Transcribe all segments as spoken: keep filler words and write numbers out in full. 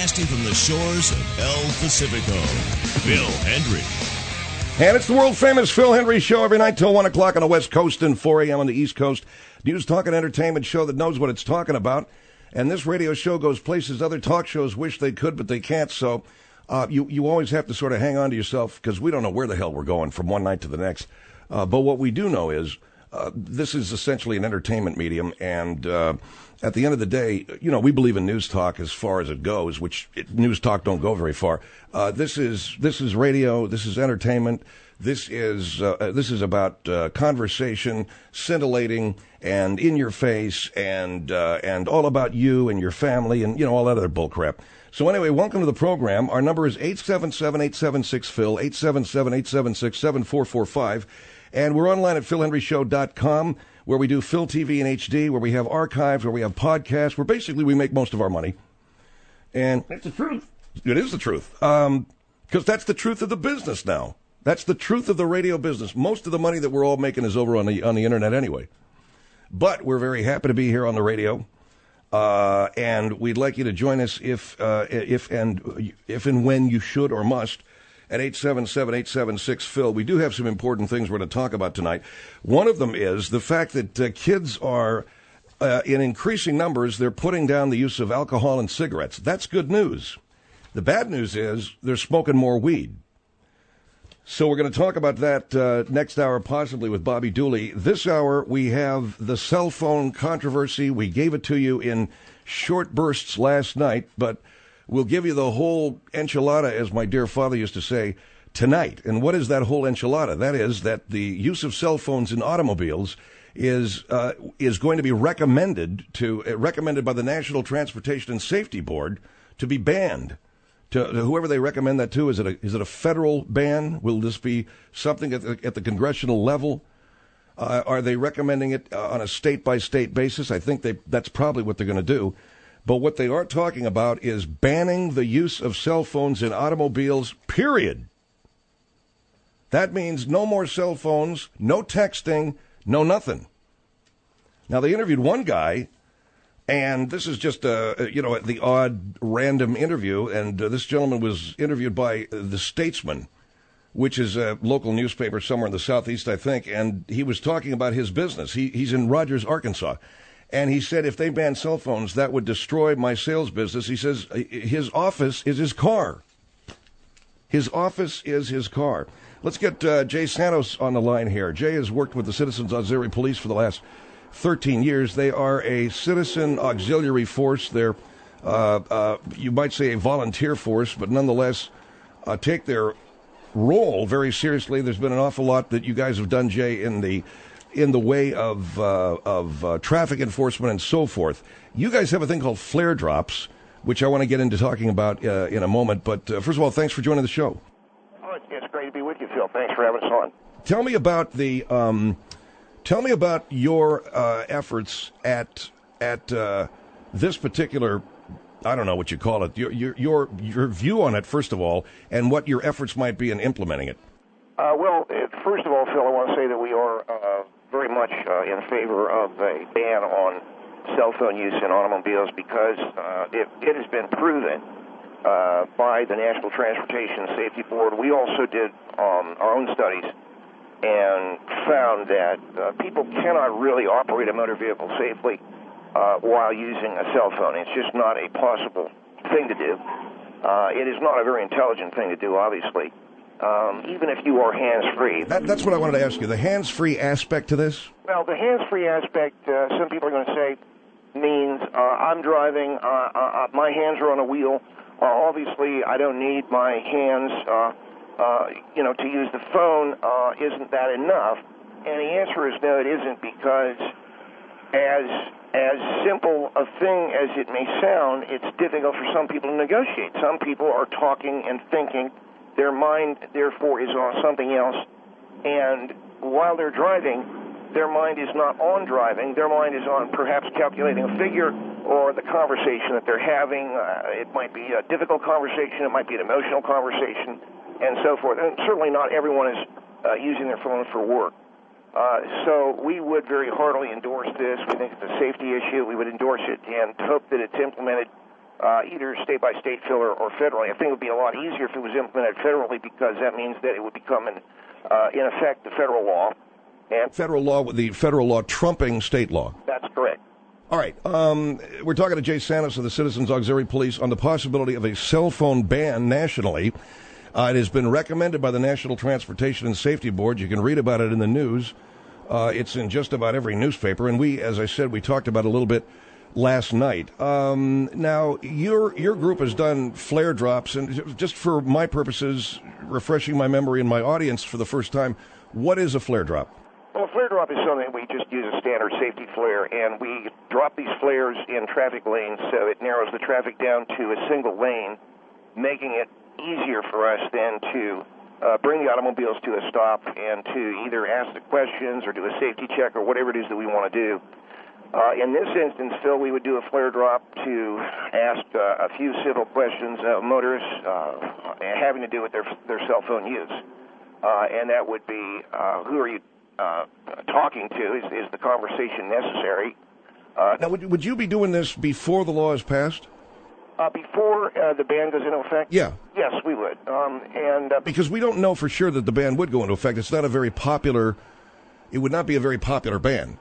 Broadcasting from the shores of El Pacifico, Phil Hendrie. And it's the world-famous Phil Hendrie Show every night till one o'clock on the West Coast and four a.m. on the East Coast. News, talk, and entertainment show that knows what it's talking about. And this radio show goes places other talk shows wish they could, but they can't. So uh, you, you always have to sort of hang on to yourself because we don't know where the hell we're going from one night to the next. Uh, but what we do know is uh, this is essentially an entertainment medium. And uh, at the end of the day, you know, we believe in news talk as far as it goes, which it, news talk don't go very far. Uh, this is this is radio. This is entertainment. This is uh, this is about uh, conversation, scintillating, and in your face, and uh, and all about you and your family, and you know all that other bullcrap. So anyway, welcome to the program. Our number is eight seven seven, eight seven six, Phil, eight seven seven, eight seven six, seven four four five, and we're online at phil hendrie show dot com, where we do Phil T V in H D, where we have archives, where we have podcasts, where basically we make most of our money. And that's the truth. It is the truth, um, because that's the truth of the business now. That's the truth of the radio business. Most of the money that we're all making is over on the on the internet anyway. But we're very happy to be here on the radio, uh, and we'd like you to join us if uh, if and if and when you should or must at eight seven seven, eight seven six, Phil. We do have some important things we're going to talk about tonight. One of them is the fact that uh, kids are, uh, in increasing numbers, they're putting down the use of alcohol and cigarettes. That's good news. The bad news is they're smoking more weed. So we're going to talk about that uh, next hour, possibly with Bobby Dooley. This hour, we have the cell phone controversy. We gave it to you in short bursts last night, but we'll give you the whole enchilada, as my dear father used to say, tonight. And what is that whole enchilada? That is that the use of cell phones in automobiles is uh, is going to be recommended to uh, recommended by the National Transportation and Safety Board to be banned. To, to whoever they recommend that to, is it a is it a federal ban? Will this be something at the, at the congressional level? Uh, are they recommending it uh, on a state by state basis? I think they that's probably what they're going to do. But what they are talking about is banning the use of cell phones in automobiles. Period. That means no more cell phones, no texting, no nothing. Now they interviewed one guy. And this is just, uh, you know, the odd random interview. And uh, this gentleman was interviewed by The Statesman, which is a local newspaper somewhere in the Southeast, I think. And he was talking about his business. He, he's in Rogers, Arkansas. And he said if they ban cell phones, that would destroy my sales business. He says his office is his car. His office is his car. Let's get uh, Jay Santos on the line here. Jay has worked with the Citizens Auxiliary Police for the last thirteen years. They are a citizen auxiliary force. They're, uh, uh, you might say, a volunteer force, but nonetheless uh, take their role very seriously. There's been an awful lot that you guys have done, Jay, in the in the way of uh, of uh, traffic enforcement and so forth. You guys have a thing called flare drops, which I want to get into talking about uh, in a moment. But uh, first of all, thanks for joining the show. Oh, it's great to be with you, Phil. Thanks for having us on. Tell me about the. Um, Tell me about your uh, efforts at at uh, this particular, I don't know what you call it, your, your your your view on it, first of all, and what your efforts might be in implementing it. Uh, well, uh, first of all, Phil, I want to say that we are uh, very much uh, in favor of a ban on cell phone use in automobiles because uh, it, it has been proven uh, by the National Transportation and Safety Board. We also did um, our own studies and found that uh, people cannot really operate a motor vehicle safely uh, while using a cell phone. It's just not a possible thing to do. Uh, it is not a very intelligent thing to do, obviously, um, even if you are hands-free. That, that's what I wanted to ask you, the hands-free aspect to this? Well, the hands-free aspect, uh, some people are going to say, means uh, I'm driving, uh, uh, my hands are on a wheel. Uh, obviously, I don't need my hands uh Uh, you know, to use the phone, uh, isn't that enough? And the answer is no, it isn't, because as as simple a thing as it may sound, it's difficult for some people to negotiate. Some people are talking and thinking. Their mind, therefore, is on something else. And while they're driving, their mind is not on driving. Their mind is on perhaps calculating a figure or the conversation that they're having. Uh, it might be a difficult conversation. It might be an emotional conversation, and so forth. And certainly not everyone is uh, using their phone for work. Uh, so we would very heartily endorse this. We think it's a safety issue. We would endorse it and hope that it's implemented uh, either state by state, Phil, or, or federally. I think it would be a lot easier if it was implemented federally because that means that it would become, an, uh, in effect, the federal law. And federal law, the federal law trumping state law. That's correct. All right. Um, we're talking to Jay Santos of the Citizens Auxiliary Police on the possibility of a cell phone ban nationally. Uh, it has been recommended by the National Transportation and Safety Board. You can read about it in the news. Uh, it's in just about every newspaper. And we, as I said, we talked about it a little bit last night. Um, now, your your group has done flare drops. And just for my purposes, refreshing my memory and my audience for the first time, what is a flare drop? Well, a flare drop is something we just use a standard safety flare, and we drop these flares in traffic lanes so it narrows the traffic down to a single lane, making it easier for us then to uh, bring the automobiles to a stop and to either ask the questions or do a safety check or whatever it is that we want to do. Uh, in this instance, Phil, we would do a flare drop to ask uh, a few civil questions of motorists uh, having to do with their their cell phone use. Uh, and that would be, uh, who are you uh, talking to? Is, is the conversation necessary? Uh, now, would, would you be doing this before the law is passed? Uh, before uh, the ban goes into effect? Yeah. Yes, we would. Um, and uh, Because we don't know for sure that the ban would go into effect. It's not a very popular, it would not be a very popular ban.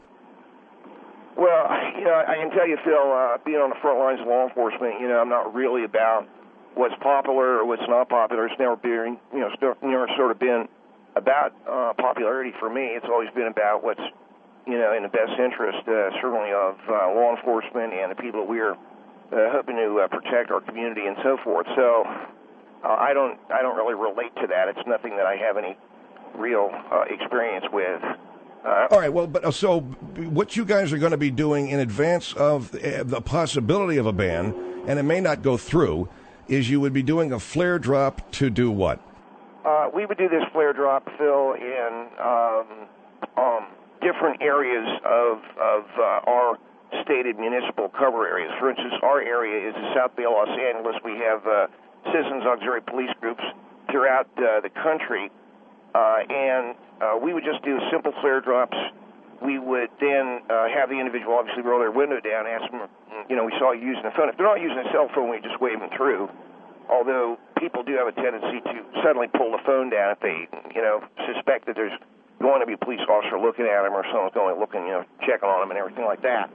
Well, you know, I can tell you, Phil, uh, being on the front lines of law enforcement, you know, I'm not really about what's popular or what's not popular. It's never been, you know, st- never sort of been about uh, popularity for me. It's always been about what's, you know, in the best interest, uh, certainly of uh, law enforcement and the people that we're Uh, hoping to uh, protect our community and so forth. So uh, I don't I don't really relate to that. It's nothing that I have any real uh, experience with. Uh, All right. Well, but uh, so what you guys are going to be doing in advance of uh, the possibility of a ban, and it may not go through, is you would be doing a flare drop to do what? Uh, we would do this flare drop, Phil, in um, um, different areas of of uh, our stated municipal cover areas. For instance, our area is the South Bay of Los Angeles. We have uh, Citizens Auxiliary Police groups throughout uh, the country, uh, and uh, we would just do simple flare drops. We would then uh, have the individual obviously roll their window down, ask them, you know, we saw you using a phone. If they're not using a cell phone, we just wave them through, although people do have a tendency to suddenly pull the phone down if they, you know, suspect that there's going to be a police officer looking at them or someone's going looking, you know, checking on them and everything like that.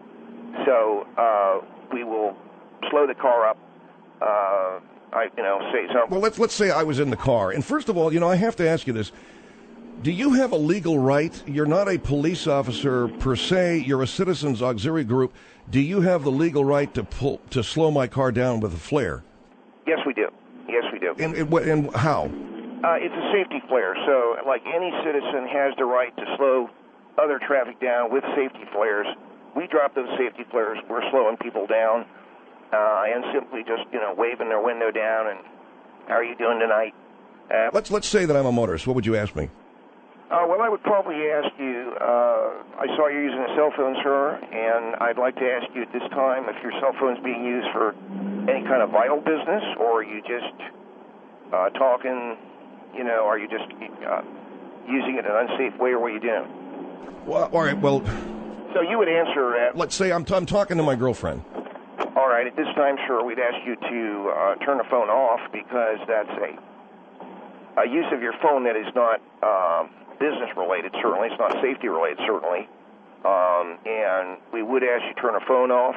So uh, we will slow the car up. Uh, I, you know, say something. Well, let's let's say I was in the car, and first of all, you know, I have to ask you this: do you have a legal right? You're not a police officer per se. You're a Citizens Auxiliary group. Do you have the legal right to pull to slow my car down with a flare? Yes, we do. Yes, we do. And and, and how? Uh, it's a safety flare. So, like any citizen has the right to slow other traffic down with safety flares. We drop those safety flares. We're slowing people down, uh, and simply just, you know, waving their window down and, how are you doing tonight? Uh, let's let's say that I'm a motorist. What would you ask me? Uh, well, I would probably ask you, uh, I saw you using a cell phone, sir, and I'd like to ask you at this time if your cell phone's being used for any kind of vital business, or are you just uh, talking, you know, are you just uh, using it in an unsafe way, or what are you doing? Well, all right, well... So you would answer at... Let's say I'm, t- I'm talking to my girlfriend. All right, at this time, sure, we'd ask you to uh, turn the phone off because that's a, a use of your phone that is not um, business-related, certainly. It's not safety-related, certainly. Um, and we would ask you to turn the phone off.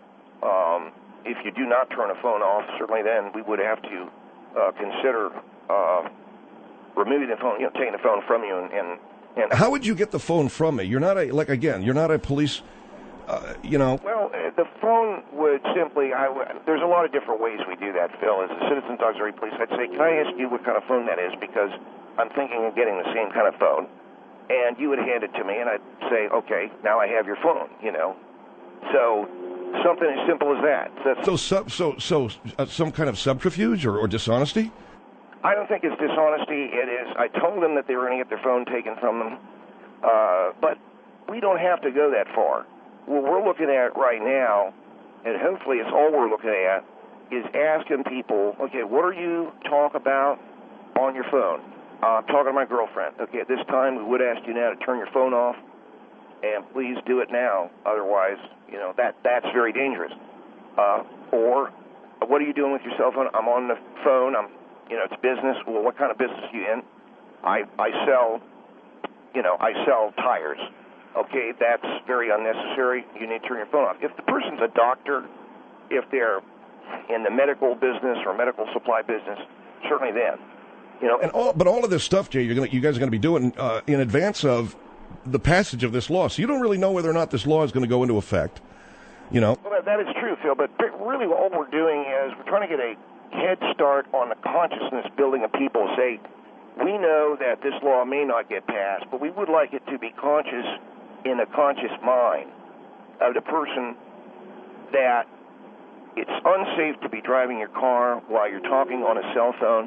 Um, if you do not turn the phone off, certainly then we would have to uh, consider uh, removing the phone, you know, taking the phone from you and... and And how would you get the phone from me? You're not a, like, again, you're not a police, uh, you know. Well, uh, the phone would simply, I w- there's a lot of different ways we do that, Phil. As a Citizens Auxiliary Police, I'd say, can I ask you what kind of phone that is? Because I'm thinking of getting the same kind of phone. And you would hand it to me, and I'd say, okay, now I have your phone, you know. So something as simple as that. That's, so, so, so, so uh, some kind of subterfuge or, or dishonesty? I don't think it's dishonesty. It is. I told them that they were going to get their phone taken from them, uh, but we don't have to go that far. What we're looking at right now, and hopefully it's all we're looking at, is asking people, okay, what are you talking about on your phone? Uh, I'm talking to my girlfriend. Okay, at this time we would ask you now to turn your phone off, and please do it now. Otherwise, you know, that that's very dangerous. Uh, or what are you doing with your cell phone? I'm on the phone. I'm, you know, it's business. Well, what kind of business are you in? I I sell, you know, I sell tires. Okay, that's very unnecessary. You need to turn your phone off. If the person's a doctor, if they're in the medical business or medical supply business, certainly then. You know, and all, but all of this stuff, Jay, you're gonna, you guys are going to be doing uh, in advance of the passage of this law. So you don't really know whether or not this law is going to go into effect. You know. Well, that, that is true, Phil. But really, all we're doing is we're trying to get a head start on the consciousness building of people. Say, we know that this law may not get passed, but we would like it to be conscious in a conscious mind of the person that it's unsafe to be driving your car while you're talking on a cell phone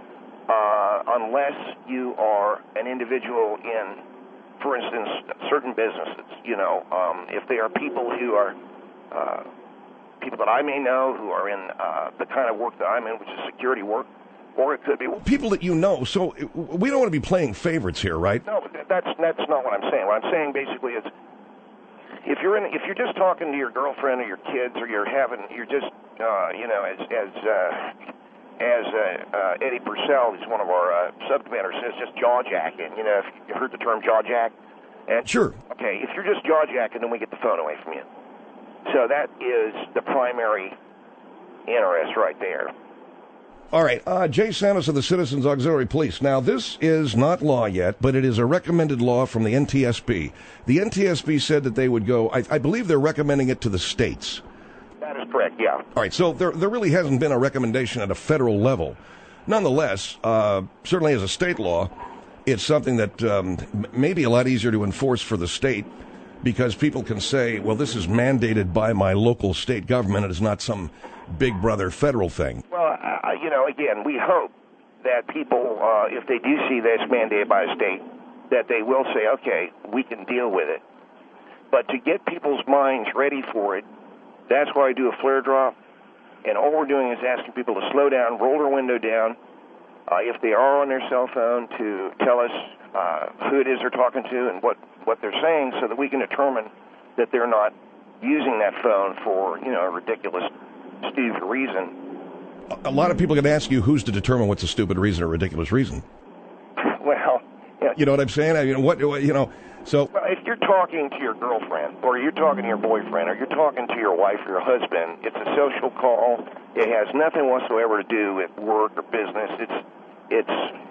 uh, unless you are an individual in, for instance, certain businesses. You know, um, if they are people who are uh, people that I may know who are in uh, the kind of work that I'm in, which is security work, or it could be people that you know. So we don't want to be playing favorites here, right? No, that's that's not what I'm saying. What I'm saying basically is, if you're in, if you're just talking to your girlfriend or your kids, or you're having, you're just, uh, you know, as as uh, as uh, uh, Eddie Purcell, who's one of our uh, subcommanders, says, just jaw jacking. You know, if you heard the term jaw jack. And, sure. Okay, if you're just jaw jacking, then we get the phone away from you. So that is the primary interest right there. All right, uh, Jay Santos of the Citizens Auxiliary Police. Now, this is not law yet, but it is a recommended law from the N T S B. The N T S B said that they would go, I, I believe they're recommending it to the states. That is correct, yeah. All right, so there there really hasn't been a recommendation at a federal level. Nonetheless, uh, certainly as a state law, it's something that um, may be a lot easier to enforce for the state, because people can say, well, this is mandated by my local state government. It is not some big brother federal thing. Well, uh, you know, again, we hope that people, uh, if they do see this mandated by a state, that they will say, okay, we can deal with it. But to get people's minds ready for it, that's why I do a flare drop. And all we're doing is asking people to slow down, roll their window down, uh, if they are on their cell phone, to tell us uh, who it is they're talking to and what, what they're saying, so that we can determine that they're not using that phone for, you know, a ridiculous, stupid reason. A lot of people can ask you who's to determine what's a stupid reason or ridiculous reason. Well, yeah. You know what I'm saying? I mean, what, you know, so. Well, if you're talking to your girlfriend, or you're talking to your boyfriend, or you're talking to your wife or your husband, it's a social call. It has nothing whatsoever to do with work or business. It's, it's,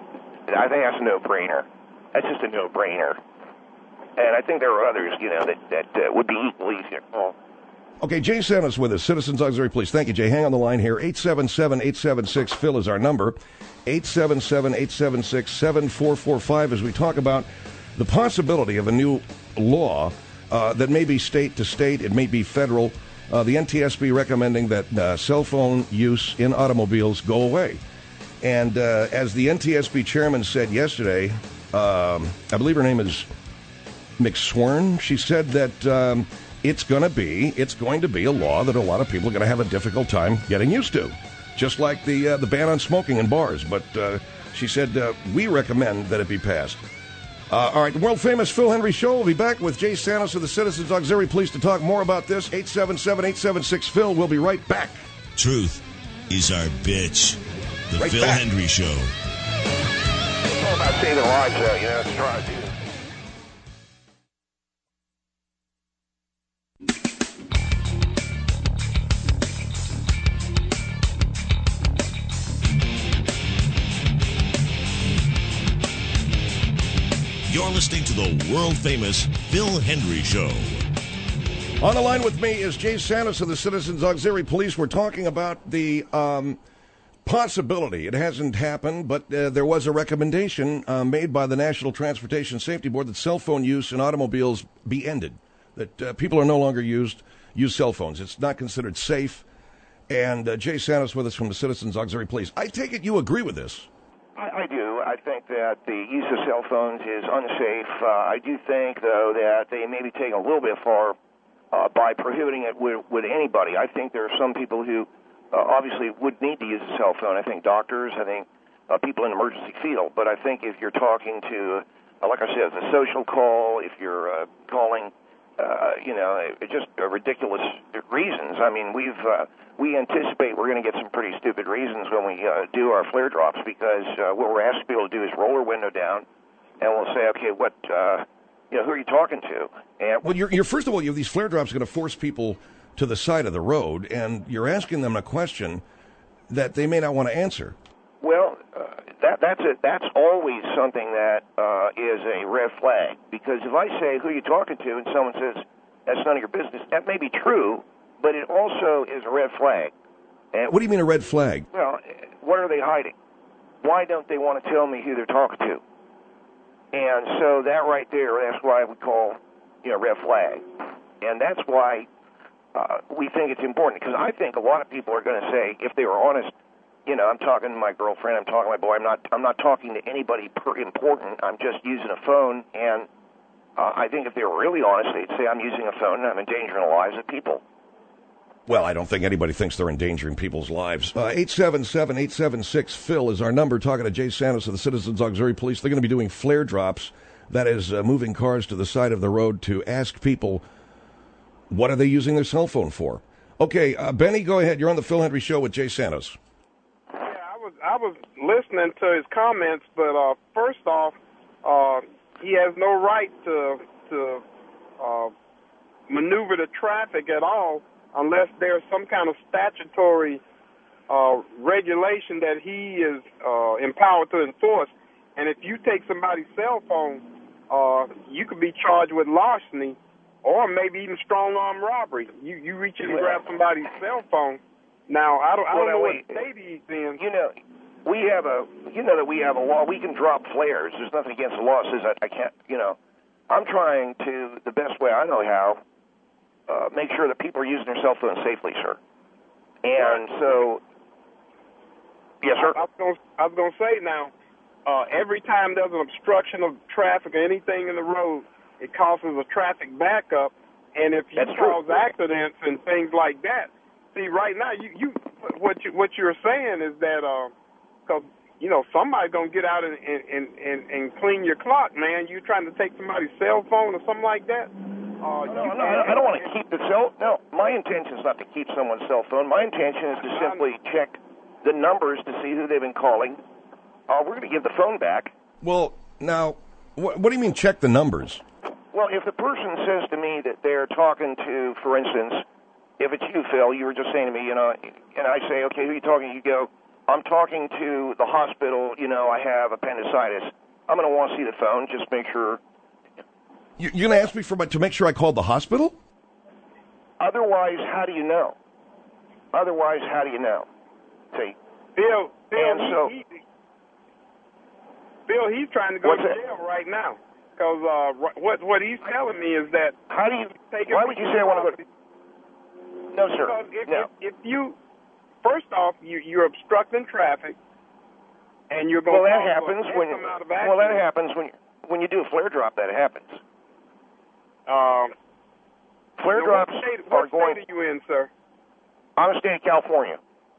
I think that's a no-brainer. That's just a no-brainer. And I think there are others, you know, that, that uh, would be equally easy to call. Okay, Jay Santos with us, Citizens Auxiliary Police. Thank you, Jay. Hang on the line here. eight seven seven, eight seven six, Phil is our number. eight seven seven, eight seven six, seven four four five as we talk about the possibility of a new law uh, that may be state to state. It may be federal. Uh, the N T S B recommending that uh, cell phone use in automobiles go away. And uh, as the N T S B chairman said yesterday, um, I believe her name is McSwern, she said that um, it's going to be it's going to be a law that a lot of people are going to have a difficult time getting used to, just like the uh, the ban on smoking in bars. But uh, she said uh, we recommend that it be passed. Uh, all right, the world famous Phil Hendrie Show will be back with Jay Santos of the Citizens Auxiliary Police to talk more about this. eight seven seven, eight seven six, Phil. We'll be right back. Truth is our bitch. The Right Phil back. Hendrie Show. It's all about saving lives, though. You know, it's trying to do. You're listening to the world-famous Phil Hendrie Show. On the line with me is Jay Santos of the Citizens Auxiliary Police. We're talking about the um, possibility. It hasn't happened, but uh, there was a recommendation uh, made by the National Transportation Safety Board that cell phone use in automobiles be ended, that uh, people are no longer used use cell phones. It's not considered safe. And uh, Jay Santos with us from the Citizens Auxiliary Police. I take it you agree with this. I, I do. I think that the use of cell phones is unsafe. Uh, I do think, though, that they may be taking a little bit far uh, by prohibiting it with, with anybody. I think there are some people who uh, obviously would need to use a cell phone. I think doctors, I think uh, people in the emergency field. But I think if you're talking to, uh, like I said, it's a social call, if you're uh, calling, uh, you know, just ridiculous reasons. I mean, we've uh, we anticipate we're going to get some pretty stupid reasons when we uh, do our flare drops, because uh, what we're asking people to do is roll our window down, and we'll say, okay, what, uh, you know, who are you talking to? And well, you're, you're first of all, you have these flare drops going to force people to the side of the road, and you're asking them a question that they may not want to answer. Well, uh, that that's a, that's always something that uh, is a red flag, because if I say, who are you talking to, and someone says, that's none of your business, that may be true, but it also is a red flag. And what do you mean a red flag? Well, what are they hiding? Why don't they want to tell me who they're talking to? And so that right there, that's why we call, you know, red flag. And that's why uh, we think it's important, because I think a lot of people are going to say, if they were honest, you know, I'm talking to my girlfriend, I'm talking to my boy, I'm not I'm not talking to anybody per important, I'm just using a phone, and uh, I think if they were really honest, they'd say I'm using a phone and I'm endangering the lives of people. Well, I don't think anybody thinks they're endangering people's lives. Uh, eight seven seven, eight seven six, Phil is our number, talking to Jay Santos of the Citizens Auxiliary Police. They're going to be doing flare drops, that is, uh, moving cars to the side of the road to ask people, what are they using their cell phone for? Okay, uh, Benny, go ahead. You're on the Phil Hendry Show with Jay Santos. Yeah, I was I was listening to his comments, but uh, first off, uh, he has no right to to uh, maneuver the traffic at all, unless there's some kind of statutory uh, regulation that he is uh, empowered to enforce. And if you take somebody's cell phone, uh, you could be charged with larceny or maybe even strong-arm robbery. You you reach in and grab somebody's cell phone. Now, I don't, I don't well, know wait. what state he's in. You know, we have a, you know that we have a law. We can drop flares. There's nothing against the law that says I, I can't, you know. I'm trying to, the best way I know how, Uh, make sure that people are using their cell phones safely, sir. And so, yes, sir. I, I was gonna, I was going to say now, uh, every time there's an obstruction of traffic or anything in the road, it causes a traffic backup. And if you That's cause true. accidents and things like that, see, right now, you, you what you what you're saying is that because uh, you know somebody's gonna get out and and, and and clean your clock, man. You trying to take somebody's cell phone or something like that. Uh, no, no, I don't want to keep the cell. No, my intention is not to keep someone's cell phone. My intention is to simply check the numbers to see who they've been calling. Uh, we're going to give the phone back. Well, now, wh- what do you mean check the numbers? Well, if the person says to me that they're talking to, for instance, if it's you, Phil, you were just saying to me, you know, and I say, okay, who are you talking to? You go, I'm talking to the hospital, you know, I have appendicitis. I'm going to want to see the phone, just make sure. You're going to ask me for my, to make sure I called the hospital? Otherwise, how do you know? Otherwise, how do you know? See? Bill, Bill, and so, he, he, Bill, he's trying to go to that? jail right now because uh, what what he's telling me is that. How do you? Take why would you say I want to go to? No, sir. Because if, no. if, if you, first off, you you're obstructing traffic, and you're going. Well, that happens when. Well, that happens when when you do a flare drop. That happens. Um, flare you know, drops what state, are what going. state are you in, sir? I'm in the state of California.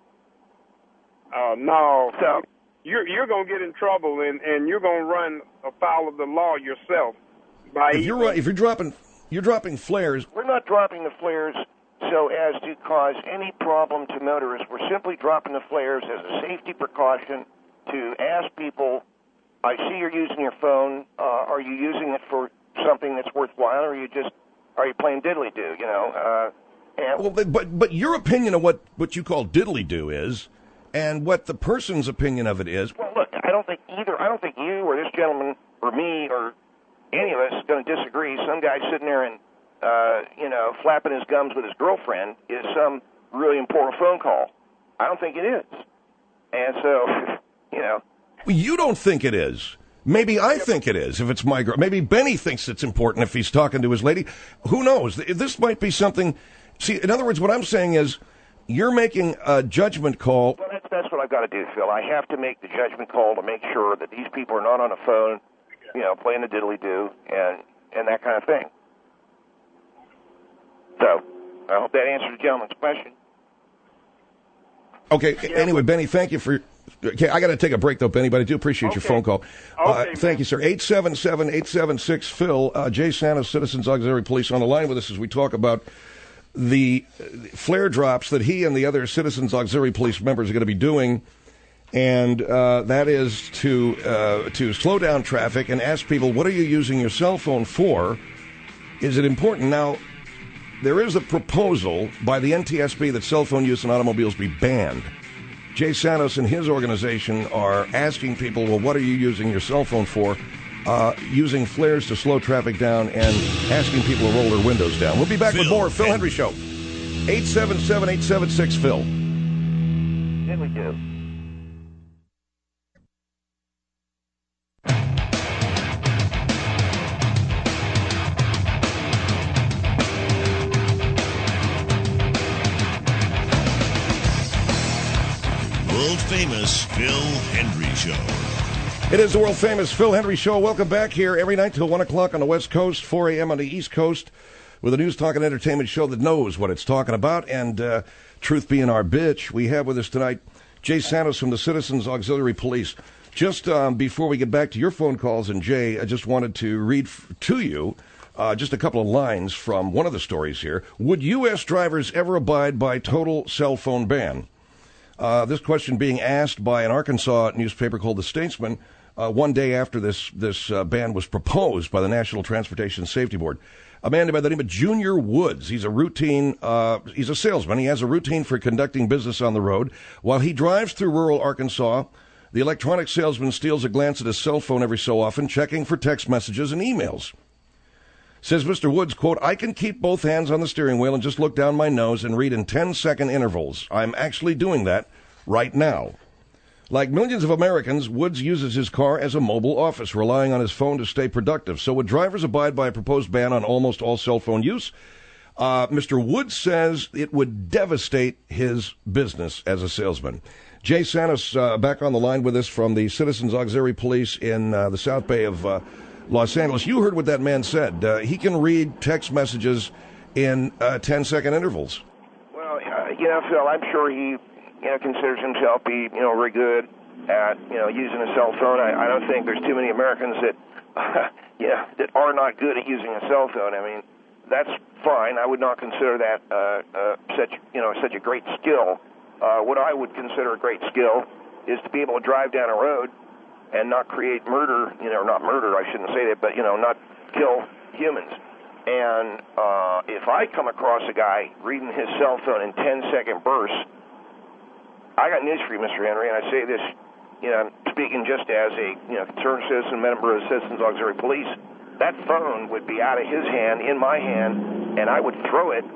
Uh, no. So you're you're gonna get in trouble, and, and you're gonna run afoul of the law yourself. By if you're if you're dropping you're dropping flares. We're not dropping the flares so as to cause any problem to motorists. We're simply dropping the flares as a safety precaution to ask people. I see you're using your phone. Uh, are you using it for something that's worthwhile, or are you just are you playing diddly do? You know. Uh, and well, but but your opinion of what, what you call diddly do is, and what the person's opinion of it is. Well, look, I don't think either. I don't think you or this gentleman or me or any of us is going to disagree. Some guy sitting there and uh, you know flapping his gums with his girlfriend is some really important phone call. I don't think it is, and so you know. You don't think it is. Maybe I think it is if it's my girl. Maybe Benny thinks it's important if he's talking to his lady. Who knows? This might be something. See, in other words, what I'm saying is you're making a judgment call. Well, that's, that's what I've got to do, Phil. I have to make the judgment call to make sure that these people are not on the phone, you know, playing the diddly-do and, and that kind of thing. So I hope that answered the gentleman's question. Okay. Anyway, Benny, thank you for Okay, I got to take a break, though, Benny, but I do appreciate Okay. your phone call. Okay, uh, thank you, sir. eight seven seven, eight seven six, Phil. Uh, Jay Santos, Citizens Auxiliary Police, on the line with us as we talk about the flare drops that he and the other Citizens Auxiliary Police members are going to be doing. And uh, that is to uh, to slow down traffic and ask people, what are you using your cell phone for? Is it important? Now, there is a proposal by the N T S B that cell phone use in automobiles be banned. Jay Santos and his organization are asking people, well, what are you using your cell phone for? Uh, using flares to slow traffic down and asking people to roll their windows down. We'll be back Phil with more Phil Hendrie Show. eight seven seven, eight seven six, Phil. Then we do. World famous Phil Hendrie Show. It is the world famous Phil Hendrie Show. Welcome back here every night till one o'clock on the West Coast, four a.m. on the East Coast, with a news, talk, and entertainment show that knows what it's talking about. And uh, truth being our bitch, we have with us tonight Jay Santos from the Citizens Auxiliary Police. Just um, before we get back to your phone calls, and Jay, I just wanted to read f- to you uh, just a couple of lines from one of the stories here. Would U S drivers ever abide by total cell phone ban? Uh, this question being asked by an Arkansas newspaper called The Statesman uh, one day after this this uh, ban was proposed by the National Transportation Safety Board. A man by the name of Junior Woods. He's a routine. Uh, he's a salesman. He has a routine for conducting business on the road. While he drives through rural Arkansas, the electronic salesman steals a glance at his cell phone every so often, checking for text messages and emails. Says Mister Woods, quote, I can keep both hands on the steering wheel and just look down my nose and read in ten-second intervals. I'm actually doing that right now. Like millions of Americans, Woods uses his car as a mobile office, relying on his phone to stay productive. So would drivers abide by a proposed ban on almost all cell phone use? Uh, Mister Woods says it would devastate his business as a salesman. Jay Santos uh, back on the line with us from the Citizens Auxiliary Police in uh, the South Bay of uh, Los Angeles. You heard what that man said. Uh, he can read text messages in uh, ten-second intervals. Well, uh, you know, Phil, I'm sure he, you know, considers himself be, you know, very good at, you know, using a cell phone. I, I don't think there's too many Americans that, uh, you know, that are not good at using a cell phone. I mean, that's fine. I would not consider that uh, uh, such, you know, such a great skill. Uh, what I would consider a great skill is to be able to drive down a road and not create murder, you know, not murder, I shouldn't say that, but, you know, not kill humans. And uh, if I come across a guy reading his cell phone in ten-second bursts, I got news for you, Mister Henry, and I say this, you know, speaking just as a, you know, concerned citizen, member of the Citizens Auxiliary Police, that phone would be out of his hand, in my hand, and I would throw it.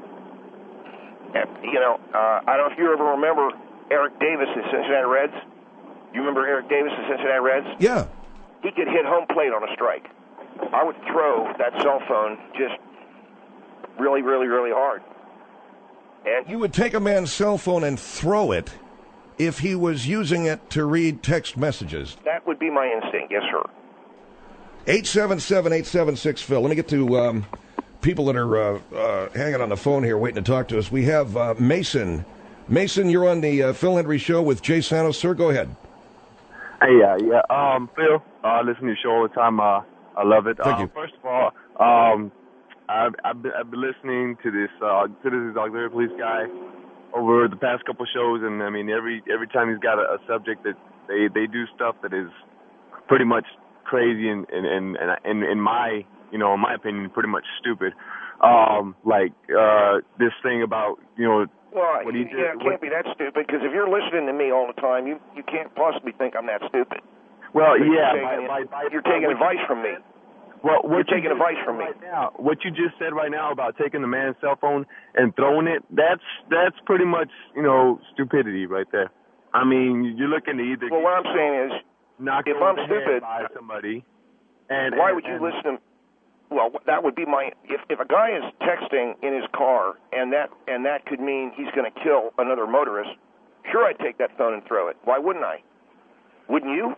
At, you know, uh, I don't know if you ever remember Eric Davis, the Cincinnati Reds. You remember Eric Davis, the Cincinnati Reds? Yeah. He could hit home plate on a strike. I would throw that cell phone just really, really, really hard. And You would take a man's cell phone and throw it if he was using it to read text messages. that would be my instinct, yes, sir. eight seven seven, eight seven six, Phil. Let me get to um, people that are uh, uh, hanging on the phone here waiting to talk to us. We have uh, Mason. Mason, you're on the uh, Phil Hendrie Show with Jay Santos. Sir, go ahead. Hey, yeah, yeah. Um, Phil, uh, I listen to your show all the time. Uh, I love it. Thank uh, you. First of all, um, I've, I've, been, I've been listening to this uh, Citizens Auxiliary Police guy over the past couple shows, and I mean, every every time he's got a, a subject that they, they do stuff that is pretty much crazy and and and, and, and in my you know in my opinion pretty much stupid. Um, like uh, this thing about you know. Well, What do you do? yeah, it can't be that stupid, because if you're listening to me all the time, you, you can't possibly think I'm that stupid. Well, But yeah, you're by, taking, by, by, you're taking by what advice you- from me. Well, what You're you taking just advice said from me. right now, what you just said right now about taking the man's cell phone and throwing it, that's that's pretty much, you know, stupidity right there. I mean, you're looking to either Well, what I'm saying is, knock if over I'm the stupid- head by somebody, and why and- would you and- listen to Well, that would be my, if, if a guy is texting in his car, and that and that could mean he's going to kill another motorist, sure, I'd take that phone and throw it. Why wouldn't I? Wouldn't you?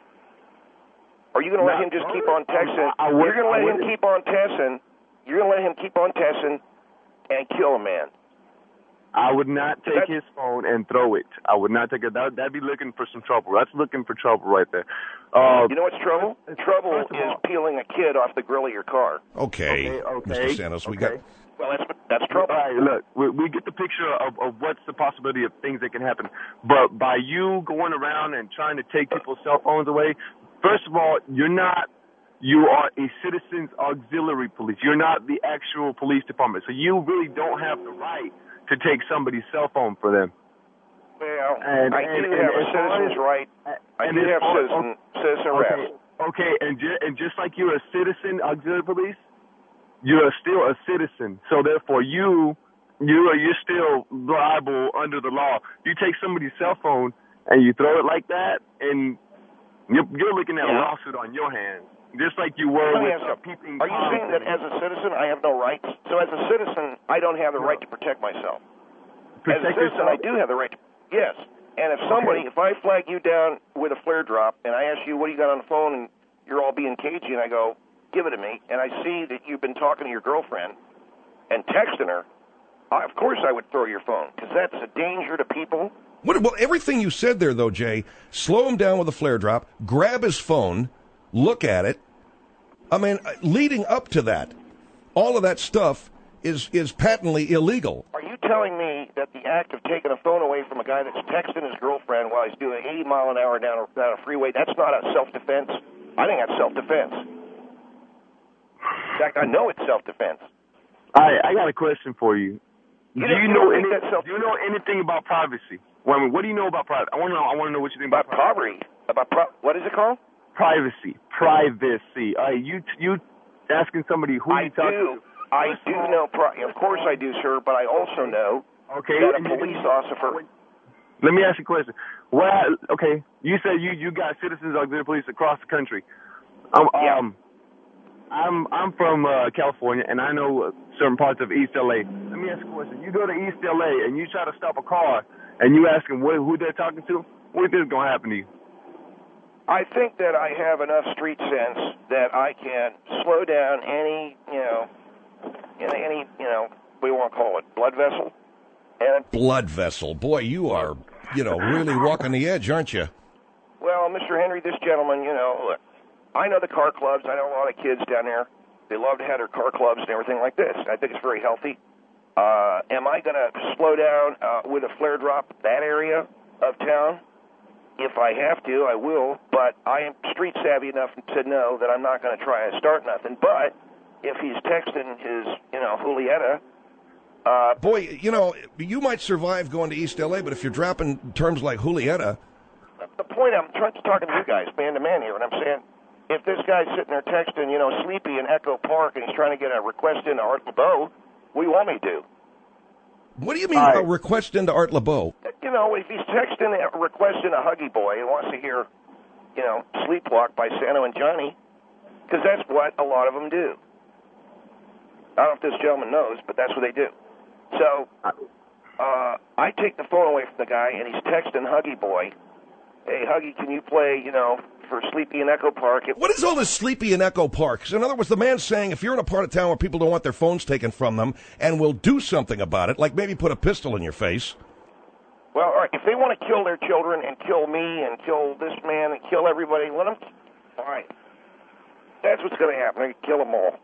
Are you going to let him just keep on texting? I would- You're going to I let him would- keep on texting. You're going to let him keep on texting and kill a man. I would not take That's, his phone and throw it. I would not take it. That, that'd be looking for some trouble. That's looking for trouble right there. Uh, you know what's trouble? Trouble is all, peeling a kid off the grill of your car. Okay, okay, okay Mister Santos, we okay. got... Well, that's that's trouble. All right, look, we, we get the picture of, of what's the possibility of things that can happen. But by you going around and trying to take people's cell phones away, first of all, you're not, you are a citizens auxiliary police. You're not the actual police department. So you really don't have the right to take somebody's cell phone for them. Well, and, I and, do and, have and, a citizen's right. I do have far, citizen, citizen okay, arrest. Okay, and, ju- and just like you're a citizen auxiliary police, you're still a citizen, so therefore you, you are you're still liable under the law. You take somebody's cell phone and you throw it like that, and you're, you're looking at yeah. a lawsuit on your hands, just like you were with uh, peeping. Are you saying that as a citizen I have no rights? So as a citizen I don't have the no. right to protect myself. Protect as a citizen yourself? I do have the right to. Yes, and if somebody, okay. if I flag you down with a flare drop and I ask you what do you got on the phone and you're all being cagey and I go, give it to me, and I see that you've been talking to your girlfriend and texting her, I, of course I would throw your phone, because that's a danger to people. What, well, everything you said there, though, Jay, slow him down with a flare drop, grab his phone, look at it. I mean, leading up to that, all of that stuff is, is patently illegal. Are you telling me that the act of taking a phone away from a guy that's texting his girlfriend while he's doing eighty mile an hour down a, down a freeway, that's not a self-defense? I think that's self-defense. In fact, I know it's self-defense. All right, I got a question for you. you do you know, any, self- do you know anything about privacy? Well, I mean, what do you know about privacy? I want to know. I want to know what you think about, about poverty. About pro- what is it called? Privacy. Privacy. Uh, you you asking somebody who I you talking do. to? I do know. Pri- of course, I do, sir. But I also know okay. that a police officer. Let me ask you a question. Well, okay, you said you you got citizens auxiliary police across the country. Um, yeah. Um, I'm I'm from uh, California, and I know certain parts of East L A. Let me ask you a question. You go to East L A and you try to stop a car, and you ask them what, who they're talking to. What do you think is going to happen to you? I think that I have enough street sense that I can slow down any, you know, any, you know, we won't call it blood vessel. And blood vessel. Boy, you are, you know, really walking the edge, aren't you? Well, Mister Henry, this gentleman, you know, look. I know the car clubs. I know a lot of kids down there. They love to have their car clubs and everything like this. I think it's very healthy. Uh, am I going to slow down uh, with a flare drop that area of town? If I have to, I will. But I am street savvy enough to know that I'm not going to try to start nothing. But if he's texting his, you know, Julieta. Uh, Boy, you know, you might survive going to East L A, but if you're dropping terms like Julieta. The point I'm trying to talking to you guys, man to man here, and I'm saying, if this guy's sitting there texting, you know, Sleepy in Echo Park, and he's trying to get a request into Art LeBeau, what do you want me to do? What do you mean right. a request into Art LeBeau? You know, if he's texting a request into Huggy Boy and wants to hear, you know, Sleepwalk by Santa and Johnny, because that's what a lot of them do. I don't know if this gentleman knows, but that's what they do. So, uh, I take the phone away from the guy, and he's texting Huggy Boy, hey, Huggy, can you play, you know, for Sleepy in Echo Park? It- what is all this Sleepy in Echo Park? So in other words, the man's saying if you're in a part of town where people don't want their phones taken from them and will do something about it, like maybe put a pistol in your face. Well, all right, if they want to kill their children and kill me and kill this man and kill everybody, let them. All right. That's what's going to happen. They're going to kill them all.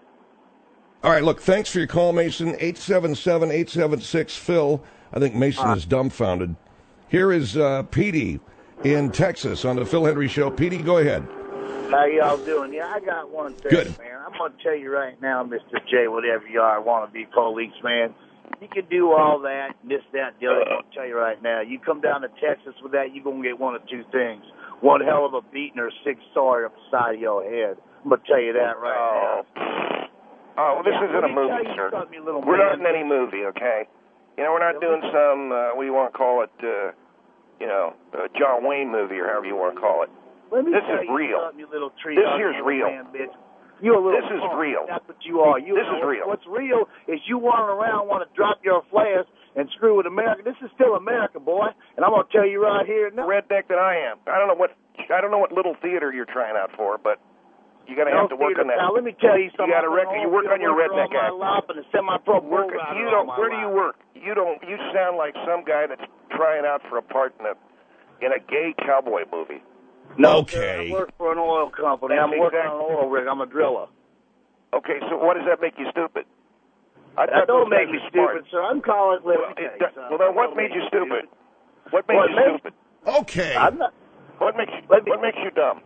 All right, look, thanks for your call, Mason. eight seven seven, eight seven six, Phil. I think Mason uh. is dumbfounded. Here is uh, Petey in Texas on the Phil Henry Show. Petey, go ahead. How y'all doing? Yeah, I got one thing, Good. man. I'm going to tell you right now, Mister J, whatever you are, I want to be police, man. You can do all that, this, that, the other. I'm going to tell you right now. You come down to Texas with that, you're going to get one of two things. One hell of a beating or a six sword up the side of your head. I'm going to tell you that right oh. now. Oh, well, this yeah, isn't a movie, sir. We're not in any movie, okay? You know, we're not doing some, uh, what do you want to call it, uh, you know, uh, John Wayne movie or however you want to call it. Let me this tell is you real. You little tree this here's real. Man, bitch. You a little this is punk. real. That's what you are. You this know, is real. What's real is you running around want to drop your flares and screw with America. This is still America, boy. And I'm going to tell you right here now. Redneck that I am. I don't know what I don't know what little theater you're trying out for, but You got to have to work on that. Now, let me tell you something. You got to rec- you work on your redneck act. And a semi-pro work, you don't. Where do you work? You don't. You sound like some guy that's trying out for a part in a in a gay cowboy movie. No, okay. I work for an oil company. That's I'm working exactly. on an oil rig. I'm a driller. Okay, so what does that make you stupid? I That don't make me smart. stupid, sir. I'm calling. Well, it, that, well, then what made you stupid? What made What you made- stupid? Okay. I'm not. What makes you, Let me- what makes you dumb?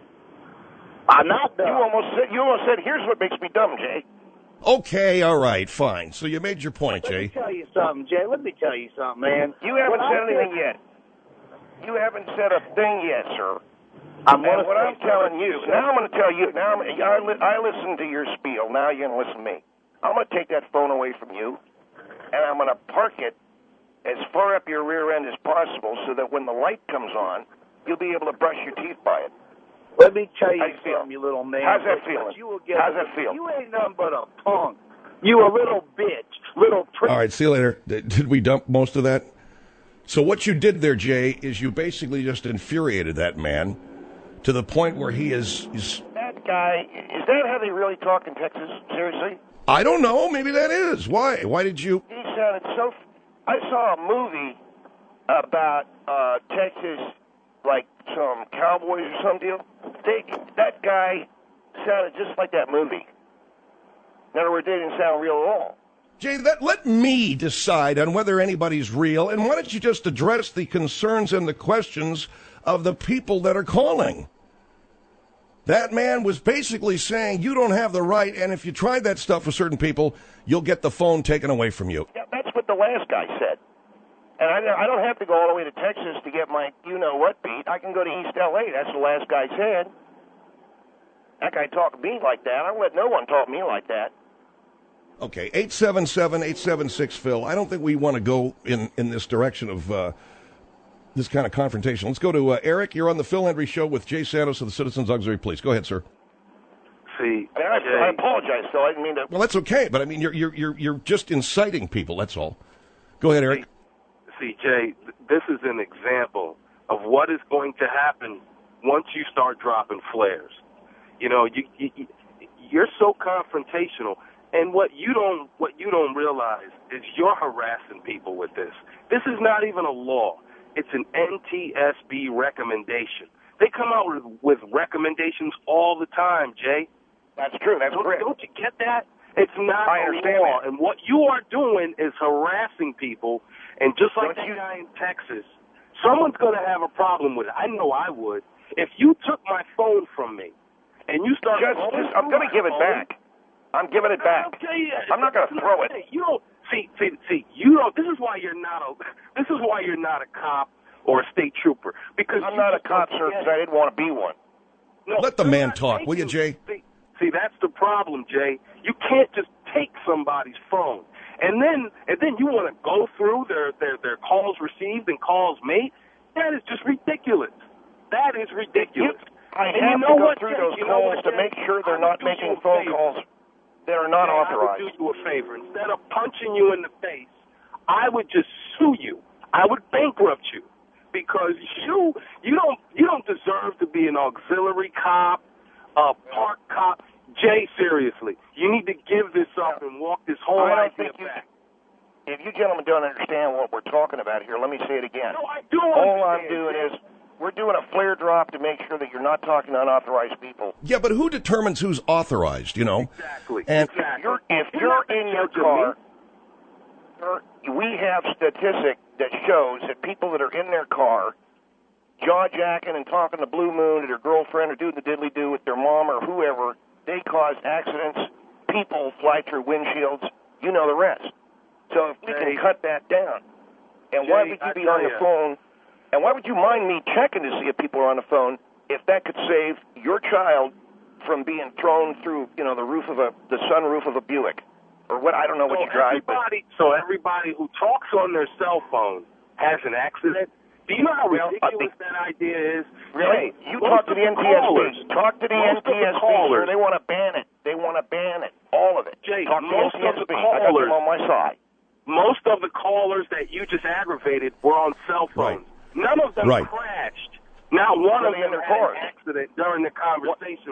I'm not dumb. You almost said you almost said here's what makes me dumb, Jay. Okay, all right, fine. So you made your point, Let Jay. me tell you something, Jay. Let me tell you something, man. You haven't When said I anything yet. You haven't said a thing yet, sir. I'm And gonna what say I'm telling you, now I'm going to tell you, now I'm, I, li- I listen to your spiel, now you're going to listen to me. I'm going to take that phone away from you, and I'm going to park it as far up your rear end as possible so that when the light comes on, you'll be able to brush your teeth by it. Let me tell you How you feel? something, you little man. How's that But feeling? You will get How's that feel? You ain't nothing but a punk. You a little bitch. Little prick. All right, see you later. Did did we dump most of that? So what you did there, Jay, is you basically just infuriated that man to the point where he is, is That guy, is that how they really talk in Texas? Seriously? I don't know, maybe that is. Why? Why did you? He sounded so. I saw a movie about uh, Texas, like some cowboys or some deal. They, that guy sounded just like that movie. In other words, they didn't sound real at all. Jay, that, let me decide on whether anybody's real, and why don't you just address the concerns and the questions of the people that are calling? That man was basically saying you don't have the right, and if you tried that stuff with certain people, you'll get the phone taken away from you. Yeah, that's what the last guy said. And I, I don't have to go all the way to Texas to get my you-know-what beat. I can go to East L A. That's the last guy said. That guy talked to me like that. I don't let no one talk to me like that. Okay, eight seven seven, eight seven six, Phil. I don't think we want to go in, in this direction of uh, this kind of confrontation. Let's go to uh, Eric. You're on the Phil Hendry Show with Jay Santos of the Citizens Auxiliary Police. Go ahead, sir. See, I, mean, I, Jay, I apologize, Phil. I didn't mean to. Well, that's okay, but I mean, you're you're you're you're just inciting people. That's all. Go ahead, Eric. see, Jay, th- this is an example of what is going to happen once you start dropping flares. You know, you, you you're so confrontational, and what you don't what you don't realize is you're harassing people with this. This is not even a law. It's an N T S B recommendation. They come out with, with recommendations all the time, Jay. That's true. That's Don't, correct. don't you get that? It's not I a understand law. that. And what you are doing is harassing people. And just like Don't that you- guy in Texas, someone's going to have a problem with it. I know I would. If you took my phone from me and you started Just, going just, I'm through going to my give it phone, back. I'm giving it back. Okay, I'm not going to throw it. You don't see, see, see. You don't. This is why you're not a. This is why you're not a cop or a state trooper. Because I'm you not a just cop, don't sir, get because I didn't want to be one. No, Let the you're man not talk, will you, taking- Jay? See, see, that's the problem, Jay. You can't just take somebody's phone and then and then you want to go through their, their, their calls received and calls made. That is just ridiculous. That is ridiculous. I And have you know to go what, through Jay? those You know calls what, to Jay? make sure they're I not would do making you a phone favor. calls that are not Jay, authorized. I would do you a favor. Instead of punching you in the face, I would just sue you. I would bankrupt you because you you don't you don't deserve to be an auxiliary cop, a park cop. Jay, seriously, you need to give this up and walk this whole I don't idea think you- back. If you gentlemen don't understand what we're talking about here, let me say it again. No, I do All I'm understand, doing Jay. is we're doing a flare drop to make sure that you're not talking to unauthorized people. Yeah, but who determines who's authorized, you know? Exactly. And- exactly. You're, if You're you're not the in your judge of car, me. you're- we have statistic that shows that people that are in their car, jaw jacking and talking to Blue Moon to their girlfriend or doing the diddly do with their mom or whoever, they cause accidents. People fly through windshields. You know the rest. So if we Jay. can cut that down, and why Jay, would I you be tell on the ya. phone? And why would you mind me checking to see if people are on the phone if that could save your child from being thrown through, you know, the roof of a the sunroof of a Buick or what? I don't know what so you drive, but everybody, so everybody who talks on their cell phone has an accident. Do you know how Well, I ridiculous think- that idea is? really, Jay, you most talk to of the N T S B. callers- Talk to the most N of T the S B, sir. callers- They want to ban it. They want to ban it. All of it. Jay, talk to most the of N T S B. the I got them callers- on my side. Most of the callers that you just aggravated were on cell phones. None of them Right. crashed. Not one Were of they them in their had cars? an accident during the conversation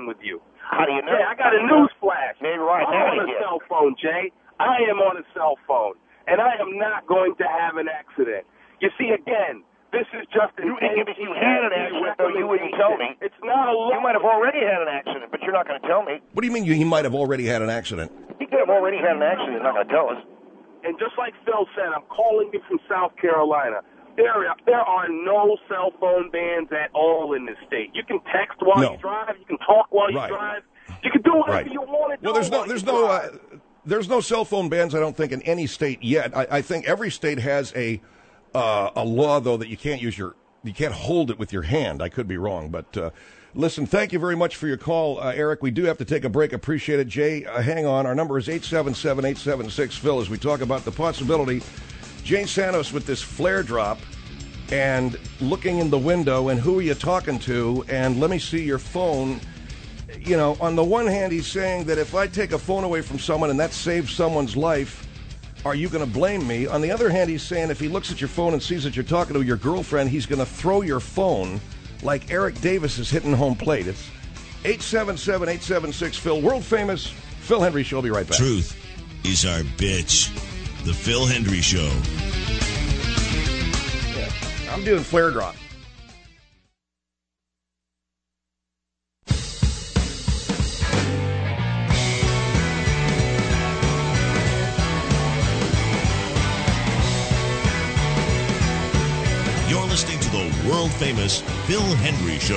talking with you. How do you know? Jay, I got a news flash. Maybe right I'm now on a you get. cell phone, Jay. I am on a cell phone, and I am not going to have an accident. You see, again, this is just an You, if you had an accident, though, you wouldn't tell me. It's not a law. You might have already had an accident, but you're not going to tell me. What do you mean you, he might have already had an accident? He could have already had an accident. He's not going to tell us. And just like Phil said, I'm calling you from South Carolina. There, there are no cell phone bans at all in this state. You can text while No. you drive. You can talk while you Right. drive. You can do whatever Right. you want to do. Well, there's no, while there's you no, uh, drive. there's no cell phone bans. I don't think in any state yet. I, I think every state has a uh, a law though that you can't use your, you can't hold it with your hand. I could be wrong, but uh, listen, thank you very much for your call, uh, Eric. We do have to take a break. Appreciate it, Jay. Uh, hang on. Our number is eight seven seven, eight seven six, Phil. As we talk about the possibility, Jay Santos with this flare drop. And looking in the window, and who are you talking to? And let me see your phone. You know, on the one hand, he's saying that if I take a phone away from someone and that saves someone's life, are you going to blame me? On the other hand, he's saying if he looks at your phone and sees that you're talking to your girlfriend, he's going to throw your phone like Eric Davis is hitting home plate. It's eight seven seven, eight seven six, Phil. World famous Phil Hendrie Show. I'll be right back. Truth is our bitch. The Phil Hendrie Show. I'm doing flare drop. You're listening to the world-famous Phil Hendrie Show.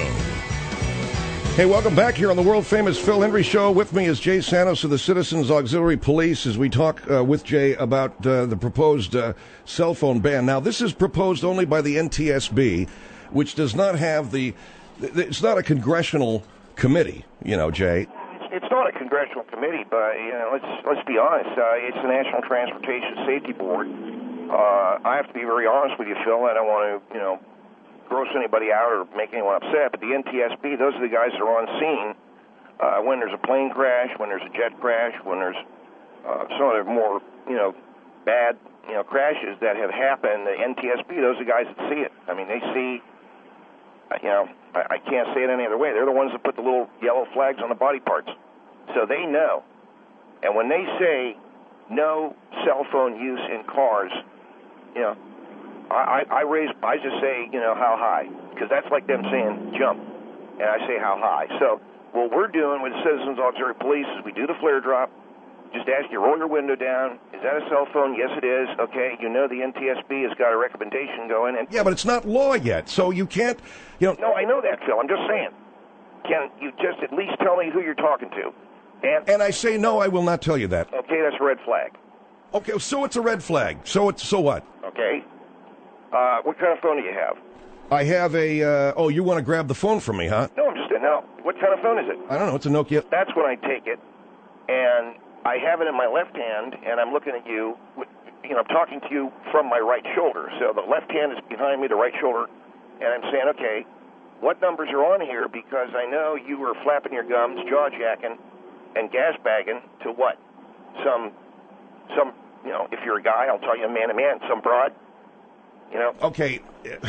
Hey, welcome back here on the world-famous Phil Hendrie Show. With me is Jay Santos of the Citizens Auxiliary Police as we talk uh, with Jay about uh, the proposed uh, cell phone ban. Now, this is proposed only by the N T S B, which does not have the... It's not a congressional committee, you know, Jay. It's not a congressional committee, but you know, let's let's be honest. Uh, it's the National Transportation Safety Board. Uh, I have to be very honest with you, Phil. I don't want to, you know, gross anybody out or make anyone upset, but the N T S B, those are the guys that are on scene uh, when there's a plane crash, when there's a jet crash, when there's uh, some of the more, you know, bad, you know, crashes that have happened. The N T S B, those are the guys that see it. I mean, they see, uh, you know, I, I can't say it any other way. They're the ones that put the little yellow flags on the body parts. So they know. And when they say no cell phone use in cars, you know, I, I, I raise, I just say, you know, how high, because that's like them saying jump, and I say how high. So what we're doing with Citizens Auxiliary Police is we do the flare drop, just ask you, roll your window down. Is that a cell phone? Yes, it is. Okay, you know the N T S B has got a recommendation going. And Yeah, but it's not law yet, so you can't, you know... No, I know that, Phil. I'm just saying. Can you just at least tell me who you're talking to? And, And I say, no, I will not tell you that. okay, that's a red flag. Okay, so it's a red flag. So it's so what? Okay. Uh, what kind of phone do you have? I have a, uh, oh, you want to grab the phone from me, huh? No, I'm just saying, no. What kind of phone is it? I don't know, it's a Nokia. That's when I take it, and I have it in my left hand, and I'm looking at you. With, you know, I'm talking to you from my right shoulder. So the left hand is behind me, the right shoulder, and I'm saying, okay, what numbers are on here? Because I know you were flapping your gums, jaw jacking, and gas bagging to what? Some, some, you know, if you're a guy, I'll tell you, man to man, some broad, you know. Okay,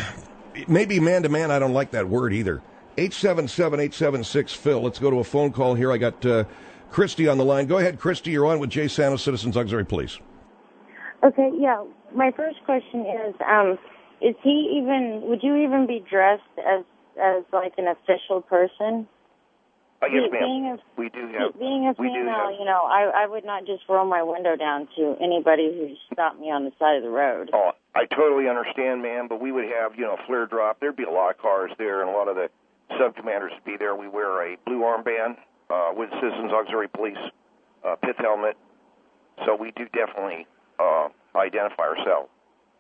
maybe man to man, I don't like that word either. eight seven seven, eight seven six, Phil. Let's go to a phone call here. I got uh, Christy on the line. Go ahead, Christy. You're on with Jay Santos, Citizens Auxiliary Police. Okay, yeah. My first question is, um, is he even, would you even be dressed as, as like an official person? Uh, yes, Be- being ma'am. a, We do have. Being a we do female, have. you know, I, I would not just roll my window down to anybody who stopped me on the side of the road. Oh, I totally understand, ma'am, but we would have, you know, a flare drop. There'd be a lot of cars there, and a lot of the sub-commanders would be there. We wear a blue armband uh, with Citizens Auxiliary Police, uh, pith helmet, so we do definitely uh, identify ourselves.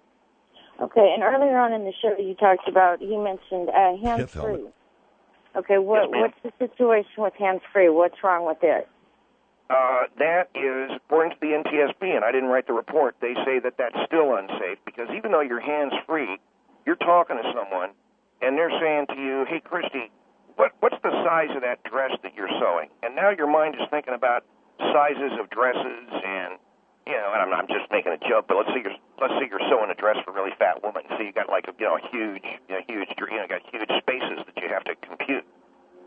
Okay, and earlier on in the show you talked about, you mentioned uh, Pith helmet. hands-free. Okay, what, Yes, ma'am. what's the situation with hands-free? What's wrong with it? Uh, that is, according to the N T S B, and I didn't write the report, they say that that's still unsafe because even though you're hands-free, you're talking to someone, and they're saying to you, hey, Christy, what, what's the size of that dress that you're sewing? And now your mind is thinking about sizes of dresses and, you know, and I'm, I'm just making a joke, but let's say you're let's say you're sewing a dress for a really fat woman. So you got like a, you know, a huge, you know, huge, you know, got huge spaces that you have to compute.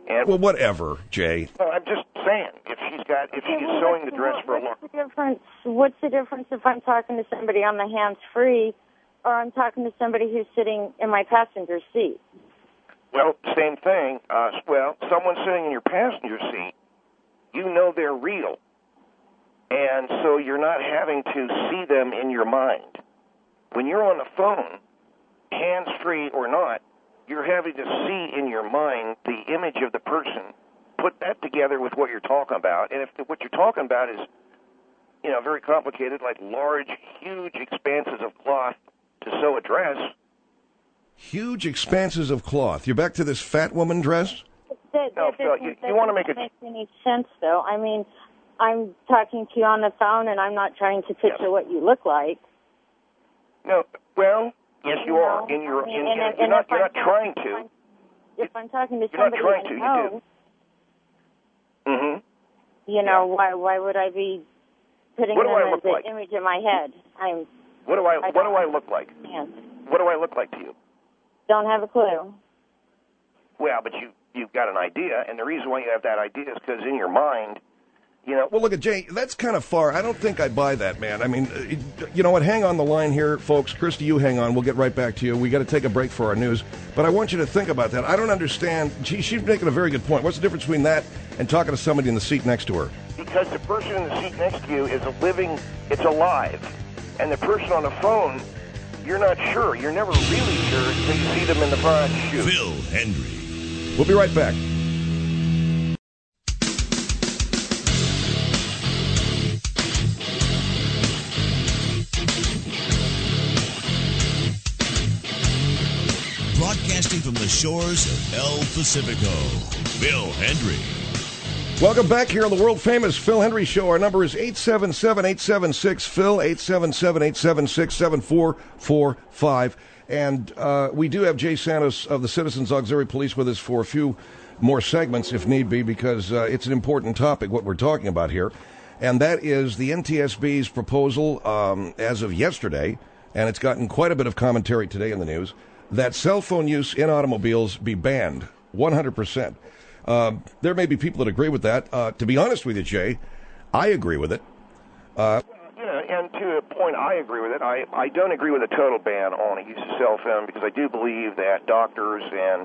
And well, whatever, Jay. Well, I'm just saying, if she's got, if she's well, sewing the what's- dress for a long, What's the difference? What's the difference if I'm talking to somebody on the hands-free or I'm talking to somebody who's sitting in my passenger seat? well, same thing. Uh, well, someone sitting in your passenger seat, you know they're real, and so you're not having to see them in your mind. When you're on the phone, hands-free or not, you're having to see in your mind the image of the person, put that together with what you're talking about, and if the, what you're talking about is, you know, very complicated, like large, huge expanses of cloth to sew a dress. Huge expanses of cloth. You're back to this fat woman dress? That, No, that Phil, doesn't- you- that you wanna doesn't make it- make any sense, though. I mean, I'm talking to you on the phone, and I'm not trying to picture Yes. what you look like. No, well, yes, you know, are. In your, I mean, in, and in, if- you're and not, if you're I'm not trying talking- to. If I'm talking to You're not somebody trying I to, you know, do. Mm-hmm. you know, why why would I be putting What do them I as look an like? image in my head? I'm What do I, I what do don't I look like? understand. What do I look like to you? Don't have a clue. Well, but you, you've got an idea, and the reason why you have that idea is because in your mind, you know, Well, look at Jay. That's kind of far. I don't think I buy that, man. I mean, uh, you know what? Hang on the line here, folks. Christy, you hang on. We'll get right back to you. We got to take a break for our news. But I want you to think about that. I don't understand. Gee, she's making a very good point. What's the difference between that and talking to somebody in the seat next to her? because the person in the seat next to you is a living, it's alive. And the person on the phone, you're not sure. You're never really sure until you see them in the front shoe. Phil Hendry. We'll be right back. Broadcasting from the shores of El Pacifico, Phil Hendry. Welcome back here on the world-famous Phil Hendry Show. Our number is eight seven seven, eight seven six, Phil, eight seven seven, eight seven six, seven four four five. And uh, we do have Jay Santos of the Citizens Auxiliary Police with us for a few more segments, if need be, because uh, it's an important topic, what we're talking about here. And that is the N T S B's proposal um, as of yesterday, and it's gotten quite a bit of commentary today in the news, that cell phone use in automobiles be banned one hundred percent. Uh, there may be people that agree with that. Uh, to be honest with you, Jay, I agree with it. Uh, You know, and to a point, I agree with it. I, I don't agree with a total ban on the use of cell phone because I do believe that doctors and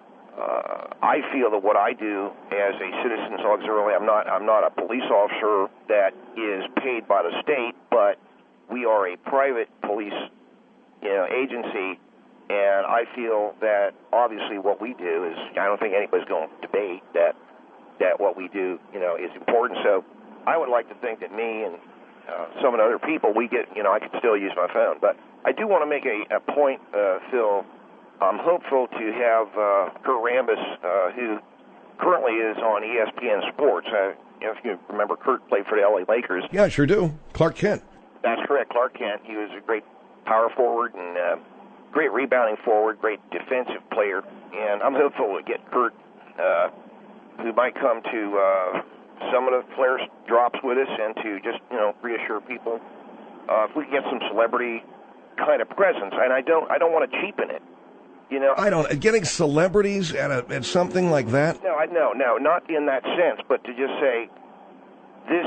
uh, I feel that what I do as a citizen's auxiliary, I'm not I'm not a police officer that is paid by the state, but we are a private police, you know, agency. And I feel that obviously what we do is, I don't think anybody's going to debate that that what we do, you know, is important. So I would like to think that me and uh, some of the other people, we get, you know, I can still use my phone. But I do want to make a, a point, uh, Phil. I'm hopeful to have uh, Kurt Rambis, uh, who currently is on E S P N Sports. Uh, you know, if you remember, Kurt played for the L A Lakers. yeah, I sure do. Clark Kent. That's correct, Clark Kent. He was a great power forward and uh, great rebounding forward, great defensive player. And I'm hopeful to get Kurt, uh, who might come to uh, some of the players' drops with us and to just, you know, reassure people. Uh, if we can get some celebrity kind of presence, and I don't, I don't want to cheapen it. You know, I don't. Getting celebrities at a, at something like that. No, I no, no, not in that sense, but to just say, this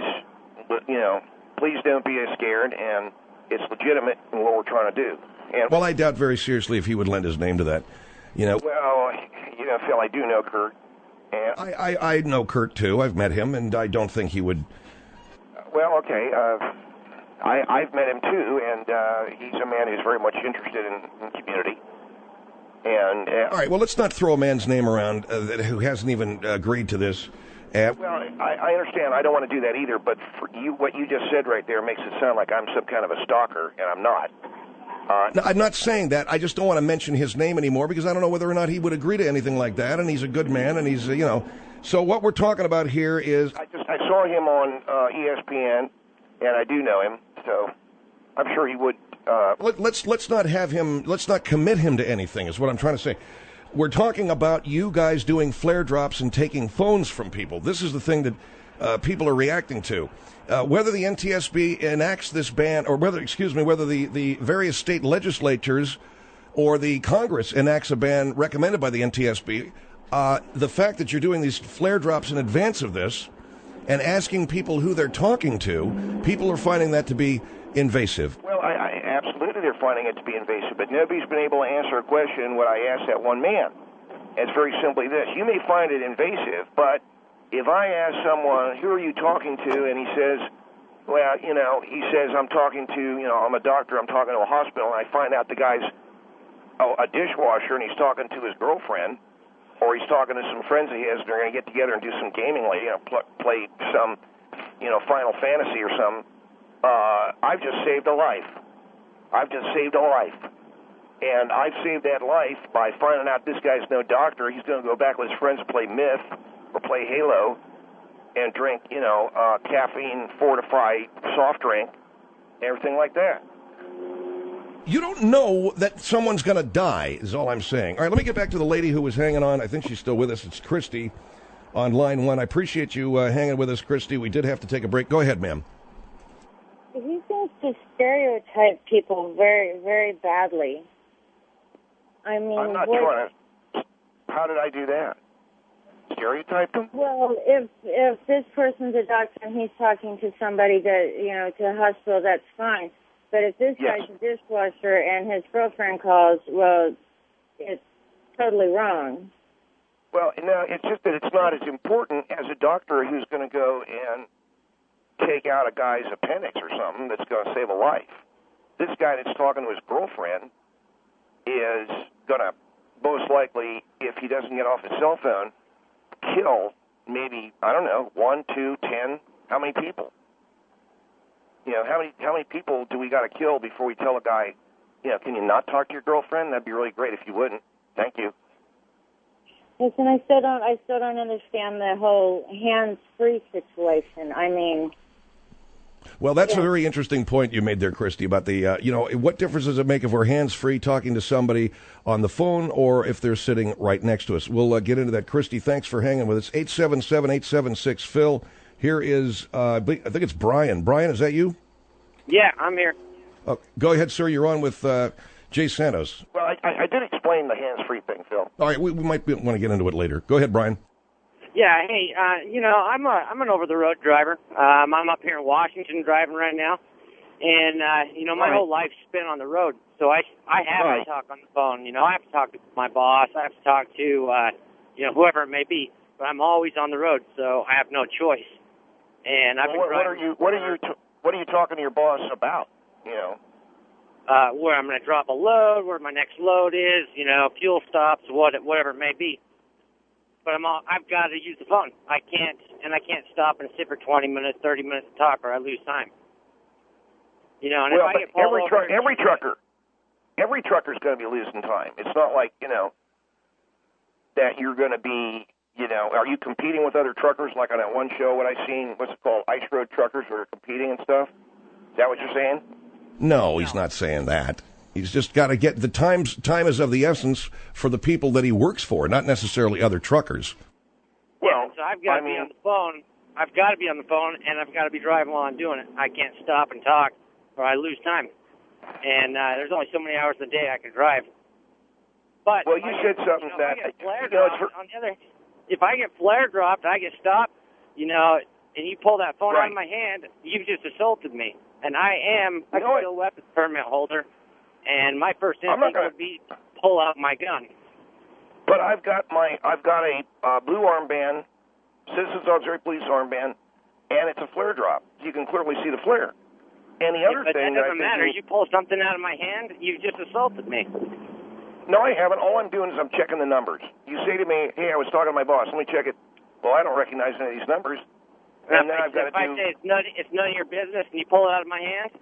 is, you know, please don't be scared, and it's legitimate in what we're trying to do. And Well, I doubt very seriously if he would lend his name to that. You know, well, you know, Phil, I do know Kurt, and I, I, I know Kurt too. I've met him, and I don't think he would. well, okay, uh, I I've met him too, and uh, he's a man who's very much interested in, in community. And uh, All right. Well, let's not throw a man's name around uh, that, who hasn't even agreed to this. Uh, well, I, I understand. I don't want to do that either. But for you, what you just said right there makes it sound like I'm some kind of a stalker, and I'm not. Uh, no, I'm not saying that. I just don't want to mention his name anymore because I don't know whether or not he would agree to anything like that. And he's a good man, and he's uh, you know. So what we're talking about here is I just I saw him on uh, E S P N, and I do know him, so I'm sure he would. Uh, Let, let's let's not have him. Let's not commit him to anything. Is what I'm trying to say. We're talking about you guys doing flare drops and taking phones from people. This is the thing that uh, people are reacting to. Uh, whether the N T S B enacts this ban, or whether, excuse me, whether the, the various state legislatures or the Congress enacts a ban recommended by the N T S B, uh, the fact that you're doing these flare drops in advance of this and asking people who they're talking to, people are finding that to be invasive. Well, I, I absolutely they're finding it to be invasive, but nobody's been able to answer a question what I asked that one man. It's very simply this. You may find it invasive, but if I ask someone, who are you talking to, and he says, well, you know, he says, I'm talking to, you know, I'm a doctor, I'm talking to a hospital, and I find out the guy's oh, a dishwasher, and he's talking to his girlfriend, or he's talking to some friends that he has, and they're going to get together and do some gaming, like, you know, pl- play some, you know, Final Fantasy or some. Uh, I've just saved a life. I've just saved a life. And I've saved that life by finding out this guy's no doctor. He's going to go back with his friends and play Myth or play Halo and drink, you know, uh, caffeine-fortified soft drink, everything like that. You don't know that someone's going to die, is all I'm saying. All right, let me get back to the lady who was hanging on. I think she's still with us. It's Christy on line one. I appreciate you uh, hanging with us, Christy. We did have to take a break. Go ahead, ma'am. He seems to stereotype people very, very badly. I mean, I'm not what, trying to. How did I do that? Stereotype them? Well, if if this person's a doctor and he's talking to somebody that, you know, to a hospital, that's fine. But if this Yes. guy's a dishwasher and his girlfriend calls, well, it's totally wrong. Well, no, it's just that it's not as important as a doctor who's going to go and take out a guy's appendix or something that's going to save a life. This guy that's talking to his girlfriend is going to most likely, if he doesn't get off his cell phone, kill maybe, I don't know, one, two, ten, how many people? You know, how many how many people do we got to kill before we tell a guy, you know, can you not talk to your girlfriend? That'd be really great if you wouldn't. Thank you. Listen, I still don't I still don't understand the whole hands-free situation. I mean, Well, that's yeah. a very interesting point you made there, Christy, about the, uh, you know, what difference does it make if we're hands-free talking to somebody on the phone or if they're sitting right next to us? We'll uh, get into that. Christy, thanks for hanging with us. eight seven seven, eight seven six, Phil. Here is, uh, I think it's Brian. Brian, is that you? Yeah, I'm here. Oh, go ahead, sir. You're on with uh, Jay Santos. Well, I, I did explain the hands-free thing, Phil. All right, we, we might be, want to get into it later. Go ahead, Brian. Yeah, hey, uh, you know, I'm a I'm an over-the-road driver. Um, I'm up here in Washington driving right now, and uh, you know, my Right. whole life's spent on the road, so I I have Right. to talk on the phone. You know, I have to talk to my boss. I have to talk to uh, you know, whoever it may be. But I'm always on the road, so I have no choice. And I've Well, been what, what are driving. you what are you t- what are you talking to your boss about? You know. uh, where I'm going to drop a load, where my next load is, you know, fuel stops, what, whatever it may be. But I'm all, I've got to use the phone. I can't, and I can't stop and sit for twenty minutes, thirty minutes to talk, or I lose time. You know, and well, if I but get pulled every over, truck, every trucker, every trucker's going to be losing time. It's not like, you know, that you're going to be, you know, are you competing with other truckers like on that one show? What I seen, what's it called, Ice Road Truckers, who are competing and stuff? Is that what you're saying? No, he's not saying that. He's just got to get the times. Time is of the essence for the people that he works for, not necessarily other truckers. Well, so I've got to I be mean, on the phone. I've got to be on the phone, and I've got to be driving while I'm doing it. I can't stop and talk, or I lose time. And uh, there's only so many hours a day I can drive. But well, if you I said get, something you know, that if I get flare you know, it's dropped, for, on the other, if I get flare dropped, I get stopped, you know, and you pull that phone Right. out of my hand, you've just assaulted me. And I am a You know what? concealed weapons permit holder, and my first I'm not instinct gonna- would be pull out my gun. But I've got my I've got a uh, blue armband, Citizens Auxiliary Police armband, and it's a flare drop. You can clearly see the flare. And the other But thing that that I doesn't think matter. you- You pull something out of my hand, you've just assaulted me. No, I haven't. All I'm doing is I'm checking the numbers. You say to me, hey, I was talking to my boss. Let me check it. Well, I don't recognize any of these numbers. And then I've got if to I do, say it's none, it's none of your business, and you pull it out of my hand,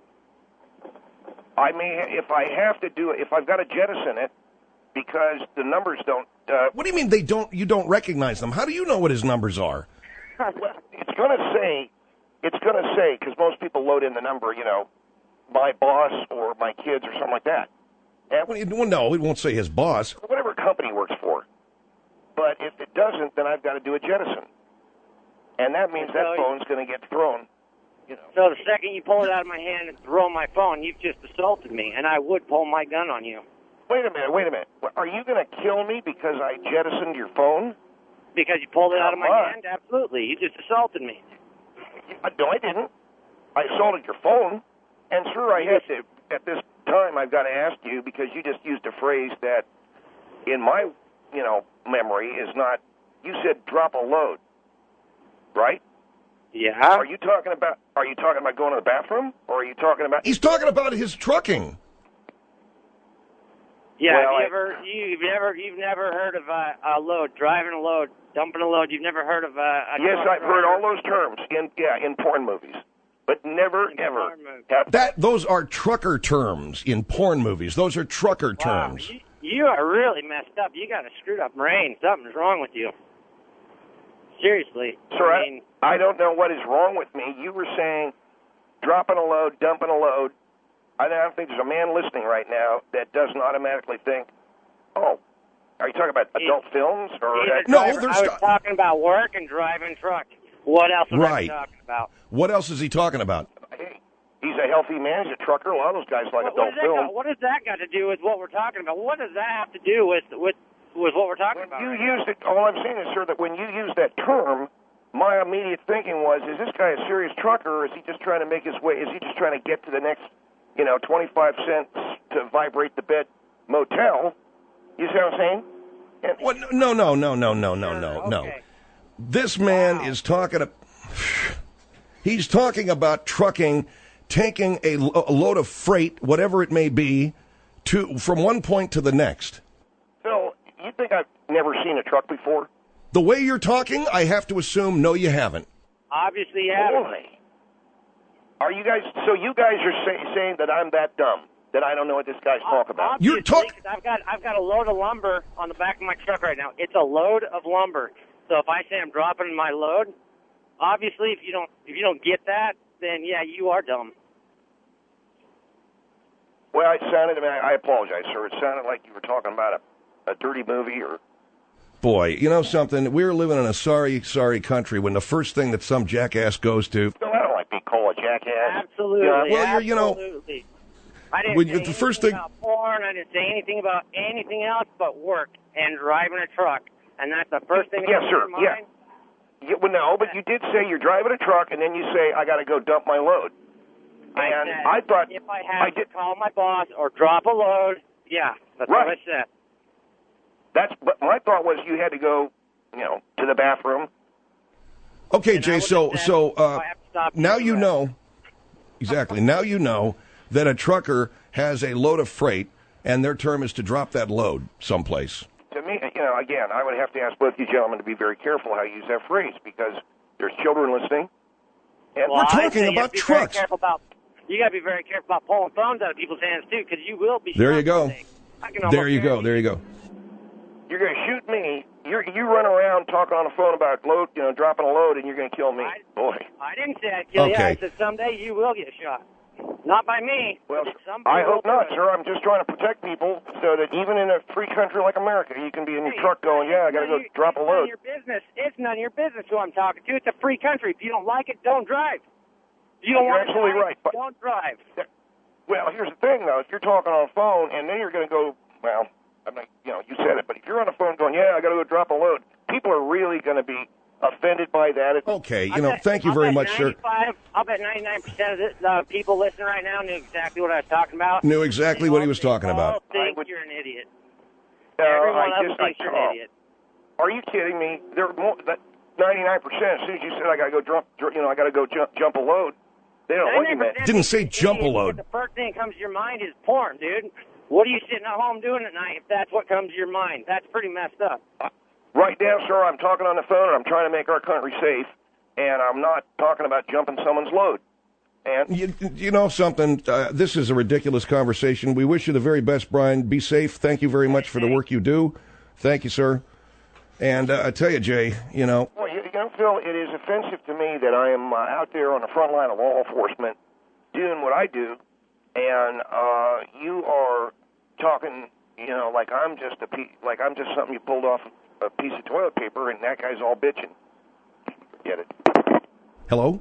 I may, if I have to do it, if I've got to jettison it, because the numbers don't, uh, What do you mean they don't? You don't recognize them? How do you know what his numbers are? well, it's going to say, it's going to say, because most people load in the number, you know, my boss or my kids or something like that. And Well, you- well, no, it won't say his boss. whatever company works for. But if it doesn't, then I've got to do a jettison. And that means that So- phone's going to get thrown. You know. so the second you pull it out of my hand and throw my phone, you've just assaulted me, and I would pull my gun on you. Wait a minute, wait a minute. Are you going to kill me because I jettisoned your phone? Because you pulled it out of my Come on. hand? Absolutely. You just assaulted me. Uh, No, I didn't. I assaulted your phone. And, sir, I have to, at this time, I've got to ask you, because you just used a phrase that, in my, you know, memory is not, you said drop a load, right? Yeah. Are you talking about, are you talking about going to the bathroom? Or are you talking about... He's talking about his trucking. Yeah, Well, have you I- ever, you've never, you've never heard of uh, a load, driving a load, dumping a load. You've never heard of uh, a Yes, truck I've heard all driver? those terms in, yeah, in porn movies. But never, In ever. porn movies. have- That those are trucker terms in porn movies. Those are trucker Wow, terms. you, you are really messed up. You got a screwed up brain. Something's wrong with you. Seriously. Sir, I I, mean, I don't know what is wrong with me. You were saying dropping a load, dumping a load. I don't think there's a man listening right now that doesn't automatically think, oh, are you talking about adult films? Or either No, driver- there's I was st- talking about work and driving truck. What else was Right. I talking about? What else is he talking about? hey, he's a healthy man. He's a trucker. A lot of those guys like What, what, adult does that film. got, what does that got to do with what we're talking about? What does that have to do with with, with what we're talking about? You right now? used it. All I'm saying is, sir, that when you use that term, my immediate thinking was, is this guy a serious trucker, or is he just trying to make his way? Is he just trying to get to the next, you know, twenty-five cents to vibrate the bed motel? You see what I'm saying? And, What? No, no, no, no, no, no, no, no. Okay. This man is talking. A, he's talking about trucking, taking a, lo- a load of freight, whatever it may be, to from one point to the next. Phil, you think I've never seen a truck before? The way you're talking, I have to assume no, you haven't. Obviously, you haven't. Boy. Are you guys? So you guys are say, saying that I'm that dumb, that I don't know what this guy's talking about? You're Obviously, talk- 'cause I've got I've got a load of lumber on the back of my truck right now. It's a load of lumber. So if I say I'm dropping my load, obviously if you don't if you don't get that, then yeah, you are dumb. Well, it sounded. I mean, I apologize, sir. It sounded like you were talking about a, a dirty movie or. Boy, you know something? We're living in a sorry, sorry country when the first thing that some jackass goes to. No, I don't like being called a jackass. Absolutely. Yeah, well, you're- you know, absolutely. I didn't when say you- the anything first thing- about porn. I didn't say anything about anything else but work and driving a truck. And that's the first thing that Yes, comes sir. to your mind. Yeah, well, no, but you did say you're driving a truck, and then you say I got to go dump my load. I And said, I thought if I have I to did. call my boss or drop a load, yeah, that's Right. what I said. That's. But my thought was you had to go, you know, to the bathroom. Okay, And I Jay. would've So, said, so "Oh, uh, I have to stop now doing you that." know exactly. Now you know that a trucker has a load of freight, and their term is to drop that load someplace. To me, you know, again, I would have to ask both you gentlemen to be very careful how you use that phrase because there's children listening. And Well, We're I talking say you about have to be very trucks. careful about, you got to be very careful about pulling phones out of people's hands too, because you will be. There shot you go. one day. I can almost There you go. guarantee There you go. you're going to shoot me. You're, you run around talking on the phone about load, you know, dropping a load, and you're going to kill me. I- Boy. I didn't say I'd kill you. Okay. I said someday you will get shot. Not by me. Well, but somebody I hope will not, do it. sir. I'm just trying to protect people so that even in a free country like America, you can be in your Hey, truck going, yeah, I it's got to none go of drop a your- It's none load. of your business. It's none of your business who I'm talking to. It's a free country. If you don't like it, don't drive. If you don't You're want to absolutely drive, right, but- don't drive. Well, here's the thing, though. If you're talking on the phone and then you're going to go, well, I mean, you know, you said it, but if you're on the phone going, yeah, I got to go drop a load, people are really going to be offended by that. It, Okay, you I'll know, bet- thank you I'll very bet much, sir. ninety-five I'll bet ninety-nine percent of the uh, people listening right now knew exactly what I was talking about. Knew exactly They what he all- was talking they about. all think I would- you're an idiot. No, Every one I of them just, I thinks you're saw. an idiot. Are you kidding me? They're more, that ninety-nine percent. As soon as you said I got to go jump, you know, I got to go jump, jump a load, they don't know what you meant. ninety-nine percent Didn't say think jump a you're an load. idiot. The first thing that comes to your mind is porn, dude. What are you sitting at home doing at night if that's what comes to your mind? That's pretty messed up. Right now, sir, I'm talking on the phone and I'm trying to make our country safe, and I'm not talking about jumping someone's load. And You, you know something? Uh, this is a ridiculous conversation. We wish you the very best, Brian. Be safe. Thank you very much for the work you do. Thank you, sir. And uh, I tell you, Jay, you know, well, you, you know, Phil, it is offensive to me that I am uh, out there on the front line of law enforcement doing what I do, and uh, you are talking, you know, like I'm just a pe- like I'm just something you pulled off a piece of toilet paper, and that guy's all bitching. Get it? hello?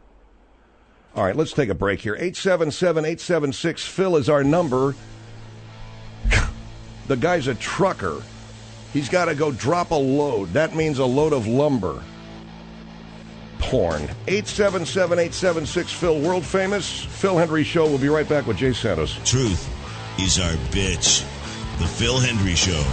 All right, let's take a break here. eight seven seven, eight seven six, Phil is our number. The guy's a trucker. He's got to go drop a load. That means a load of lumber. Porn. eight seven seven, eight seven six, Phil, world famous. Phil Hendrie Show. We'll be right back with Jay Santos. Truth is our bitch. The Phil Hendrie Show.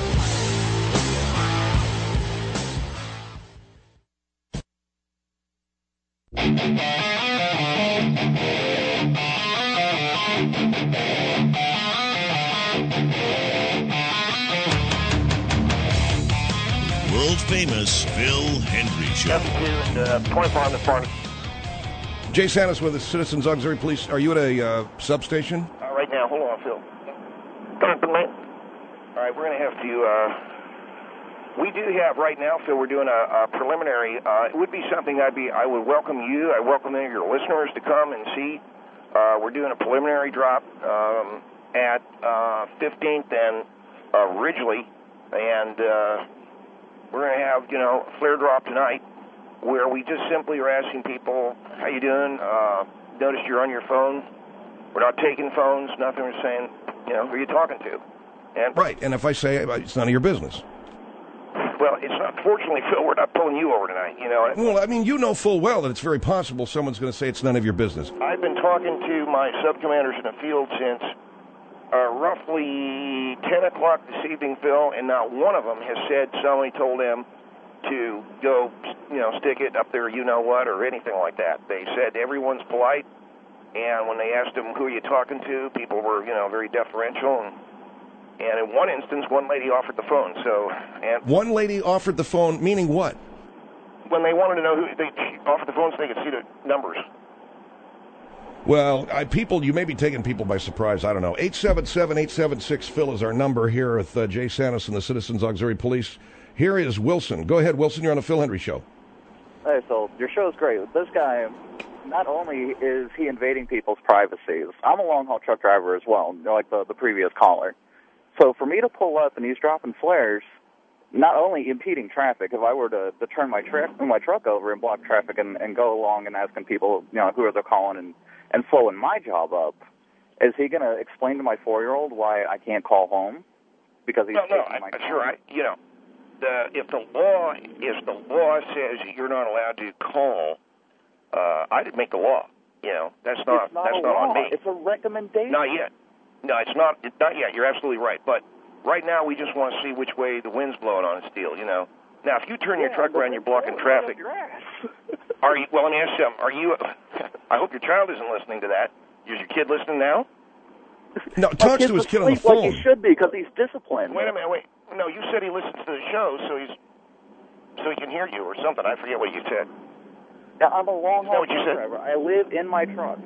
World famous Phil Hendrie Show. twenty-four on the front. Jay Santos with the Citizens Auxiliary Police. Are you at a uh, substation? Uh, right now, hold on, Phil. All right, we're going to have to. Uh, we do have right now, Phil. We're doing a, a preliminary. Uh, it would be something I'd be. I would welcome you. I welcome any of your listeners to come and see. Uh, we're doing a preliminary drop um, at uh, fifteenth and uh, Ridgely, and uh, we're going to have you know a flare drop tonight, where we just simply are asking people, "How you doing? Uh, notice you're on your phone. We're not taking phones. Nothing. We're saying, you know, who are you talking to?" And right. And if I say it's none of your business. Well, it's not. Fortunately, Phil, we're not pulling you over tonight. You know. Well, I mean, you know full well that it's very possible someone's going to say it's none of your business. I've been talking to my sub-commanders in the field since uh, roughly ten o'clock this evening, Phil, and not one of them has said somebody told them to go, you know, stick it up there, you know what, or anything like that. They said everyone's polite, and when they asked them who are you talking to, people were, you know, very deferential. And, and in one instance, one lady offered the phone. So, and one lady offered the phone, meaning what? When they wanted to know who, they offered the phone so they could see the numbers. Well, I, people, you may be taking people by surprise. I don't know. eight seven seven, eight seven six, Phil is our number here with uh, Jay Santos and the Citizens Auxiliary Police. Here is Wilson. Go ahead, Wilson. You're on the Phil Hendrie Show. Hey, Phil. Your show's great. This guy, not only is he invading people's privacies, I'm a long-haul truck driver as well, like the, the previous caller. So for me to pull up and he's dropping flares, not only impeding traffic, if I were to, to turn my, tra- my truck over and block traffic and, and go along and asking people, you know, who are they calling and, and slowing my job up, is he going to explain to my four-year-old why I can't call home? Because he's no, no, taking my I, sure, I, you know, the, if the law if the law says you're not allowed to call, uh, I'd make the law. You know, that's not, it's not that's a not law. on me. It's a recommendation. Not yet. No, it's not. It's not yet. You're absolutely right. But right now, we just want to see which way the wind's blowing on this deal. You know. Now, if you turn yeah, your truck around, you're blocking traffic. Your ass. Are you? Well, let me ask you something. Are you? I hope your child isn't listening to that. Is your kid listening now? No, talks to his kid on the phone. Like he should be, because he's disciplined. Wait a minute. Wait. No, you said he listens to the show, so he's so he can hear you or something. I forget what you said. Yeah, I'm a long-haul truck driver. I live in my truck.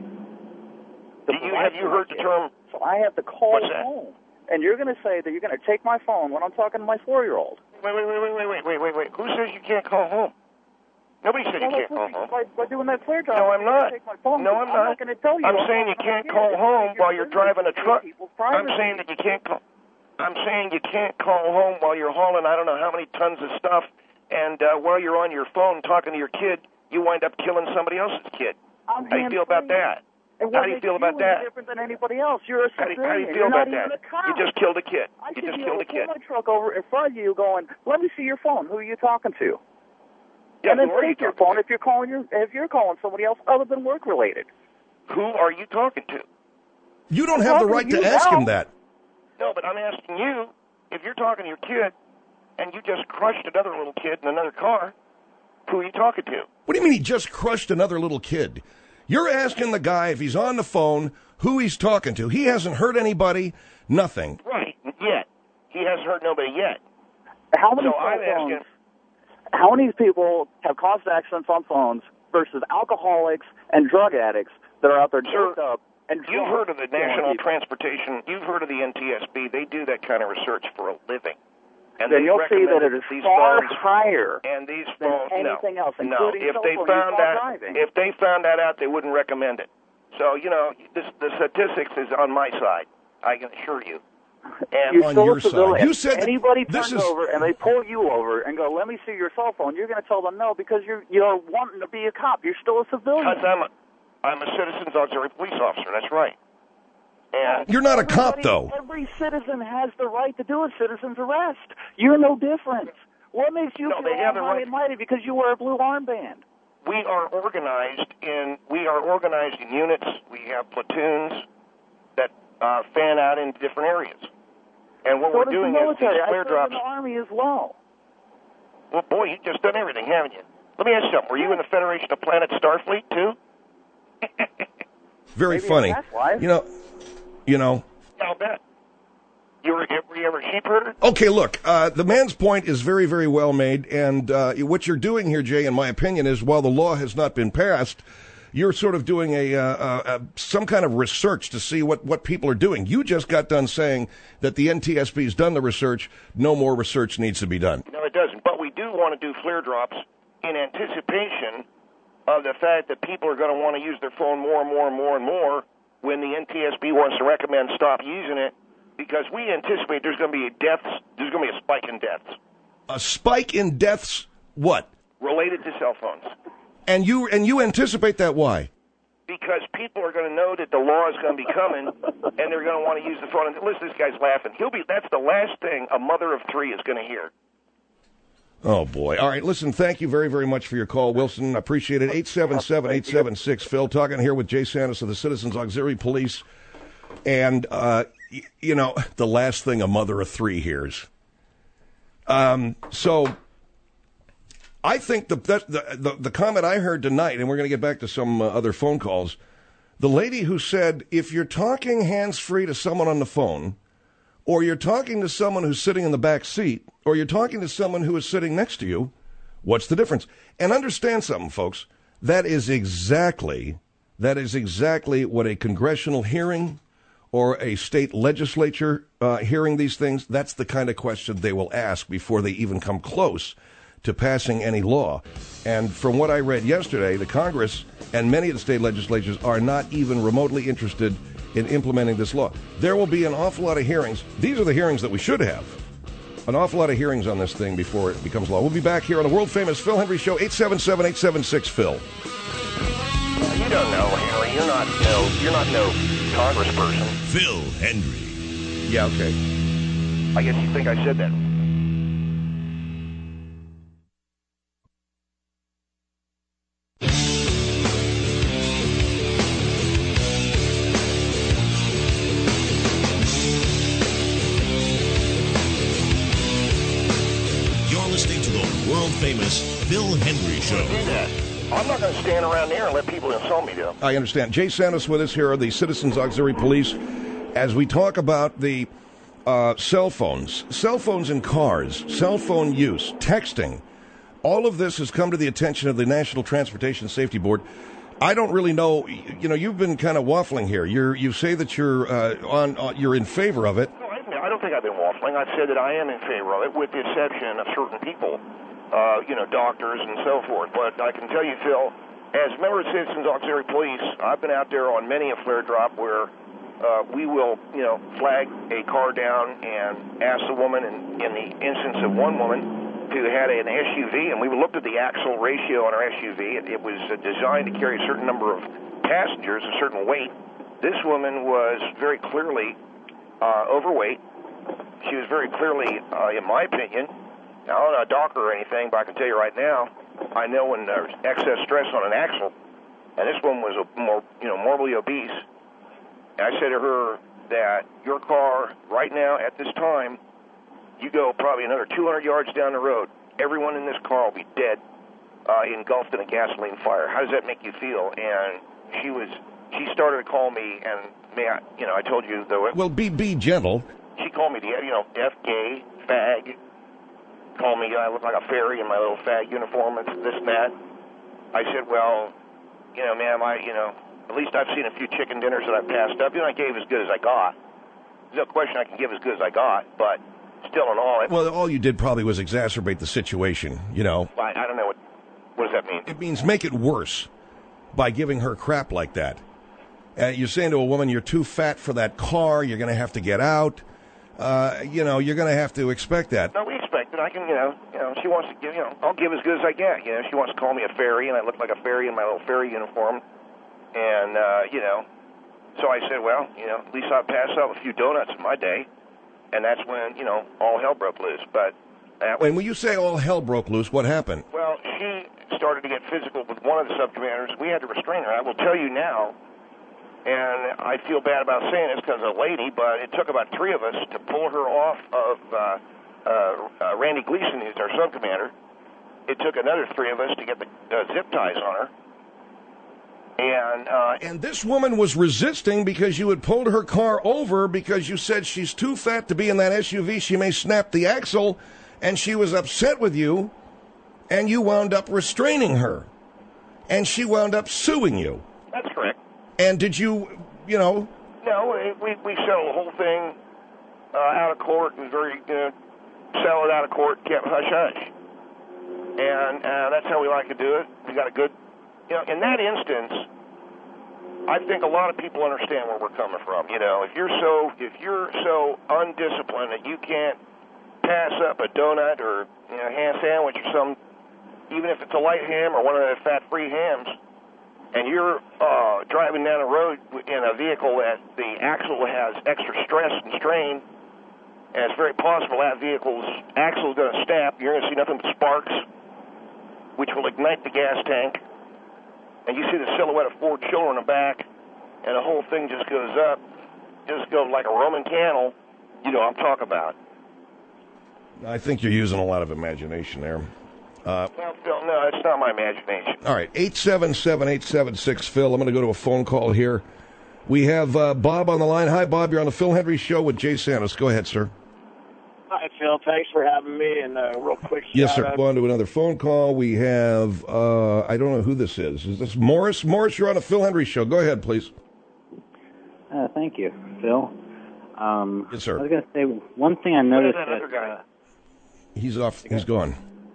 Do you, have you heard the term? So I have to call What's that? home. And you're going to say that you're going to take my phone when I'm talking to my four-year-old. Wait, wait, wait, wait, wait, wait, wait, wait, wait. Who says you can't call home? Nobody said well, you can't call home. By, by doing that flare drive, no, I'm not. Take my phone. No, I'm, I'm not. not going to tell you. I'm I'm saying you can't call home while you're driving a truck. I'm saying that you can't call. I'm saying you can't call home while you're hauling I don't know how many tons of stuff, and uh, while you're on your phone talking to your kid, you wind up killing somebody else's kid. I'm how do you feel about that? And how do you feel about that? Different than anybody else. You're a how do, civilian. how do you feel You're about not that? Even a cop. You just killed a kid. I you should just be killed able a kid. to pull my truck over in front of you, going, "Let me see your phone. Who are you talking to?" Yeah, and then who are take you your talking phone to? if you're calling your if you're calling somebody else other than work related. Who are you talking to? You don't I'm have the talking right to to you ask now. him that. No, but I'm asking you, if you're talking to your kid and you just crushed another little kid in another car, who are you talking to? What do you mean he just crushed another little kid? You're asking the guy if he's on the phone who he's talking to. He hasn't hurt anybody, nothing. Right, yet. He hasn't hurt nobody yet. How many so cell I'm phones, asking, how many people have caused accidents on phones versus alcoholics and drug addicts that are out there Sir, doped up and you've drunk heard of the National people? Transportation, you've heard of the N T S B. They do that kind of research for a living. And then they you'll see that recommend it is these far phones, higher and these than phones, anything no, else, no. including If cell they phone found use while that, driving. if they found that out, they wouldn't recommend it. So you know, this, the statistics is on my side. I can assure you. And you're on still your a civilian. side. You said that anybody this turns is... over and they pull you over and go, "Let me see your cell phone." You're going to tell them no because you're you're wanting to be a cop. You're still a civilian. Because I'm a, I'm a citizens auxiliary police officer. That's right. And You're not a cop, Everybody- though. Every citizen has the right to do a citizen's arrest. You're no different. What makes you No, feel they have the high right- and mighty because you wear a blue armband? we are organized in we are organized in units. We have platoons that uh, fan out in different areas. And what so we're does doing the is military. these I flare served drops. in the Army as well. Well, boy, you've just done everything, haven't you? Let me ask you something. Were you in the Federation of Planet Starfleet too? Very Maybe funny. that's why. You know, you know. I'll bet. You were, were you ever a sheep herder? Okay, look, uh, the man's point is very, very well made, and uh, what you're doing here, Jay, in my opinion, is while the law has not been passed, you're sort of doing a, uh, uh, uh, some kind of research to see what, what people are doing. You just got done saying that the N T S B's done the research. No more research needs to be done. No, it doesn't. But we do want to do flare drops in anticipation of the fact that people are going to want to use their phone more and more and more and more when the N T S B wants to recommend stop using it, because we anticipate there's going to be a deaths, there's going to be a spike in deaths. A spike in deaths, what? Related to cell phones. And you and you anticipate that, why? Because people are going to know that the law is going to be coming, and they're going to want to use the phone. And listen, this guy's laughing. He'll be. That's the last thing a mother of three is going to hear. Oh, boy. All right, listen, thank you very, very much for your call, Wilson. I appreciate it. eight seven seven, eight seven six, Phil, talking here with Jay Santis of the Citizens Auxiliary Police. And, uh, y- you know, the last thing a mother of three hears. Um, so I think the, that, the, the, the comment I heard tonight, and we're going to get back to some uh, other phone calls, the lady who said, if you're talking hands-free to someone on the phone, or you're talking to someone who's sitting in the back seat, or you're talking to someone who is sitting next to you, what's the difference? And understand something, folks. That is exactly, that is exactly what a congressional hearing or a state legislature uh, hearing these things, that's the kind of question they will ask before they even come close to passing any law. And from what I read yesterday, the Congress and many of the state legislatures are not even remotely interested in implementing this law. There will be an awful lot of hearings. These are the hearings that we should have. An awful lot of hearings on this thing before it becomes law. We'll be back here on the world-famous Phil Hendry Show, eight seven seven, eight seven six, Phil. You don't know, Henry. You're not no. You're not no congressperson. Phil Hendry. Yeah, okay. I guess you think I said that. You're listening to the world-famous Phil Hendry Show. Do that. I'm not going to stand around there and let people insult me, though. I understand. Jay Santis with us here, the Citizens Auxiliary Police, as we talk about the uh, cell phones, cell phones in cars, cell phone use, texting. All of this has come to the attention of the National Transportation Safety Board. I don't really know. You know, you've been kind of waffling here. You're, you say that you're uh, on, uh, you're in favor of it. No, I, I don't think I've been waffling. I've said that I am in favor of it, with the exception of certain people, uh, you know, doctors and so forth. But I can tell you, Phil, as a member of Citizens Auxiliary Police, I've been out there on many a flare drop where uh, we will, you know, flag a car down and ask the woman, in, in the instance of one woman, who had an S U V, and we looked at the axle ratio on our S U V. It, it was uh, designed to carry a certain number of passengers, a certain weight. This woman was very clearly uh, overweight. She was very clearly, uh, in my opinion, now I'm not a doctor or anything, but I can tell you right now, I know when there's excess stress on an axle, and this woman was a more, you know, morbidly obese. And I said to her that your car right now at this time, you go probably another two hundred yards down the road, everyone in this car will be dead, uh, engulfed in a gasoline fire. How does that make you feel? And she was, she started to call me, and may I, you know, I told you though. Well, be be gentle. She called me the, you know, F gay, fag. Called me, I look like a fairy in my little fag uniform, and this and that. I said, well, you know, ma'am, I, you know, at least I've seen a few chicken dinners that I've passed up. You know, I gave as good as I got. There's no question I can give as good as I got, but still in all. It, Well, all you did probably was exacerbate the situation, you know. I, I don't know what, what does that mean? It means make it worse by giving her crap like that. Uh, you're saying to a woman, you're too fat for that car, you're going to have to get out. Uh, you know, you're going to have to expect that. No, we expect it. I can, you know, you know, she wants to give, you know, I'll give as good as I get. You know, she wants to call me a fairy, and I look like a fairy in my little fairy uniform. And, uh, you know, So I said, well, you know, at least I passed out a few donuts in my day. And that's when, you know, all hell broke loose. But that And when you say all hell broke loose, what happened? Well, she started to get physical with one of the sub-commanders. We had to restrain her. I will tell you now, and I feel bad about saying this because of a lady, but it took about three of us to pull her off of uh, uh, uh, Randy Gleason, who's our sub-commander. It took another three of us to get the uh, zip ties on her. And, uh, and this woman was resisting because you had pulled her car over because you said she's too fat to be in that S U V. She may snap the axle, and she was upset with you, and you wound up restraining her, and she wound up suing you. That's correct. And did you, you know? No, we we settled the whole thing uh, out of court. It was very uh, settled it out of court, kept hush hush, and uh, that's how we like to do it. We got a good. You know, in that instance, I think a lot of people understand where we're coming from. You know, if you're so if you're so undisciplined that you can't pass up a donut or you know, ham sandwich or some, even if it's a light ham or one of the fat-free hams, and you're uh, driving down the road in a vehicle that the axle has extra stress and strain, and it's very possible that vehicle's axle is going to snap. You're going to see nothing but sparks, which will ignite the gas tank. And you see the silhouette of four children in the back, and the whole thing just goes up, just goes like a Roman candle. You know what I'm talking about. I think you're using a lot of imagination there. Uh, well, Phil, no, it's not my imagination. All right, eight seven seven, eight seven six, Phil. I'm going to go to a phone call here. We have uh, Bob on the line. Hi, Bob. You're on the Phil Hendry Show with Jay Santos. Go ahead, sir. Hi, Phil. Thanks for having me. And uh, real quick Yes, sir. shout-out. Go on to another phone call. We have, uh, I don't know who this is. Is this Morris? Morris, you're on the Phil Hendry Show. Go ahead, please. Uh, thank you, Phil. Um, yes, sir. I was going to say one thing I noticed that other that guy? uh, He's off. He's gone.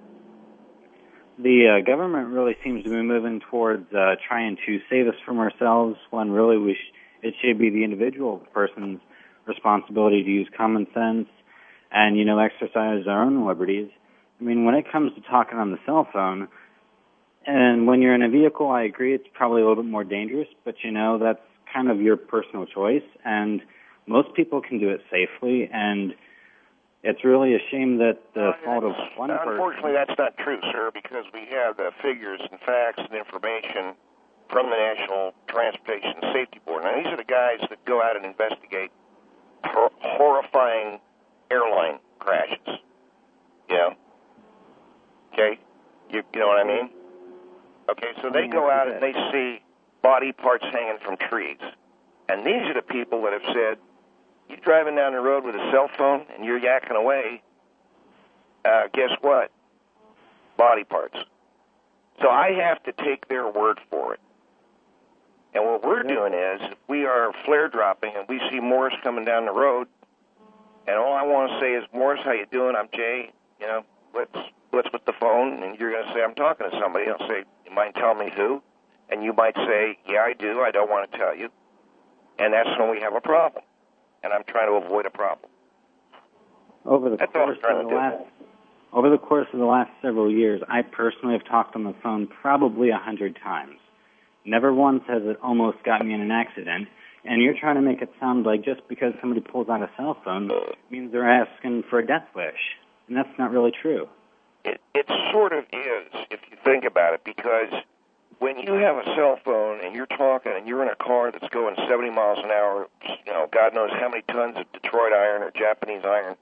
the uh, government really seems to be moving towards uh, trying to save us from ourselves when really we sh- it should be the individual person's responsibility to use common sense and, you know, exercise their own liberties. I mean, when it comes to talking on the cell phone, and when you're in a vehicle, I agree it's probably a little bit more dangerous, but, you know, that's kind of your personal choice, and most people can do it safely, and it's really a shame that the Uh, fault of one person... Unfortunately, that's not true, sir, because we have the figures and facts and information from the National Transportation Safety Board. Now, these are the guys that go out and investigate hor- horrifying airline crashes. You know? Okay? You, you know what I mean? Okay, so they go out and they see body parts hanging from trees. And these are the people that have said, you're driving down the road with a cell phone and you're yakking away, uh, guess what? Body parts. So I have to take their word for it. And what we're doing is, if we are flare dropping and we see Morris coming down the road, and all I want to say is, Morris, how you doing? I'm Jay. You know, let's let's with the phone, and you're going to say, I'm talking to somebody. I'll say, you mind telling me who? And you might say, yeah, I do. I don't want to tell you. And that's when we have a problem. And I'm trying to avoid a problem. Over the That's all course I'm trying of to the do. last over the course of the last several years, I personally have talked on the phone probably a hundred times. Never once has it almost got me in an accident. And you're trying to make it sound like just because somebody pulls out a cell phone means they're asking for a death wish. And that's not really true. It, it sort of is, if you think about it, because when you have a cell phone and you're talking and you're in a car that's going seventy miles an hour, you know, God knows how many tons of Detroit iron or Japanese iron,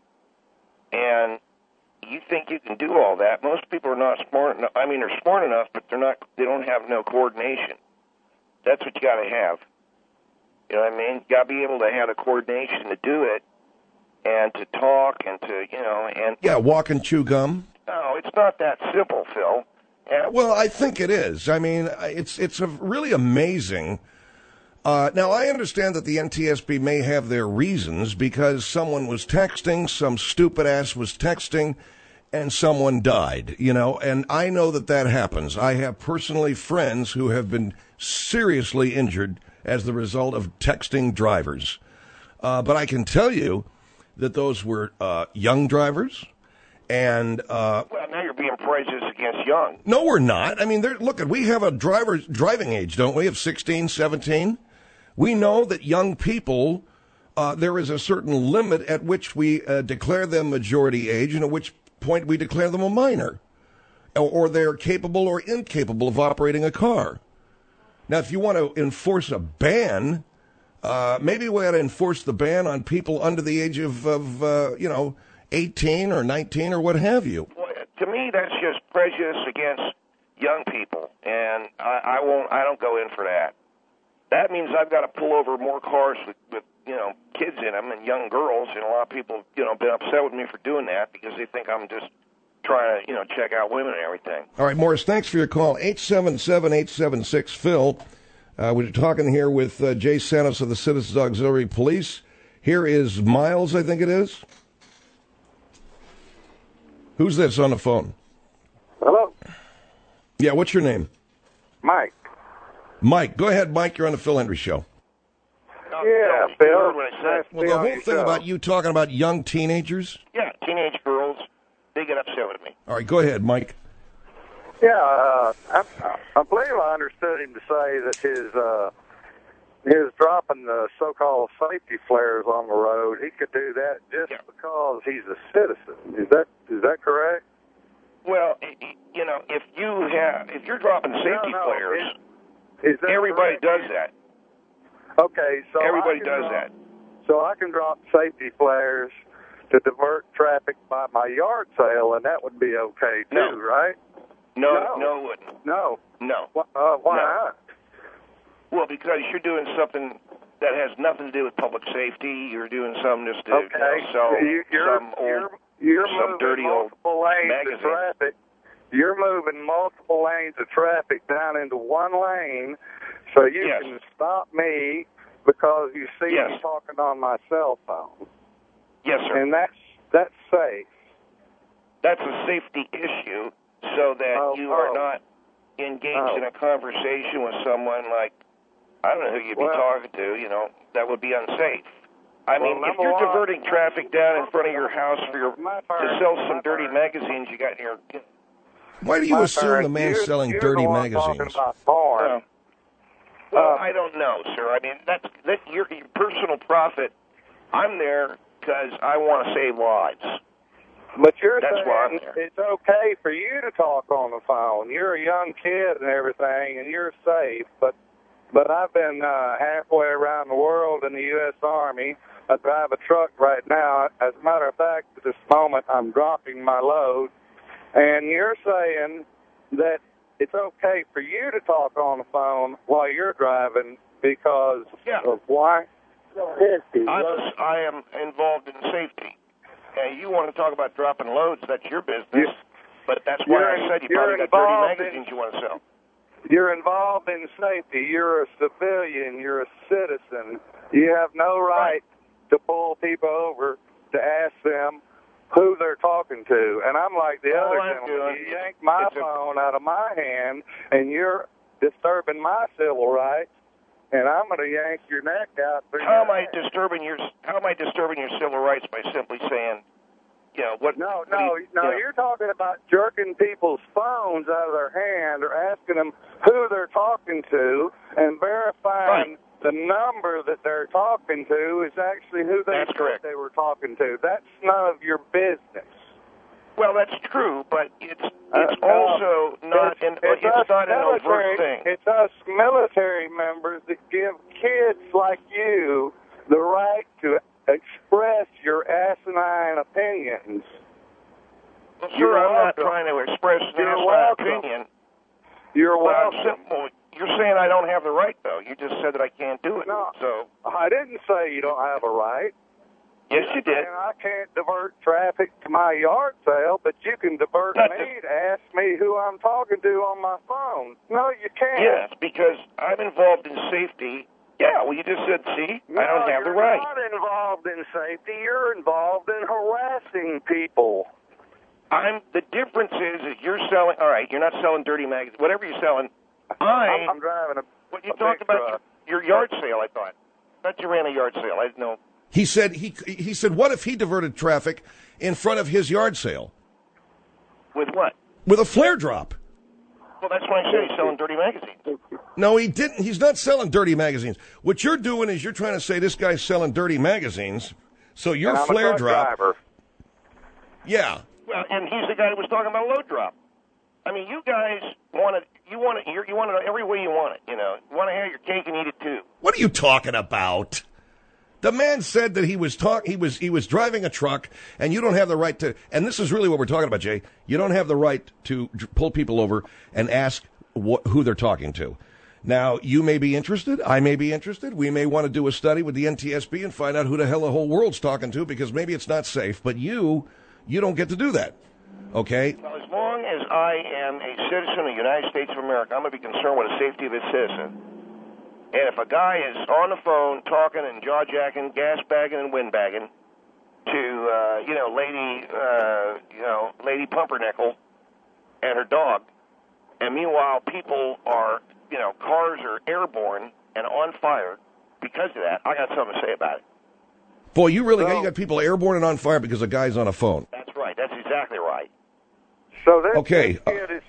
and you think you can do all that, most people are not smart enough. I mean, they're smart enough, but they're not. They don't have no coordination. That's what you got to have. You know what I mean? You got to be able to have the coordination to do it, and to talk, and to you know, and Yeah, walk and chew gum. no, it's not that simple, Phil. And Well, I think it is. I mean, it's it's a really amazing. Uh, now, I understand that the N T S B may have their reasons because someone was texting, some stupid ass was texting, and someone died, you know, and I know that that happens. I have personally friends who have been seriously injured as the result of texting drivers. Uh, but I can tell you that those were uh, young drivers, and uh, well, now you're being prejudiced against young. no, we're not. I mean, they're, look, we have a driver's driving age, don't we, of sixteen, seventeen? We know that young people, uh, there is a certain limit at which we uh, declare them majority age and at which point we declare them a minor, or, or they're capable or incapable of operating a car. Now, if you want to enforce a ban, uh, maybe we ought to enforce the ban on people under the age of, of uh, you know, eighteen or nineteen or what have you. Well, to me, that's just prejudice against young people, and I, I won't. I don't go in for that. That means I've got to pull over more cars with, with you know kids in them and young girls, and a lot of people you know been upset with me for doing that because they think I'm just trying to you know check out women and everything. All right, Morris, thanks for your call. eight seven seven, eight seven six, Phil. Uh, we're talking here with uh, Jay Santos of the Citizens Auxiliary Police. Here is Miles, I think it is. Who's this on the phone? Hello? Yeah, what's your name? Mike. Mike. Go ahead, Mike. You're on the Phil Hendry Show. Yeah, Phil. Nice Well, the whole thing about you talking about young teenagers? Yeah, teenage girls, they get upset with me. All right, go ahead, Mike. Yeah, uh, I, I believe I understood him to say that his uh, his dropping the so-called safety flares on the road, he could do that just yeah. because he's a citizen. Is that is that correct? Well, you know, if you have if you're dropping safety no, no. flares, is, is that everybody correct? does that. Okay, so everybody I can does drop, that. So I can drop safety flares to divert traffic by my yard sale, and that would be okay too, no. right? No, no, no, it wouldn't. No, no. Uh, why no. not? Well, because you're doing something that has nothing to do with public safety. You're doing something just to okay. you know, sell you, you're, some old, you're, you're some dirty old multiple lanes magazine. of traffic. You're moving multiple lanes of traffic down into one lane, so you yes. can stop me because you see yes. me talking on my cell phone. Yes, sir. And that's that's safe. That's a safety issue, so that oh, you oh. are not engaged oh. in a conversation with someone like, I don't know who you'd be well, talking to, you know, that would be unsafe. I well, mean, if you're one, diverting traffic down in front of your house for your to sell some dirty magazines you got in your... Why do you my assume parents, the man's you, selling you're dirty the one magazines? talking about porn. Uh, well, uh, I don't know, sir. I mean, that's that your, your personal profit. I'm there because I want to save lives. But you're That's saying why I'm there. It's okay for you to talk on the phone. You're a young kid and everything, and you're safe. But but I've been uh, halfway around the world in the U S Army. I drive a truck right now. As a matter of fact, at this moment, I'm dropping my load. And you're saying that it's okay for you to talk on the phone while you're driving because yeah. of why? I'm, I am involved in safety. And you want to talk about dropping loads, that's your business. You, but that's why I said you probably got dirty magazines you want to sell. You're involved in safety. You're a civilian. You're a citizen. You have no right, right. to pull people over to ask them who they're talking to. And I'm like the All other I'm gentleman. doing, You yank my phone a, out of my hand, and you're disturbing my civil rights. And I'm going to yank your neck out. How am I disturbing your How am I disturbing your civil rights by simply saying, you know, what? No, what no, you, no. you know? You're talking about jerking people's phones out of their hand or asking them who they're talking to and verifying right. the number that they're talking to is actually who they That's said correct. they were talking to. That's none of your business. Well, that's true, but it's it's uh, also uh, not it's, an it's, it's not an military, overt thing. It's us military members that give kids like you the right to express your asinine opinions. Well, sir, You're I'm welcome. not trying to express an You're asinine welcome. opinion. You're well, welcome. Simple. You're saying I don't have the right, though. You just said that I can't do it. No, so I didn't say you don't have a right. Yes, you did. And I can't divert traffic to my yard sale, but you can divert Not me to ask me who I'm talking to on my phone. No, you can't. Yes, because I'm involved in safety. Yeah, well, you just said, see, no, I don't have the you're right. not involved in safety. You're involved in harassing people. I'm. The difference is, is you're selling. All right, you're not selling dirty magazines. Whatever you're selling, I. I'm, I'm driving a. What you a talked big about truck. your, your yard sale, I thought. I thought you ran a yard sale. I didn't know. He said he he said, what if he diverted traffic in front of his yard sale? With what? With a flare drop. Well, that's why I said he's selling dirty magazines. No, he didn't. He's not selling dirty magazines. What you're doing is you're trying to say this guy's selling dirty magazines, so your And I'm a flare truck drop. driver. Yeah. Well, and he's the guy that was talking about load drop. I mean, you guys want it. You want it. You want it every way you want it. You know, you want to have your cake and eat it too. What are you talking about? The man said that he was talk he was he was driving a truck, and you don't have the right to. And this is really what we're talking about, Jay. You don't have the right to dr- pull people over and ask wh- who they're talking to. Now, you may be interested. I may be interested. We may want to do a study with the N T S B and find out who the hell the whole world's talking to, because maybe it's not safe. But you, you don't get to do that. Okay? Well, as long as I am a citizen of the United States of America, I'm going to be concerned with the safety of its citizen. And if a guy is on the phone talking and jaw-jacking, gas-bagging and wind-bagging to, uh, you know, Lady, uh, you know, Lady Pumpernickel and her dog, and meanwhile people are, you know, cars are airborne and on fire because of that, I got something to say about it. Boy, you really So- got, you got people airborne and on fire because a guy's on a phone. That's right. That's exactly right. So this, Okay. this kid is,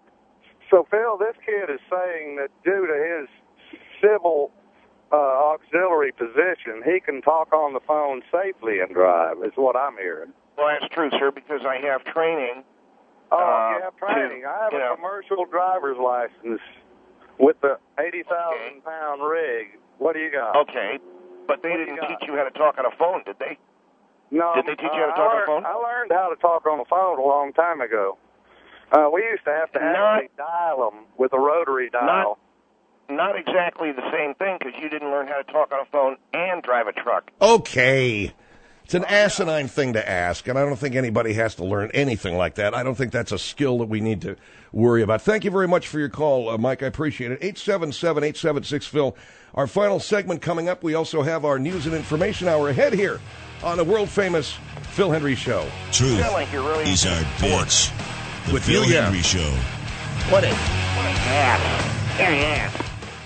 so Phil, this kid is saying that due to his civil uh, auxiliary position, he can talk on the phone safely and drive, is what I'm hearing. Well, that's true, sir, because I have training. Oh, uh, you have training. to, I have you a know, commercial driver's license with the eighty thousand pound rig. What do you got? Okay, but they What do didn't you got? teach you how to talk on a phone, did they? No. Did they teach you how to uh, talk I on a phone? learned, I learned how to talk on the phone a long time ago. Uh, we used to have to Not- actually dial them with a rotary dial. Not exactly the same thing, because you didn't learn how to talk on a phone and drive a truck. Okay. It's an asinine thing to ask, and I don't think anybody has to learn anything like that. I don't think that's a skill that we need to worry about. Thank you very much for your call, uh, Mike. I appreciate it. eight seven seven, eight seven six, Phil. Our final segment coming up. We also have our news and information hour ahead here on the world-famous Phil Hendry Show. Truth Sound like you're really is our bitch. The With Phil you, yeah. Hendry Show. What a, what a ass. Very ass.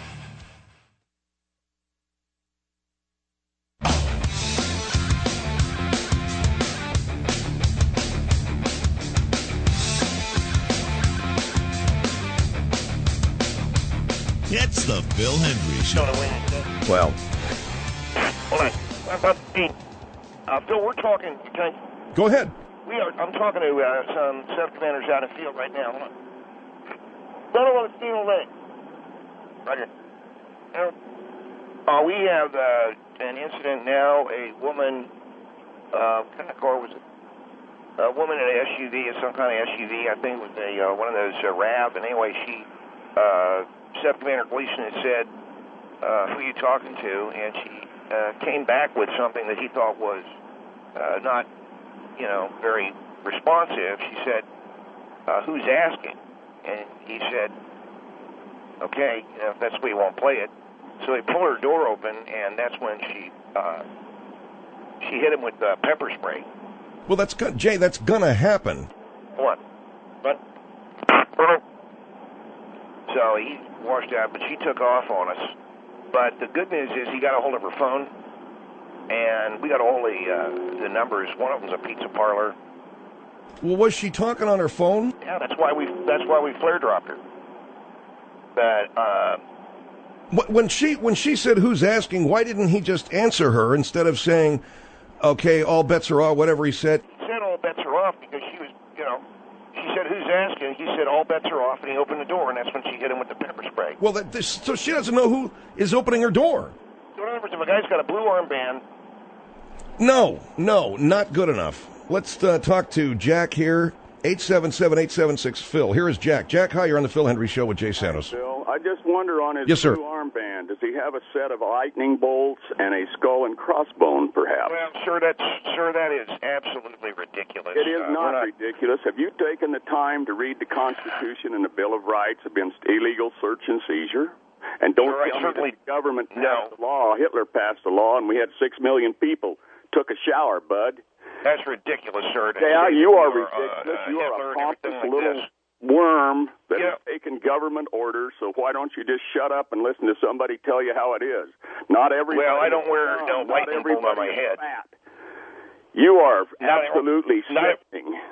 It's the Phil Hendry Show. Well, Hold on. What about the, uh, Phil, we're talking. Can I, go ahead. we are. I'm talking to uh, some sub-commanders out in the field right now. Hold on. Don't want to steal leg. Roger. Now, uh, we have uh, an incident now. A woman, uh, what kind of car was it? A woman in an S U V, some kind of S U V. I think it was a uh, one of those uh, RAV. And anyway, she, uh, Sub-Commander Gleason had said, uh, "Who are you talking to?" And she uh, came back with something that he thought was uh, not, you know, very responsive. She said, uh, "Who's asking?" And he said, "Okay, you know, if that's the way you want to play it." So he pulled her door open, and that's when she uh, she hit him with uh, pepper spray. Well, that's go- Jay. That's gonna happen. What? What? So he washed out, but she took off on us. But the good news is he got a hold of her phone, and we got all the uh, the numbers. One of them's a pizza parlor. Well, was she talking on her phone? Yeah, that's why we that's why we flare dropped her. But uh, Wh- When she when she said who's asking, why didn't he just answer her instead of saying, "Okay, all bets are off," whatever he said? he said all bets are off because she was, you know, she said who's asking. He said all bets are off, and he opened the door, and that's when she hit him with the pepper spray. Well, that, this, so she doesn't know who is opening her door. So in other words, if a guy's got a blue armband, No, no, not good enough. Let's uh, talk to Jack here. eight seven seven, eight seven six, Phil. Here is Jack. Jack, hi, you're on the Phil Hendry Show with Jay Santos. Bill, I just wonder on his Yes, sir. blue armband, does he have a set of lightning bolts and a skull and crossbone, perhaps? well, sure, that's sure that is absolutely ridiculous. It is Uh, not, we're ridiculous. Have you taken the time to read the Constitution and the Bill of Rights against illegal search and seizure? And don't Sure, I tell me certainly- that the government passed No. a law. Hitler passed a law, and we had six million people took a shower, bud. That's ridiculous, sir. to Yeah, say you that are uh, ridiculous. uh, you Hitler are a and everything pompous like little this. worm that Yeah. has taken government orders, so why don't you just shut up and listen to somebody tell you how it is? Not everybody. Well, I don't wear no, no not lightning bolt on everybody my is head. fat. You are Not every- absolutely not- sickening.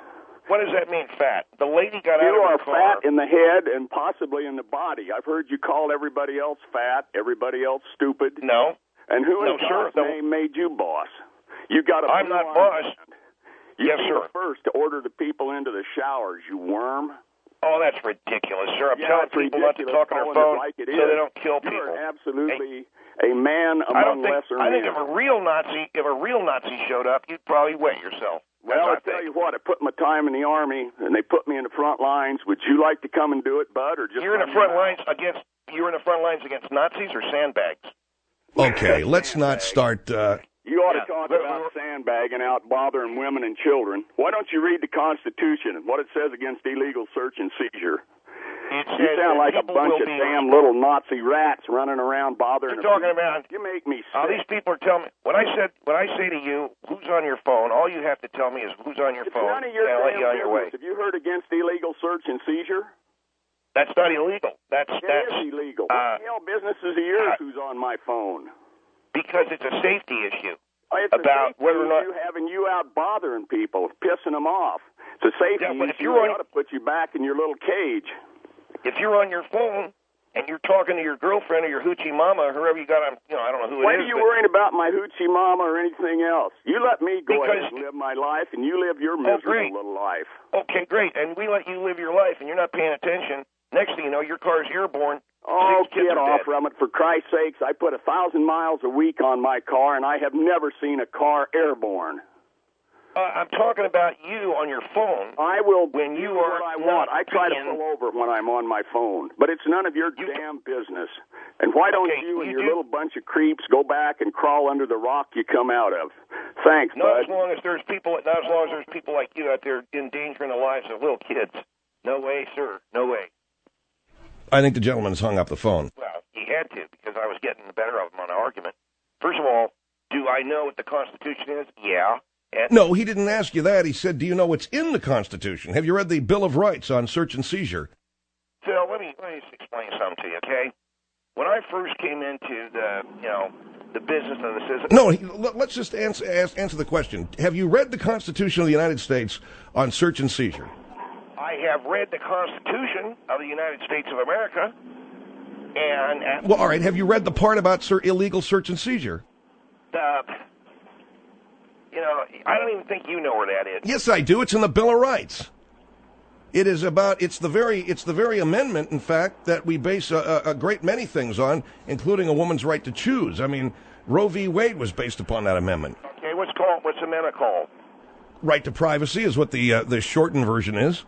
What does that mean, fat? The lady got You out are of her car. fat in the head and possibly in the body. I've heard you call everybody else fat, everybody else stupid. No. And who No, in sir, God's no. name made you boss? You got a I'm blue not arm boss. band. You Yes, be sir. the first to order the people into the showers, you worm. Oh, that's ridiculous, sir. I'm Yeah, telling it's people not to ridiculous talk on their calling phone it like it so is. they don't kill You people. are absolutely a man I don't among think, lesser I men. think if a real Nazi, if a real Nazi showed up, you'd probably wet yourself. Well, I That's tell you what, I put my time in the Army, and they put me in the front lines. Would you like to come and do it, Bud, or just You're in run the front your lines against. You're in the front lines against Nazis or sandbags. Okay, let's not start. Uh, You ought Yeah. to talk about sandbagging out, bothering women and children. Why don't you read the Constitution and what it says against illegal search and seizure? It You says sound that like a people bunch will of be- damn little Nazi rats running around bothering. You're talking a- about. You make me All sick. these people are telling me when I said when I say to you, who's on your phone? All you have to tell me is who's on your It's phone, none of your and I'll let damn you on your way. business. Have you heard against illegal search and seizure? That's not illegal. That's It that's is illegal. uh, what the hell business is of yours uh, who's on my phone? because it's a safety issue. It's about a safety whether or not- issue having you out bothering people, pissing them off. It's a safety Yeah, but if issue. you're They on- ought to put you back in your little cage. If you're on your phone and you're talking to your girlfriend or your hoochie mama or whoever you got on, you know, I don't know who Why it are is. you but- worrying about my hoochie mama or anything else? You let me go Because- ahead and live my life, and you live your Oh, miserable great. little life. Okay, great. And we let you live your life, and you're not paying attention. Next thing you know, your car's airborne. Oh, Six kids get are off dead. from it. For Christ's sakes, I put a thousand miles a week on my car, and I have never seen a car airborne. Uh, I'm talking about you on your phone. I will When you do are what I not want. I try to being- pull over when I'm on my phone, but it's none of your damn business. And why don't Okay, you and you your do- little bunch of creeps go back and crawl under the rock you come out of? Thanks, Not bud. as long as there's people. Not as long as there's people like you out there endangering the lives of little kids. No way, sir. No way. I think the gentleman has hung up the phone. Well, he had to because I was getting the better of him on an argument. First of all, do I know what the Constitution is? Yeah. And No, he didn't ask you that. He said, do you know what's in the Constitution? Have you read the Bill of Rights on search and seizure? Phil, let me let me just explain something to you, okay? When I first came into the, you know, the business of the citizen. No, he, let- let's just answer, ask, answer the question. Have you read the Constitution of the United States on search and seizure? I have read the Constitution of the United States of America, and, and Well, all right. Have you read the part about ser- illegal search and seizure? uh, you know, I don't even think you know where that is. Yes, I do. It's in the Bill of Rights. It is about. It's the very. It's the very amendment, in fact, that we base a, a, a great many things on, including a woman's right to choose. I mean, Roe v. Wade was based upon that amendment. Okay, what's called? What's the amendment called? Right to privacy is what the uh, the shortened version is.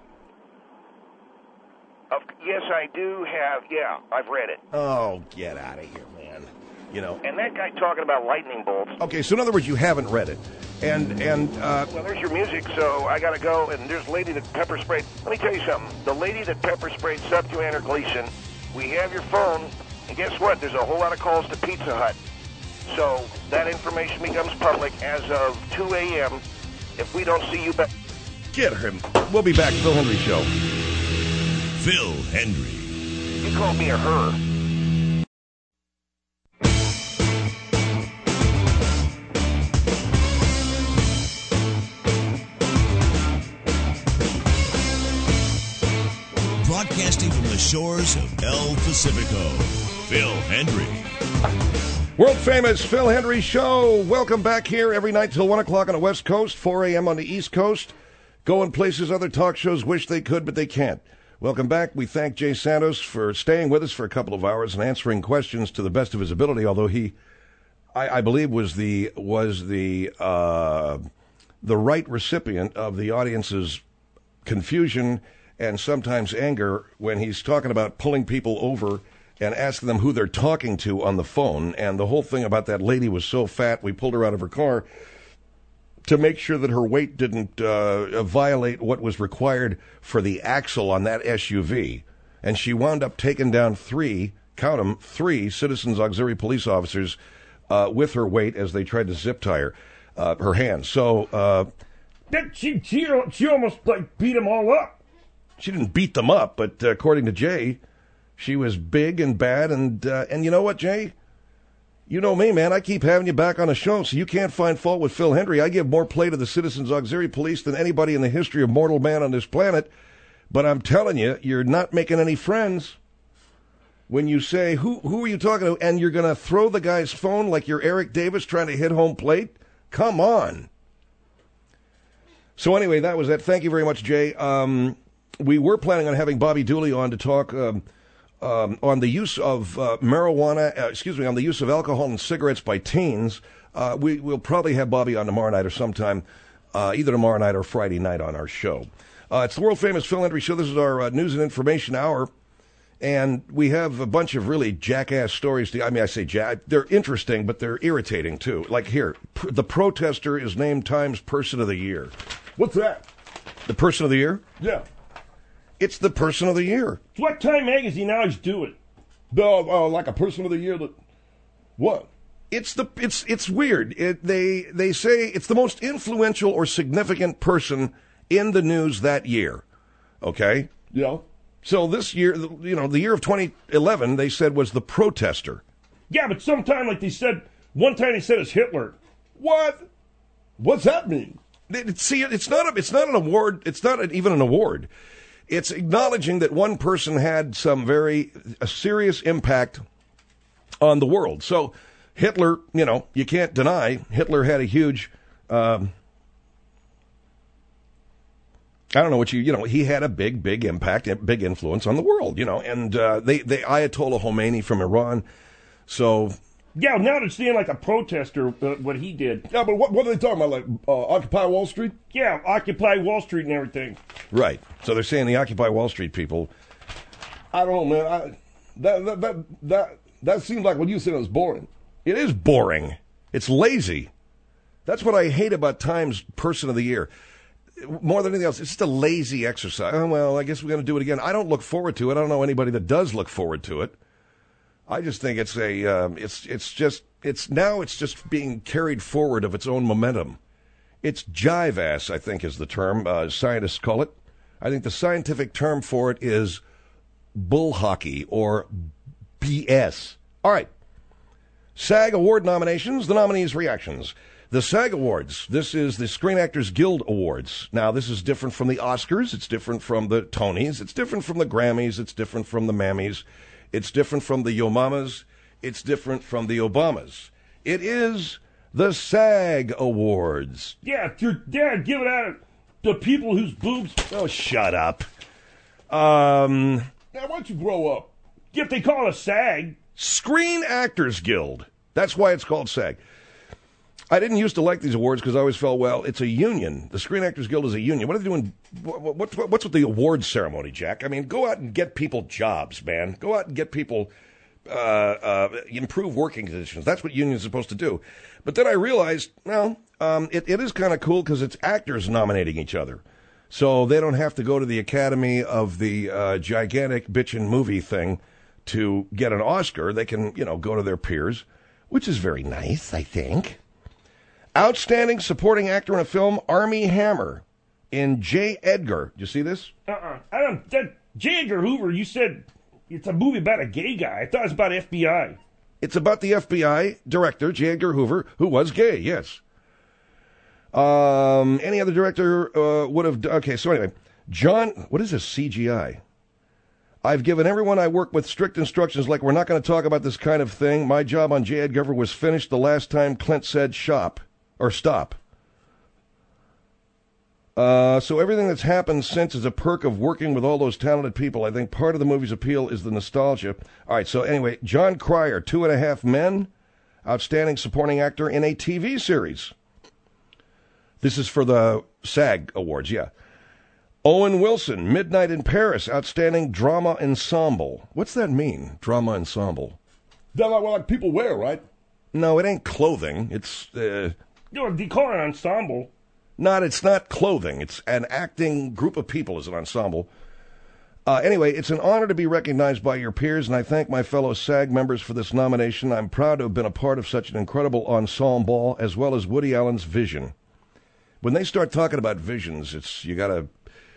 Of, yes, I do have. Yeah, I've read it. Oh, get out of here, man. You know. And that guy talking about lightning bolts. Okay, so in other words, you haven't read it, and and uh, Well, there's your music, so I got to go. And there's a lady that pepper sprayed. Let me tell you something. The lady that pepper sprayed Sub Commander Gleason, we have your phone, and guess what? There's a whole lot of calls to Pizza Hut. So that information becomes public as of two a.m. if we don't see you back. get him. We'll be back. Phil Hendry Show. Phil Hendry. You called me a her. Broadcasting from the shores of El Pacifico, Phil Hendry. World famous Phil Hendry Show. Welcome back here every night till one o'clock on the West Coast, four a.m. on the East Coast. Going places other talk shows wish they could, but they can't. Welcome back. We thank Jay Santos for staying with us for a couple of hours and answering questions to the best of his ability, although he, I, I believe, was the was the uh, the right recipient of the audience's confusion and sometimes anger when he's talking about pulling people over and asking them who they're talking to on the phone. And the whole thing about that lady was so fat, we pulled her out of her car to make sure that her weight didn't uh, violate what was required for the axle on that S U V. And she wound up taking down three, count them, three Citizens Auxiliary Police officers uh, with her weight as they tried to zip tie her, uh, her hands. So uh, That she, she she almost like beat them all up. she didn't beat them up, but uh, according to Jay, she was big and bad. And uh, and you know what, Jay? You know me, man. I keep having you back on the show, so you can't find fault with Phil Hendry. I give more play to the Citizens Auxiliary Police than anybody in the history of mortal man on this planet. But I'm telling you, you're not making any friends when you say, who who are you talking to? And you're going to throw the guy's phone like you're Eric Davis trying to hit home plate? Come on. So anyway, that was it. Thank you very much, Jay. Um, we were planning on having Bobby Dooley on to talk um, um, on the use of uh, marijuana, uh, excuse me, on the use of alcohol and cigarettes by teens. Uh, we, we'll probably have Bobby on tomorrow night or sometime, uh, either tomorrow night or Friday night on our show. Uh, it's the world-famous Phil Hendry Show. This is our uh, news and information hour. And we have a bunch of really jackass stories. To, I mean, I say jack. They're interesting, but they're irritating, too. Like here, pr- the protester is named Times Person of the Year. What's that? The Person of the Year? Yeah. It's the Person of the Year. It's what Time Magazine always do it. The, uh, like a Person of the Year that... What? It's the it's it's weird. It, they they say it's the most influential or significant person in the news that year. Okay? Yeah. So this year, you know, the year of twenty eleven, they said was the protester. Yeah, but sometime, like they said, one time they said it's Hitler. What? What's that mean? It, see, it's not a, it's not an award. It's not an, even an award. It's acknowledging that one person had some very a serious impact on the world. So Hitler, you know, you can't deny Hitler had a huge. Um, I don't know what you, you know, he had a big, big impact, big influence on the world, you know, and uh, they, they, Ayatollah Khomeini from Iran, so. Yeah, now they're seeing like a protester, uh, what he did. Yeah, but what, what are they talking about, like uh, Occupy Wall Street? Yeah, Occupy Wall Street and everything. Right, so they're saying the Occupy Wall Street people. I don't know, man, I, that, that, that, that, that seems like what you said was boring. It is boring. It's lazy. That's what I hate about Times Person of the Year. More than anything else, it's just a lazy exercise. Oh, well, I guess we're going to do it again. I don't look forward to it. I don't know anybody that does look forward to it. I just think it's a, um, it's it's just, it's now it's just being carried forward of its own momentum. It's jive-ass, I think is the term uh, scientists call it. I think the scientific term for it is bull hockey or B S. All right. SAG Award nominations, the nominees' reactions. The SAG Awards, this is the Screen Actors Guild Awards. Now, this is different from the Oscars. It's different from the Tonys. It's different from the Grammys. It's different from the Mammies. It's different from the Yo Mamas. It's different from the Obamas. It is the SAG Awards. Yeah, it's your dad giving out to people whose boobs... Oh, shut up. Um, now, why don't you grow up? If they call it a SAG... Screen Actors Guild. That's why it's called SAG. I didn't used to like these awards because I always felt, well, it's a union. The Screen Actors Guild is a union. What are they doing? What, what, what's with the awards ceremony, Jack? I mean, go out and get people jobs, man. Go out and get people uh, uh, improve working conditions. That's what unions are supposed to do. But then I realized, well, um, it, it is kind of cool because it's actors nominating each other. So they don't have to go to the Academy of the uh, gigantic bitchin' movie thing to get an Oscar. They can, you know, go to their peers, which is very nice, I think. Outstanding Supporting Actor in a Film, Armie Hammer in J. Edgar. Did you see this? Uh-uh. I don't, that, J. Edgar Hoover, you said it's a movie about a gay guy. I thought it was about F B I. It's about the F B I director, J. Edgar Hoover, who was gay, yes. Um, any other director uh, would have... Okay, so anyway, John... What is this, C G I? I've given everyone I work with strict instructions like we're not going to talk about this kind of thing. My job on J. Edgar Hoover was finished the last time Clint said shop. Or stop. Uh, so everything that's happened since is a perk of working with all those talented people. I think part of the movie's appeal is the nostalgia. All right, so anyway, John Cryer, Two and a Half Men, Outstanding Supporting Actor in a T V Series. This is for the SAG Awards, yeah. Owen Wilson, Midnight in Paris, Outstanding Drama Ensemble. What's that mean, drama ensemble? That's like what like people wear, right? No, it ain't clothing. It's... Uh, You know, they call it an ensemble. Not, it's not clothing. It's an acting group of people as an ensemble. Uh, anyway, it's an honor to be recognized by your peers, and I thank my fellow SAG members for this nomination. I'm proud to have been a part of such an incredible ensemble, as well as Woody Allen's vision. When they start talking about visions, it's you gotta.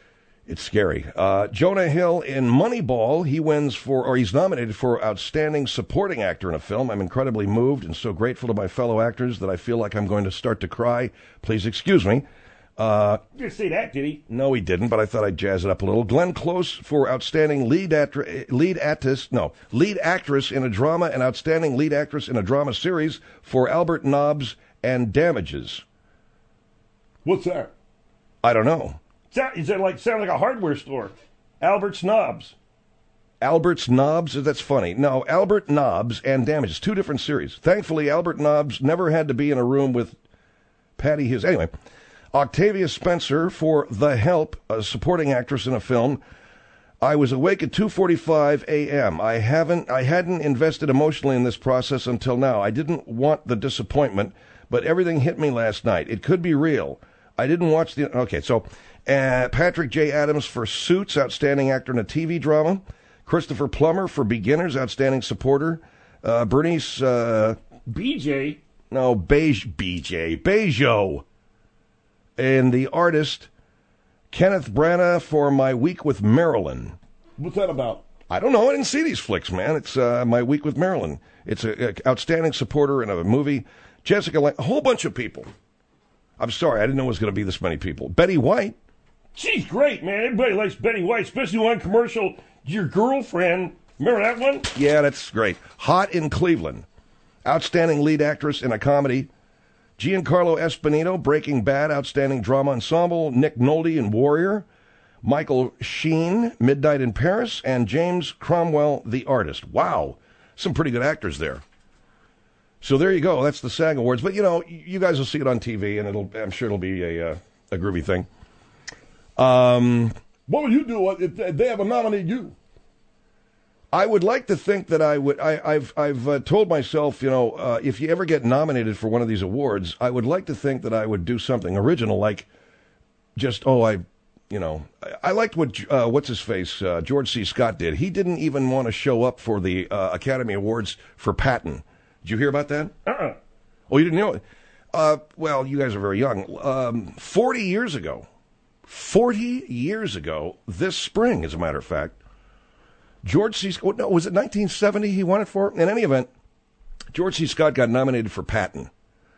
It's scary. Uh, Jonah Hill in Moneyball, he wins for, or he's nominated for Outstanding Supporting Actor in a Film. I'm incredibly moved and so grateful to my fellow actors that I feel like I'm going to start to cry. Please excuse me. Uh, You didn't say that, did he? no, he didn't, but I thought I'd jazz it up a little. Glenn Close for Outstanding Lead Actress, lead actress, no, Lead Actress in a Drama and Outstanding Lead Actress in a Drama Series for Albert Nobbs and Damages. What's that? I don't know. Sound, is that like sound like a hardware store? Albert's Knobs. Albert's Knobs? That's funny. No, Albert Nobbs and Damages. Two different series. Thankfully, Albert Nobbs never had to be in a room with Patty Hughes. Anyway, Octavia Spencer for The Help, a supporting actress in a film. I was awake at two forty-five a.m. I haven't, I hadn't invested emotionally in this process until now. I didn't want the disappointment, but everything hit me last night. It could be real. I didn't watch the... Okay, so uh, Patrick J. Adams for Suits, outstanding actor in a T V drama. Christopher Plummer for Beginners, outstanding supporter. Uh, Bernice... Uh, B J? No, Beige B J. Beijo. And The Artist, Kenneth Branagh for My Week with Marilyn. What's that about? I don't know. I didn't see these flicks, man. It's uh, My Week with Marilyn. It's an outstanding supporter in a movie. Jessica Lange, a whole bunch of people. I'm sorry, I didn't know it was going to be this many people. Betty White. She's great, man. Everybody likes Betty White, especially one commercial, Your Girlfriend. Remember that one? Yeah, that's great. Hot in Cleveland. Outstanding lead actress in a comedy. Giancarlo Esposito, Breaking Bad, outstanding drama ensemble. Nick Nolte in Warrior. Michael Sheen, Midnight in Paris. And James Cromwell, The Artist. Wow. Some pretty good actors there. So there you go. That's the SAG Awards. But, you know, you guys will see it on T V, and it'll I'm sure it'll be a, uh, a groovy thing. Um, what will you do if they ever nominate you? I would like to think that I would. I, I've I've uh, told myself, you know, uh, if you ever get nominated for one of these awards, I would like to think that I would do something original, like just oh, I, you know, I, I liked what uh, what's his face uh, George C. Scott did. He didn't even want to show up for the uh, Academy Awards for Patton. Did you hear about that? Uh-uh. Oh, you didn't know it? Uh, well, you guys are very young. Um, Forty years ago, forty years ago, this spring, as a matter of fact. George C. Scott, no, was it nineteen seventy he won it for? In any event, George C. Scott got nominated for Patton.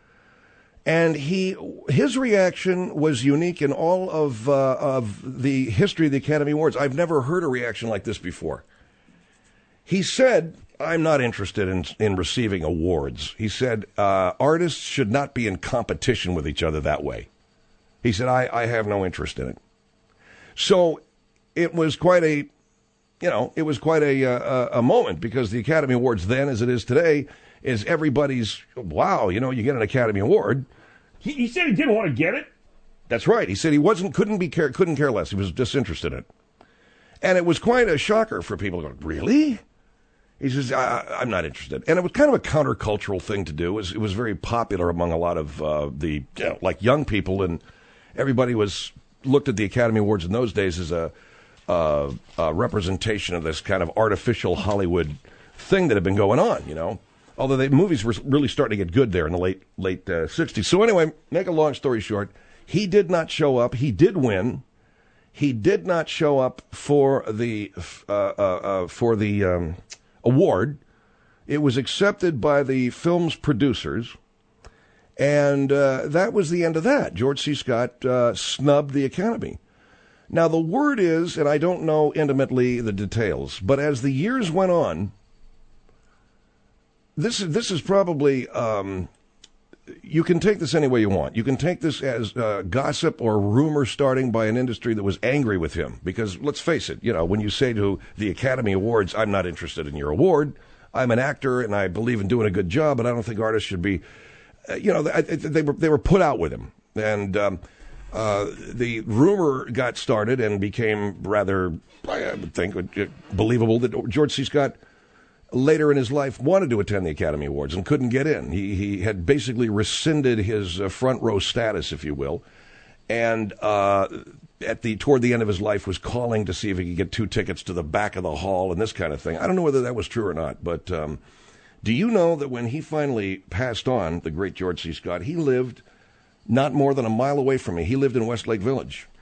And he, his reaction was unique in all of, uh, of the history of the Academy Awards. I've never heard a reaction like this before. He said, I'm not interested in, in receiving awards. He said, uh, artists should not be in competition with each other that way. He said, I, I have no interest in it. So it was quite a... You know, it was quite a, a a moment because the Academy Awards then, as it is today, is everybody's, wow, you know, you get an Academy Award. He, he said he didn't want to get it? That's right. He said he wasn't, couldn't be care, couldn't care less. He was disinterested in it. And it was quite a shocker for people going, really? He says, I, I'm not interested. And it was kind of a countercultural thing to do. It was, it was very popular among a lot of uh, the, you know, like young people, and everybody was looked at the Academy Awards in those days as a Uh, uh, representation of this kind of artificial Hollywood thing that had been going on, you know. Although the movies were really starting to get good there in the late late uh, sixties. So anyway, make a long story short, he did not show up. He did win. He did not show up for the uh, uh, uh, for the um, award. It was accepted by the film's producers, and uh, that was the end of that. George C. Scott uh, snubbed the Academy. Now, the word is, and I don't know intimately the details, but as the years went on, this is, this is probably, um, you can take this any way you want. You can take this as uh, gossip or rumor starting by an industry that was angry with him. Because, let's face it, you know, when you say to the Academy Awards, I'm not interested in your award, I'm an actor and I believe in doing a good job, but I don't think artists should be, uh, you know, they, they, were, they were put out with him. And... Um, Uh, the rumor got started and became rather, I would think, believable that George C. Scott later in his life wanted to attend the Academy Awards and couldn't get in. He he had basically rescinded his uh, front row status, if you will, and uh, at the toward the end of his life was calling to see if he could get two tickets to the back of the hall and this kind of thing. I don't know whether that was true or not, but um, do you know that when he finally passed on, the great George C. Scott, he lived not more than a mile away from me. He lived in Westlake Village.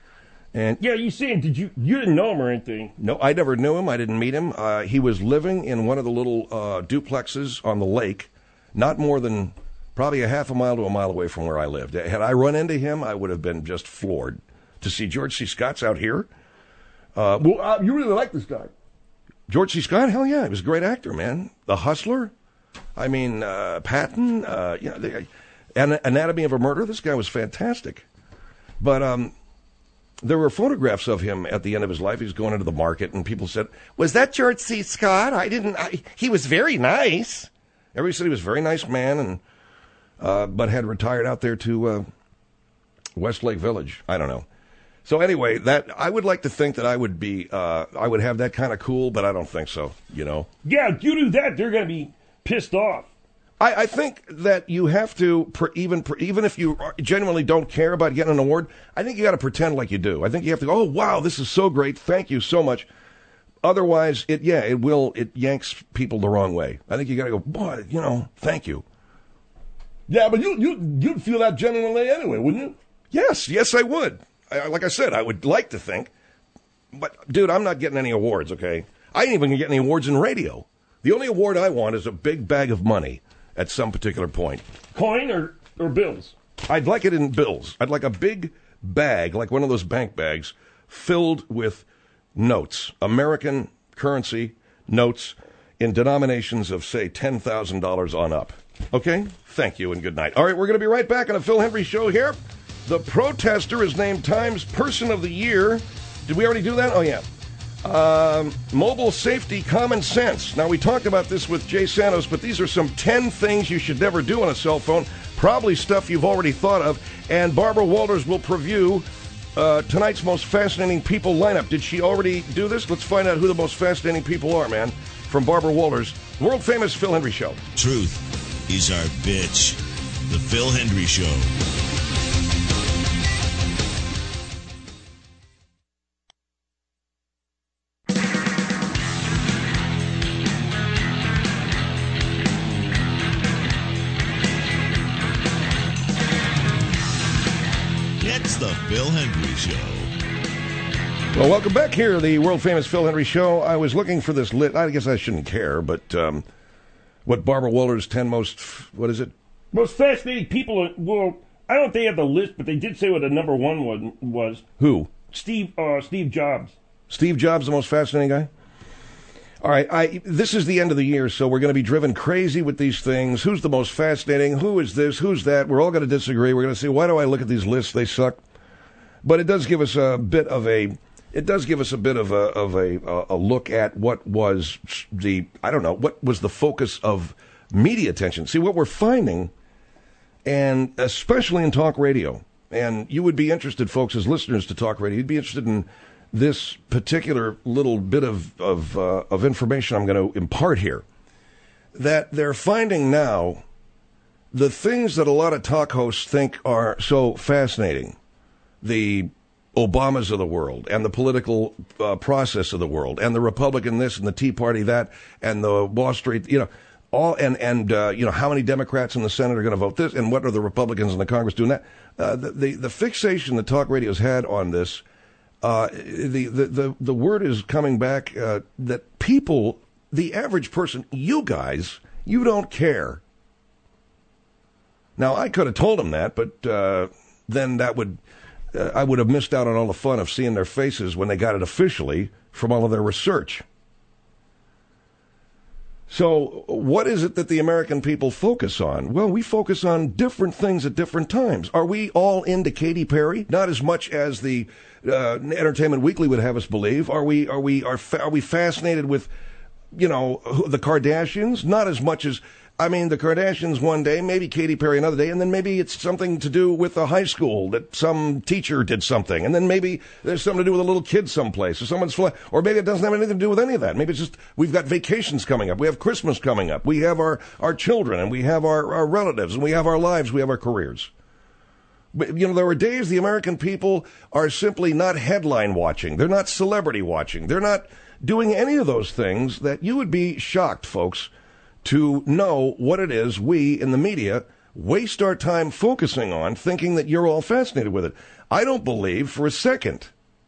And yeah, you saying, did you, you didn't know him or anything? No, I never knew him. I didn't meet him. Uh, he was living in one of the little uh, duplexes on the lake, not more than probably a half a mile to a mile away from where I lived. Had I run into him, I would have been just floored. To see George C. Scott's out here. Uh, well, uh, you really like this guy. George C. Scott? Hell yeah. He was a great actor, man. The Hustler. I mean, uh, Patton. Uh, you know, the, An- Anatomy of a Murder. This guy was fantastic. But um, there were photographs of him at the end of his life. He was going into the market, and people said, "Was that George C. Scott? I didn't. I, he was very nice." Everybody said he was a very nice man, and uh, but had retired out there to uh, Westlake Village. I don't know. So anyway, that I would like to think that I would be, uh, I would have that kind of cool, but I don't think so. You know. Yeah, if you do that, they're going to be pissed off. I, I think that you have to, per, even per, even if you genuinely don't care about getting an award, I think you got to pretend like you do. I think you have to go, oh, wow, this is so great. Thank you so much. Otherwise, it yeah, it will, it yanks people the wrong way. I think you got to go, boy, you know, thank you. Yeah, but you, you, you'd feel that genuinely anyway, wouldn't you? Yes, yes, I would. I, like I said, I would like to think. But, dude, I'm not getting any awards, okay? I ain't even going to get any awards in radio. The only award I want is a big bag of money at some particular point. Coin or, or bills? I'd like it in bills. I'd like a big bag, like one of those bank bags, filled with notes, American currency notes in denominations of, say, ten thousand dollars on up. Okay? Thank you and good night. All right, we're going to be right back on the Phil Hendrie Show here. The protester is named Times Person of the Year. Did we already do that? Oh, yeah. Um, mobile safety common sense. Now, we talked about this with Jay Santos, but these are some ten things you should never do on a cell phone. Probably stuff you've already thought of. And Barbara Walters will preview uh, tonight's most fascinating people lineup. Did she already do this? Let's find out who the most fascinating people are, man. From Barbara Walters, world famous Phil Hendrie Show. Truth is our bitch. The Phil Hendrie Show. The Phil Hendrie Show. Well, welcome back here, the world-famous Phil Hendrie Show. I was looking for this lit. I guess I shouldn't care, but um, what Barbara Walters' ten most, what is it? Most fascinating people. Well, I don't know if they have the list, but they did say what the number one was. was. Who? Steve uh, Steve Jobs. Steve Jobs, the most fascinating guy? All right, I, this is the end of the year, so we're going to be driven crazy with these things. Who's the most fascinating? Who is this? Who's that? We're all going to disagree. We're going to say, why do I look at these lists? They suck. But it does give us a bit of a, it does give us a bit of a of a a look at what was the, I don't know, what was the focus of media attention. See, what we're finding, and especially in talk radio, and you would be interested, folks, as listeners to talk radio, you'd be interested in this particular little bit of of, uh, of information I'm going to impart here, that they're finding now the things that a lot of talk hosts think are so fascinating, the Obamas of the world and the political uh, process of the world and the Republican this and the Tea Party that and the Wall Street, you know, all and, and uh, you know, how many Democrats in the Senate are going to vote this and what are the Republicans in the Congress doing that? Uh, the, the, the fixation that talk radio's had on this, uh, the, the, the, the word is coming back uh, that people, the average person, you guys, you don't care. Now, I could have told them that, but uh, then that would... Uh, I would have missed out on all the fun of seeing their faces when they got it officially from all of their research. So what is it that the American people focus on? Well, we focus on different things at different times. Are we all into Katy Perry? Not as much as the uh, Entertainment Weekly would have us believe. Are we are we are fa- are we fascinated with, you know, the Kardashians? Not as much as, I mean, the Kardashians one day, maybe Katy Perry another day, and then maybe it's something to do with a high school that some teacher did something, and then maybe there's something to do with a little kid someplace, or someone's, fly- or maybe it doesn't have anything to do with any of that. Maybe it's just we've got vacations coming up, we have Christmas coming up, we have our, our children, and we have our, our relatives, and we have our lives, we have our careers. But, you know, there are days the American people are simply not headline watching, they're not celebrity watching, they're not doing any of those things that you would be shocked, folks, to know what it is we in the media waste our time focusing on, thinking that you're all fascinated with it. I don't believe for a second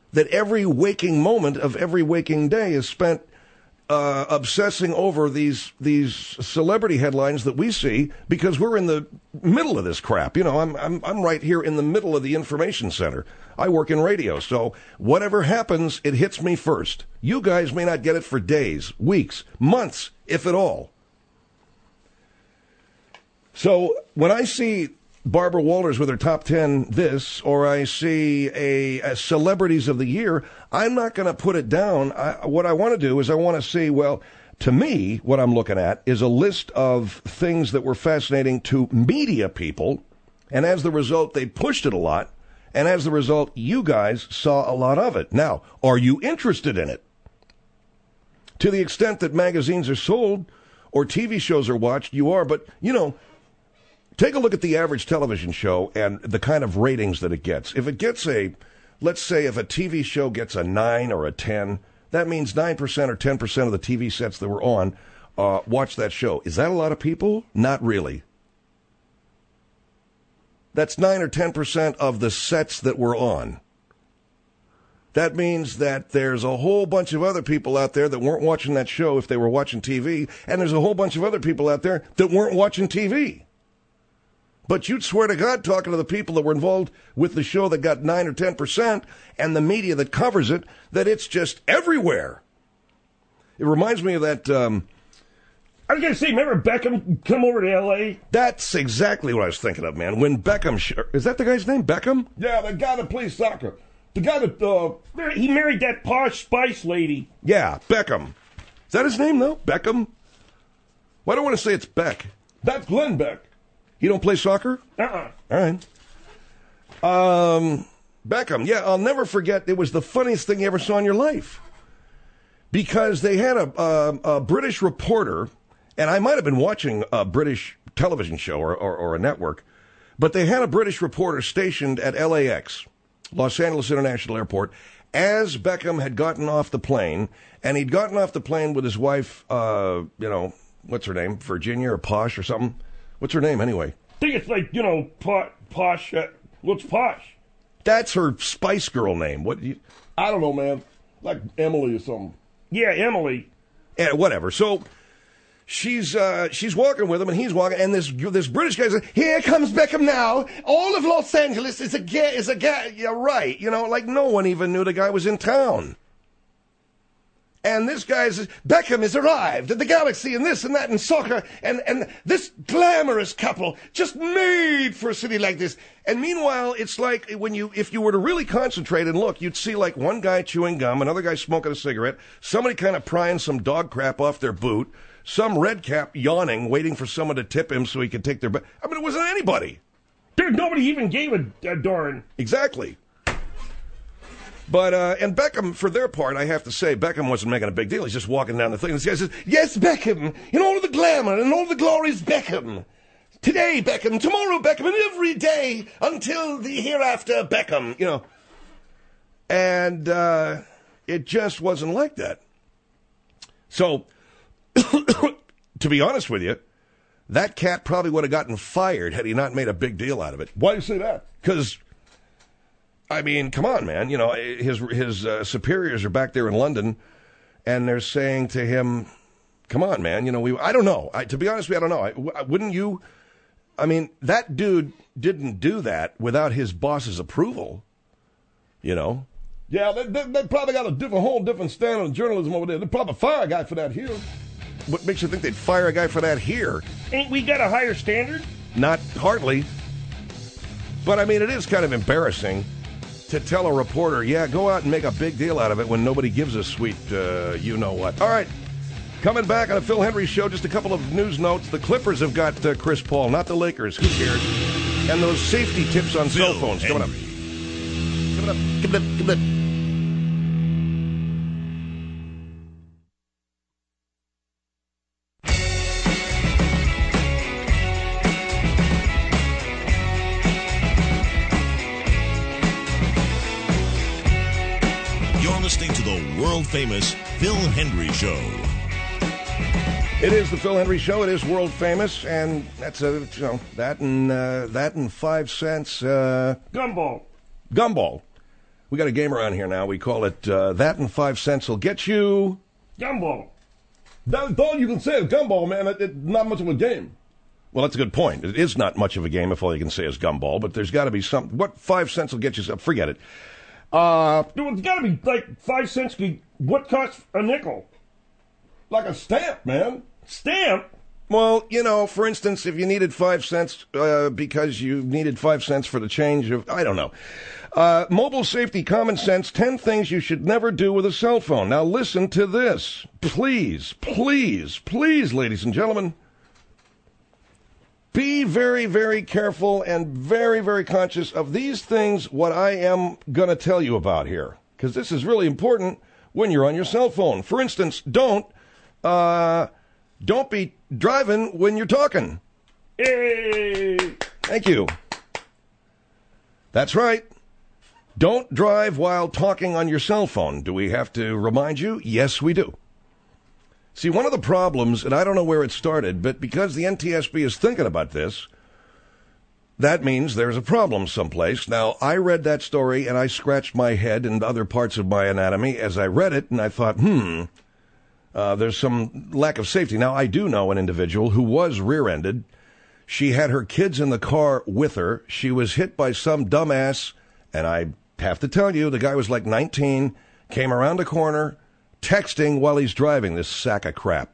that every waking moment of every waking day is spent uh, obsessing over these these celebrity headlines that we see because we're in the middle of this crap. You know, I'm I'm I'm right here in the middle of the information center. I work in radio, so whatever happens, it hits me first. You guys may not get it for days, weeks, months, if at all. So when I see Barbara Walters with her top ten this, or I see a, a celebrities of the year, I'm not going to put it down. I, what I want to do is I want to see, well, to me, what I'm looking at is a list of things that were fascinating to media people, and as the result, they pushed it a lot, and as the result, you guys saw a lot of it. Now, are you interested in it? To the extent that magazines are sold or T V shows are watched, you are, but, you know, take a look at the average television show and the kind of ratings that it gets. If it gets a, let's say if a T V show gets a nine or a ten, that means nine percent or ten percent of the T V sets that were on uh, watch that show. Is that a lot of people? Not really. That's nine or ten percent of the sets that were on. That means that there's a whole bunch of other people out there that weren't watching that show if they were watching T V, and there's a whole bunch of other people out there that weren't watching T V. But you'd swear to God, talking to the people that were involved with the show that got nine or ten percent and the media that covers it, that it's just everywhere. It reminds me of that. Um, I was going to say, remember Beckham come over to L A? That's exactly what I was thinking of, man. When Beckham, sh- is that the guy's name, Beckham? Yeah, the guy that plays soccer. The guy that, uh, he married that posh Spice lady. Yeah, Beckham. Is that his name, though? Beckham? Why do I want to say it's Beck? That's Glenn Beck. You don't play soccer? Uh-uh. All right. Um, Beckham, yeah, I'll never forget. It was the funniest thing you ever saw in your life. Because they had a, a, a British reporter, and I might have been watching a British television show or, or, or a network, but they had a British reporter stationed at L A X, Los Angeles International Airport, as Beckham had gotten off the plane, and he'd gotten off the plane with his wife, uh, you know, what's her name, Virginia or Posh or something? What's her name, anyway? I think it's like, you know, po- Posh. Uh, what's Posh? That's her Spice Girl name. What? You... I don't know, man. Like Emily or something. Yeah, Emily. Yeah, whatever. So she's uh, she's walking with him, and he's walking, and this this British guy says, "Here comes Beckham now. All of Los Angeles is a ga- is a guy." You're right. You know, like no one even knew the guy was in town. And this guy says, Beckham has arrived at the Galaxy and this and that and soccer and, and this glamorous couple just made for a city like this. And meanwhile, it's like when you, if you were to really concentrate and look, you'd see like one guy chewing gum, another guy smoking a cigarette, somebody kind of prying some dog crap off their boot, some red cap yawning, waiting for someone to tip him so he could take their, ba- I mean, it wasn't anybody. Dude, nobody even gave a, a darn. Exactly. But, uh, and Beckham, for their part, I have to say, Beckham wasn't making a big deal. He's just walking down the thing. This guy says, yes, Beckham, in all of the glamour and all the glories, Beckham. Today, Beckham, tomorrow, Beckham, and every day until the hereafter, Beckham, you know. And, uh, it just wasn't like that. So, to be honest with you, that cat probably would have gotten fired had he not made a big deal out of it. Why do you say that? Because... I mean, come on, man. You know, his his uh, superiors are back there in London, and they're saying to him, come on, man. You know, we. I don't know. I, to be honest with you, I don't know. I, wouldn't you? I mean, that dude didn't do that without his boss's approval, you know? Yeah, they, they, they probably got a different, whole different standard of journalism over there. They'd probably fire a guy for that here. What makes you think they'd fire a guy for that here? Ain't we got a higher standard? Not hardly. But, I mean, it is kind of embarrassing to tell a reporter, yeah, go out and make a big deal out of it when nobody gives a sweet uh, you-know-what. All right, coming back on a Phil Hendrie Show, just a couple of news notes. The Clippers have got uh, Chris Paul, not the Lakers. Who cares? And those safety tips on Phil cell phones. Coming up. Coming up. Coming up. Coming up. Listening to the world-famous Phil Hendrie Show. It is the Phil Hendrie Show. It is world famous, and that's a you know that and uh, that and five cents uh, gumball. Gumball. We got a game around here now. We call it uh, That and Five Cents Will Get You... Gumball. That's all you can say is gumball, man. It's it, not much of a game. Well, that's a good point. It is not much of a game if all you can say is gumball, but there's got to be something. What five cents will get you? Forget it. Uh, It's got to be like five cents. What costs a nickel? Like a stamp, man. Stamp? Well, you know, for instance, if you needed five cents uh, because you needed five cents for the change of, I don't know. Uh, mobile safety, common sense, ten things you should never do with a cell phone. Now listen to this. Please, please, please, ladies and gentlemen. Be very, very careful and very, very conscious of these things, what I am going to tell you about here. Because this is really important when you're on your cell phone. For instance, don't, uh, don't be driving when you're talking. Hey! Thank you. That's right. Don't drive while talking on your cell phone. Do we have to remind you? Yes, we do. See, one of the problems, and I don't know where it started, but because the N T S B is thinking about this, that means there's a problem someplace. Now, I read that story, and I scratched my head and other parts of my anatomy as I read it, and I thought, hmm, uh, there's some lack of safety. Now, I do know an individual who was rear-ended. She had her kids in the car with her. She was hit by some dumbass, and I have to tell you, the guy was like nineteen, came around the corner, texting while he's driving, this sack of crap.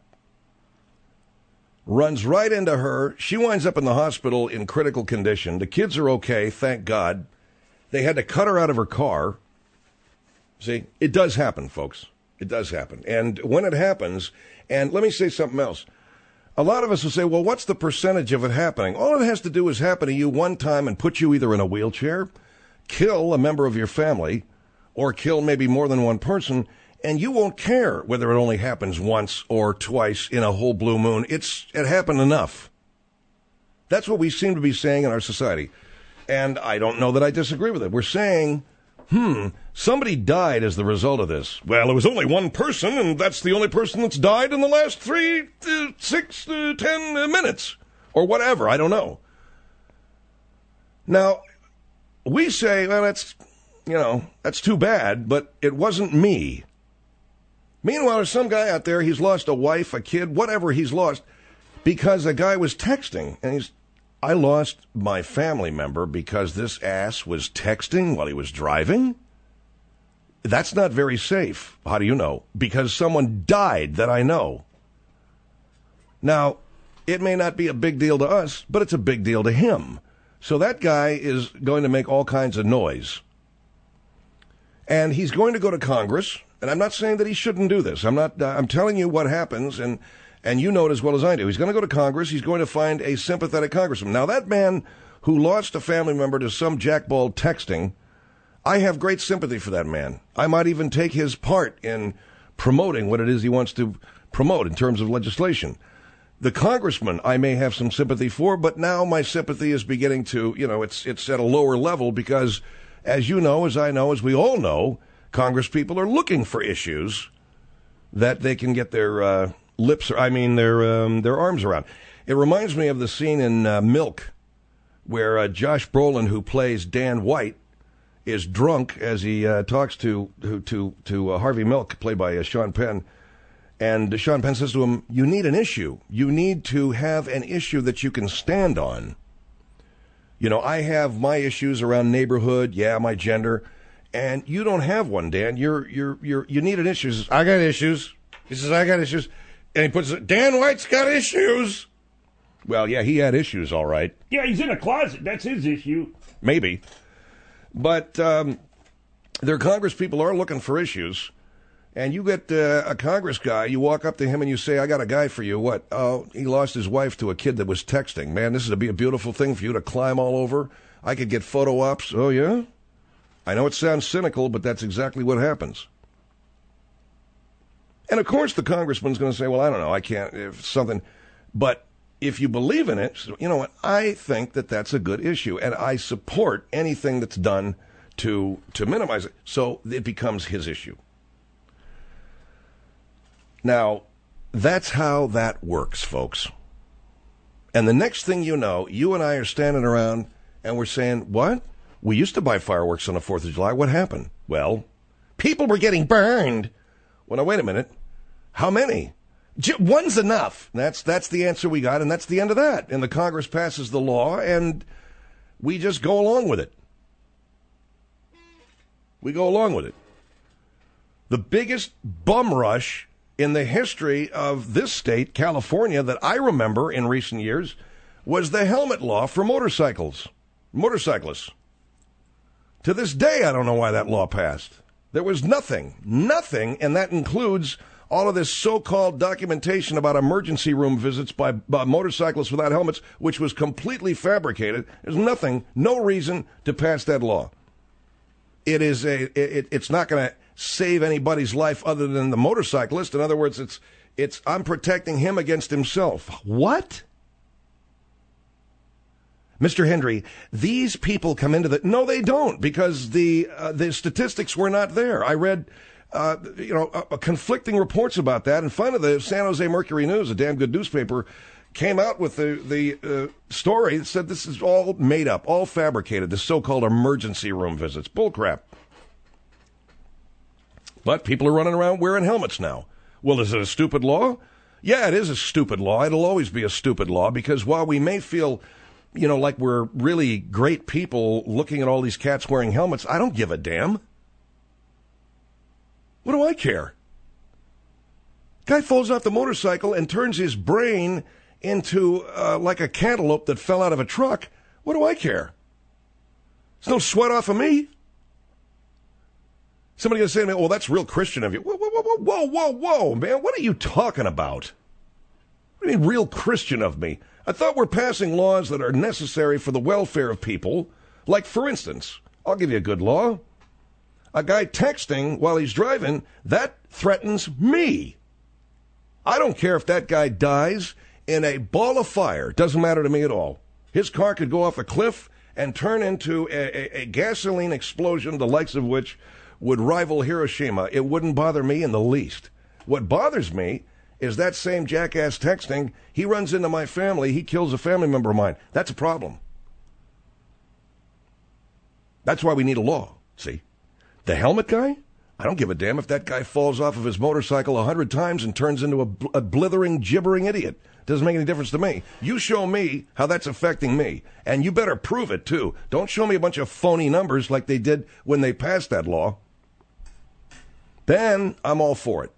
Runs right into her. She winds up in the hospital in critical condition. The kids are okay, thank God. They had to cut her out of her car. See, it does happen, folks. It does happen. And when it happens, and let me say something else. A lot of us will say, well, what's the percentage of it happening? All it has to do is happen to you one time and put you either in a wheelchair, kill a member of your family, or kill maybe more than one person, and you won't care whether it only happens once or twice in a whole blue moon. It's it happened enough. That's what we seem to be saying in our society. And I don't know that I disagree with it. We're saying, hmm, somebody died as the result of this. Well, it was only one person, and that's the only person that's died in the last three, uh, six, uh, ten uh, minutes. Or whatever, I don't know. Now, we say, well, that's, you know, that's too bad, but it wasn't me. Meanwhile, there's some guy out there, he's lost a wife, a kid, whatever he's lost, because a guy was texting. And he's, I lost my family member because this ass was texting while he was driving? That's not very safe. How do you know? Because someone died that I know. Now, it may not be a big deal to us, but it's a big deal to him. So that guy is going to make all kinds of noise. And he's going to go to Congress. And I'm not saying that he shouldn't do this. I'm not. Uh, I'm telling you what happens, and and you know it as well as I do. He's going to go to Congress. He's going to find a sympathetic congressman. Now, that man who lost a family member to some jackball texting, I have great sympathy for that man. I might even take his part in promoting what it is he wants to promote in terms of legislation. The congressman I may have some sympathy for, but now my sympathy is beginning to, you know, it's it's at a lower level because, as you know, as I know, as we all know, Congress people are looking for issues that they can get their uh, lips, I mean, their um, their arms around. It reminds me of the scene in uh, Milk where uh, Josh Brolin, who plays Dan White, is drunk as he uh, talks to to to, to uh, Harvey Milk, played by uh, Sean Penn. And Sean Penn says to him, you need an issue. You need to have an issue that you can stand on. You know, I have my issues around neighborhood, yeah, my gender. And you don't have one, Dan. You're you're you're you need an issue. He says, I got issues. He says, I got issues. And he puts it, Dan White's got issues. Well, yeah, he had issues, all right. Yeah, he's in a closet. That's his issue. Maybe. But um, their Congress people are looking for issues. And you get uh, a Congress guy, you walk up to him and you say, I got a guy for you. What? Oh, he lost his wife to a kid that was texting. Man, this would be a beautiful thing for you to climb all over. I could get photo ops. Oh, yeah? I know it sounds cynical, but that's exactly what happens. And, of course, the congressman's going to say, well, I don't know, I can't, if something. But if you believe in it, you know what, I think that that's a good issue, and I support anything that's done to to minimize it. So it becomes his issue. Now, that's how that works, folks. And the next thing you know, you and I are standing around, and we're saying, what? We used to buy fireworks on the fourth of July. What happened? Well, people were getting burned. Well, now, wait a minute. How many? J- one's enough. That's that's the answer we got, and that's the end of that. And the Congress passes the law, and we just go along with it. We go along with it. The biggest bum rush in the history of this state, California, that I remember in recent years was the helmet law for motorcycles, motorcyclists. To this day, I don't know why that law passed. There was nothing, nothing, and that includes all of this so-called documentation about emergency room visits by, by motorcyclists without helmets, which was completely fabricated. There's nothing, no reason to pass that law. It is a, it, it's not going to save anybody's life other than the motorcyclist. In other words, it's, it's, I'm protecting him against himself. What? Mister Hendry, these people come into the, no, they don't, because the, uh, the statistics were not there. I read, uh, you know, uh, conflicting reports about that, and finally the San Jose Mercury News, a damn good newspaper, came out with the, the uh, story that said this is all made up, all fabricated, the so-called emergency room visits. Bullcrap. But people are running around wearing helmets now. Well, is it a stupid law? Yeah, it is a stupid law. It'll always be a stupid law, because while we may feel, you know, like we're really great people looking at all these cats wearing helmets, I don't give a damn. What do I care? Guy falls off the motorcycle and turns his brain into uh, like a cantaloupe that fell out of a truck. What do I care? There's no sweat off of me. Somebody going to say to me, well, that's real Christian of you. Whoa, whoa, whoa, whoa, whoa, whoa, man. What are you talking about? What do you mean real Christian of me? I thought we're passing laws that are necessary for the welfare of people. Like, for instance, I'll give you a good law. A guy texting while he's driving, that threatens me. I don't care if that guy dies in a ball of fire. Doesn't matter to me at all. His car could go off a cliff and turn into a, a, a gasoline explosion, the likes of which would rival Hiroshima. It wouldn't bother me in the least. What bothers me is that same jackass texting, he runs into my family, he kills a family member of mine. That's a problem. That's why we need a law, see? The helmet guy? I don't give a damn if that guy falls off of his motorcycle a hundred times and turns into a, bl- a blithering, gibbering idiot. Doesn't make any difference to me. You show me how that's affecting me, and you better prove it, too. Don't show me a bunch of phony numbers like they did when they passed that law. Then I'm all for it.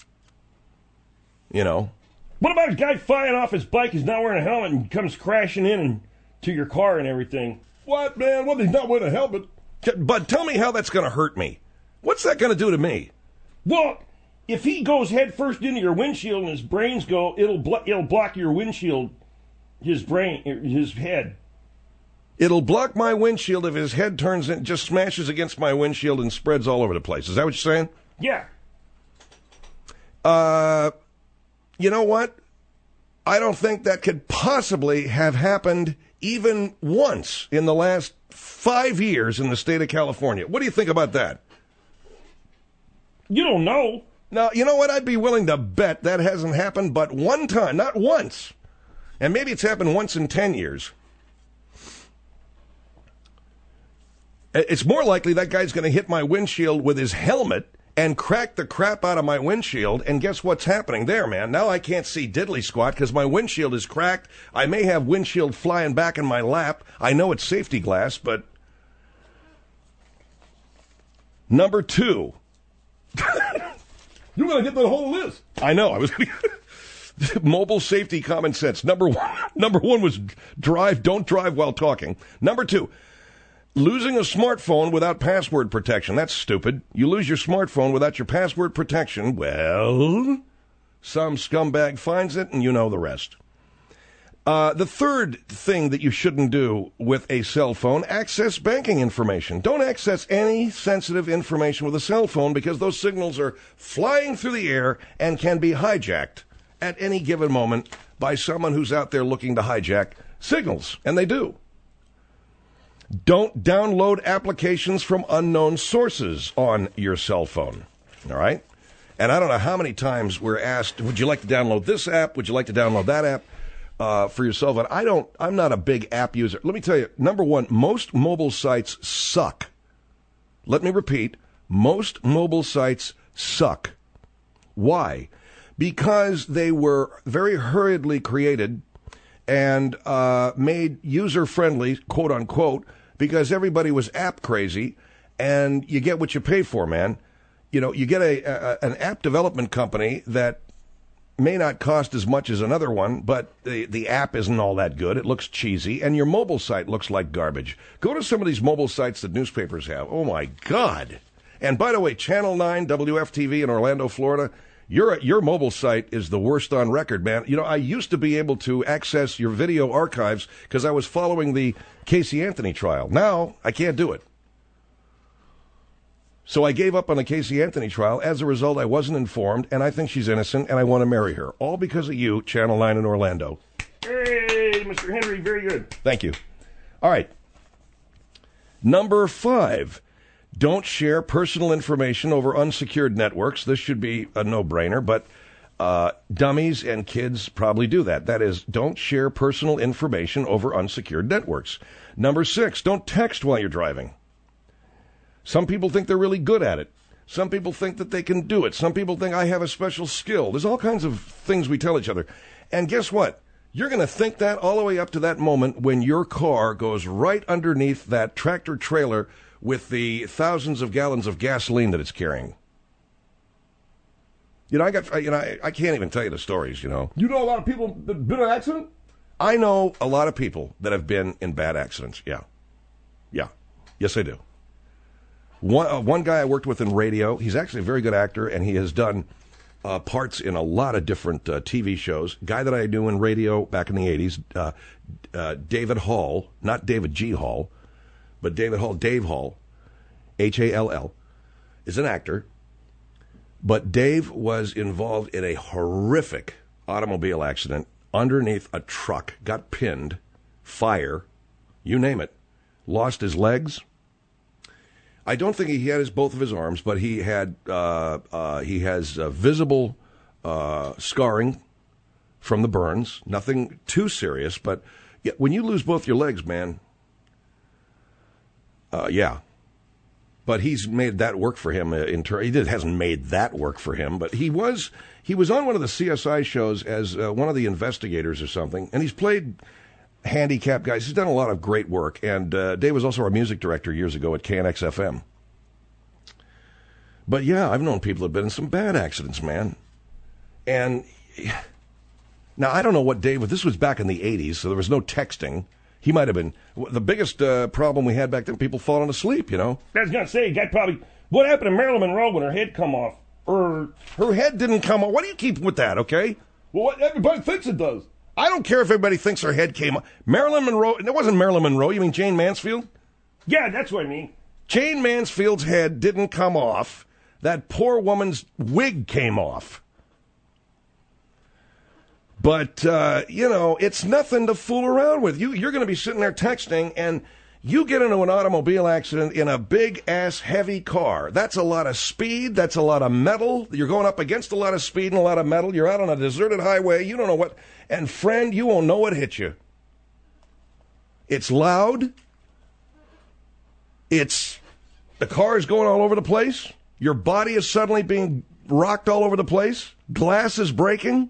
You know. What about a guy flying off his bike, he's not wearing a helmet, and comes crashing in and to your car and everything? What, man? What, he's not wearing a helmet? But tell me how that's going to hurt me. What's that going to do to me? Well, if he goes head first into your windshield and his brains go, it'll blo- it'll block your windshield, his brain, his head. It'll block my windshield if his head turns in, just smashes against my windshield and spreads all over the place. Is that what you're saying? Yeah. Uh, you know what? I don't think that could possibly have happened even once in the last five years in the state of California. What do you think about that? You don't know. Now, you know what? I'd be willing to bet that hasn't happened but one time, not once. And maybe it's happened once in ten years. It's more likely that guy's going to hit my windshield with his helmet and crack the crap out of my windshield, and guess what's happening there, man? Now I can't see diddly squat because my windshield is cracked. I may have windshield flying back in my lap. I know it's safety glass, but... Number two. You're going to get the whole list. I know. I was mobile safety common sense. Number one, number one was drive, don't drive while talking. Number two, losing a smartphone without password protection. That's stupid. You lose your smartphone without your password protection. Well, some scumbag finds it, and you know the rest. Uh, the third thing that you shouldn't do with a cell phone, access banking information. Don't access any sensitive information with a cell phone because those signals are flying through the air and can be hijacked at any given moment by someone who's out there looking to hijack signals, and they do. Don't download applications from unknown sources on your cell phone, all right? And I don't know how many times we're asked, would you like to download this app? Would you like to download that app? uh, for yourself. And I don't, I'm not a big app user. Let me tell you, number one, most mobile sites suck. Let me repeat, most mobile sites suck. Why? Because they were very hurriedly created and uh, made user-friendly, quote-unquote, because everybody was app crazy, and you get what you pay for, man. You know, you get a, a an app development company that may not cost as much as another one, but the, the app isn't all that good. It looks cheesy, and your mobile site looks like garbage. Go to some of these mobile sites that newspapers have. Oh, my God. And by the way, Channel nine, W F T V in Orlando, Florida, your your mobile site is the worst on record, man. You know, I used to be able to access your video archives because I was following the Casey Anthony trial. Now, I can't do it. So I gave up on the Casey Anthony trial. As a result, I wasn't informed, and I think she's innocent, and I want to marry her. All because of you, Channel nine in Orlando. Hey, Mister Henry, very good. Thank you. All right. Number five, don't share personal information over unsecured networks. This should be a no-brainer, but uh, dummies and kids probably do that. That is, don't share personal information over unsecured networks. Number six, don't text while you're driving. Some people think they're really good at it. Some people think that they can do it. Some people think I have a special skill. There's all kinds of things we tell each other. And guess what? You're going to think that all the way up to that moment when your car goes right underneath that tractor trailer with the thousands of gallons of gasoline that it's carrying. You know, I got, you know, I, I can't even tell you the stories, you know. You know a lot of people that have been in an accident? I know a lot of people that have been in bad accidents, yeah. Yeah. Yes, I do. One, uh, one guy I worked with in radio, he's actually a very good actor, and he has done uh, parts in a lot of different uh, T V shows. Guy that I knew in radio back in the eighties, uh, uh, David Hall, not David G. Hall, but David Hall, Dave Hall, H A L L, is an actor. But Dave was involved in a horrific automobile accident underneath a truck, got pinned, fire, you name it, lost his legs. I don't think he had his both of his arms, but he had uh, uh, he has uh, visible uh, scarring from the burns. Nothing too serious, but yeah, when you lose both your legs, man, uh, yeah. But he's made that work for him. In ter- he did, hasn't made that work for him, but he was he was on one of the C S I shows as uh, one of the investigators or something, and he's played handicapped guys. He's done a lot of great work, and uh, Dave was also our music director years ago at K N X F M. But yeah, I've known people that have been in some bad accidents, man. And now I don't know what Dave, this was back in the eighties, so there was no texting. He might have been the biggest uh, problem we had back then. People falling asleep, you know. I was gonna say, guy probably. What happened to Marilyn Monroe when her head come off? Or her head didn't come off. What do you keep with that? Okay. Well, what, everybody thinks it does. I don't care if everybody thinks her head came off. Marilyn Monroe. It wasn't Marilyn Monroe. You mean Jane Mansfield? Yeah, that's what I mean. Jane Mansfield's head didn't come off. That poor woman's wig came off. But, uh, you know, it's nothing to fool around with. You, you're going to be sitting there texting, and you get into an automobile accident in a big-ass heavy car. That's a lot of speed. That's a lot of metal. You're going up against a lot of speed and a lot of metal. You're out on a deserted highway. You don't know what. And, friend, you won't know what hit you. It's loud. It's, the car is going all over the place. Your body is suddenly being rocked all over the place. Glass is breaking.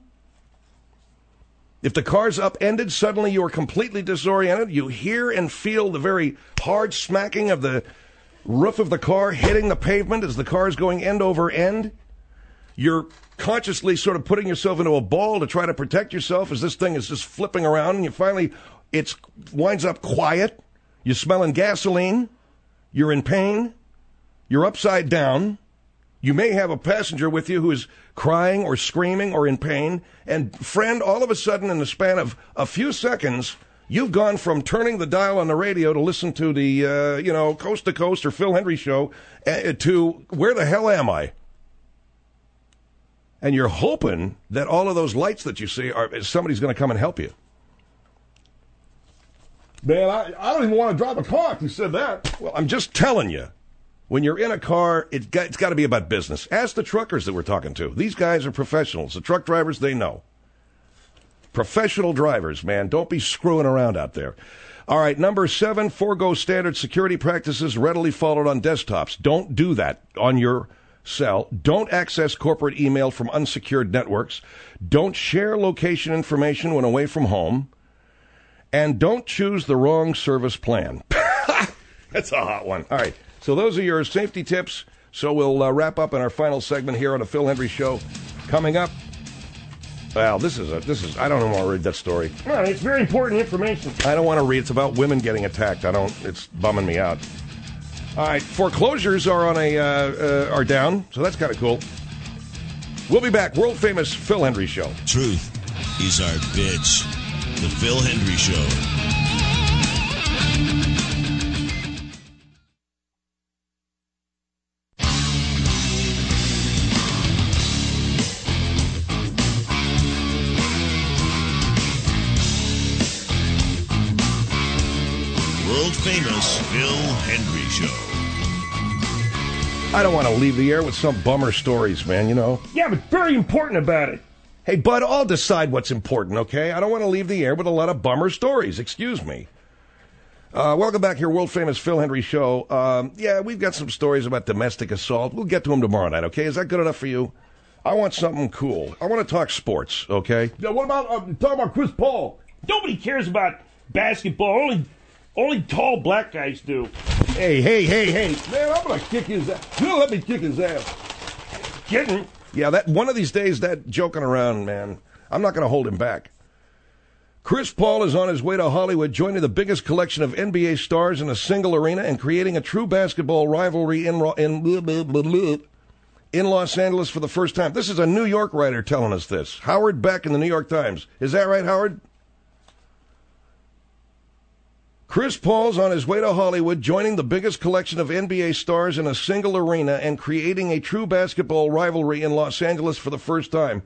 If the car's upended, suddenly you are completely disoriented. You hear and feel the very hard smacking of the roof of the car hitting the pavement as the car is going end over end. You're consciously sort of putting yourself into a ball to try to protect yourself as this thing is just flipping around, and you finally, it winds up quiet. You're smelling gasoline. You're in pain. You're upside down. You may have a passenger with you who is crying or screaming or in pain. And, friend, all of a sudden, in the span of a few seconds, you've gone from turning the dial on the radio to listen to the, uh, you know, Coast to Coast or Phil Hendry show uh, to where the hell am I? And you're hoping that all of those lights that you see are somebody's going to come and help you. Man, I, I don't even want to drive a car if you said that. Well, I'm just telling you. When you're in a car, it got, it's got to be about business. Ask the truckers that we're talking to. These guys are professionals. The truck drivers, they know. Professional drivers, man. Don't be screwing around out there. All right, number seven, forego standard security practices readily followed on desktops. Don't do that on your cell. Don't access corporate email from unsecured networks. Don't share location information when away from home. And don't choose the wrong service plan. That's a hot one. All right, so those are your safety tips. So we'll uh, wrap up in our final segment here on the Phil Hendrie Show. Coming up, well, this is a, this is, I don't want to read that story. Well, it's very important information. I don't want to read. It's about women getting attacked. I don't, it's bumming me out. All right, foreclosures are on a, uh, uh, are down, so that's kind of cool. We'll be back. World famous Phil Hendrie Show. Truth is our bitch. The Phil Hendrie Show. World famous Phil Hendrie Show. I don't want to leave the air with some bummer stories, man, you know. Yeah, but very important about it. Hey, Bud, I'll decide what's important, okay? I don't want to leave the air with a lot of bummer stories. Excuse me. Uh, welcome back here, world famous Phil Hendrie Show. Um, yeah, we've got some stories about domestic assault. We'll get to them tomorrow night, okay? Is that good enough for you? I want something cool. I want to talk sports, okay? Yeah, what about, uh, talk about Chris Paul? Nobody cares about basketball. Only, only tall black guys do. Hey, hey, hey, hey. Man, I'm going to kick his ass. You'll let me kick his ass. Kidding. Yeah, that one of these days, that joking around, man, I'm not going to hold him back. Chris Paul is on his way to Hollywood, joining the biggest collection of N B A stars in a single arena and creating a true basketball rivalry in in, in Los Angeles for the first time. This is a New York writer telling us this. Howard Beck in the New York Times. Is that right, Howard? Chris Paul's on his way to Hollywood, joining the biggest collection of N B A stars in a single arena and creating a true basketball rivalry in Los Angeles for the first time.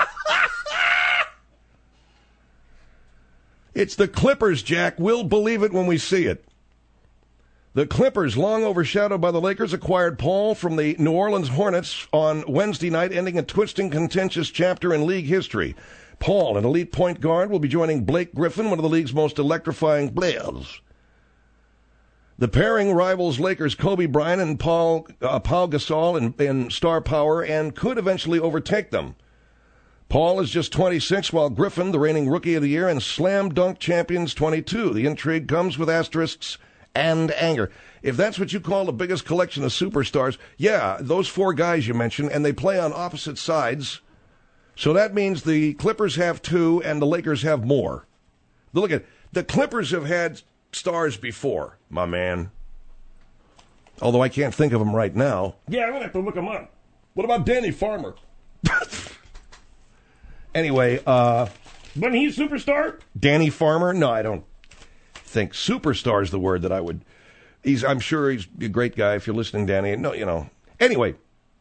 It's the Clippers, Jack. We'll believe it when we see it. The Clippers, long overshadowed by the Lakers, acquired Paul from the New Orleans Hornets on Wednesday night, ending a twisting, contentious chapter in league history. Paul, an elite point guard, will be joining Blake Griffin, one of the league's most electrifying players. The pairing rivals Lakers' Kobe Bryant and Paul, uh, Paul Gasol in, in star power and could eventually overtake them. Paul is just twenty-six, while Griffin, the reigning Rookie of the Year and Slam Dunk Champions, twenty-two. The intrigue comes with asterisks and anger. If that's what you call the biggest collection of superstars, yeah, those four guys you mentioned, and they play on opposite sides. So that means the Clippers have two and the Lakers have more. Look at the Clippers have had stars before, my man. Although I can't think of them right now. Yeah, I'm going to have to look them up. What about Danny Farmer? Anyway, uh... wasn't he a superstar? Danny Farmer? No, I don't think superstar is the word that I would... He's, I'm sure he's a great guy if you're listening, Danny. No, you know. Anyway...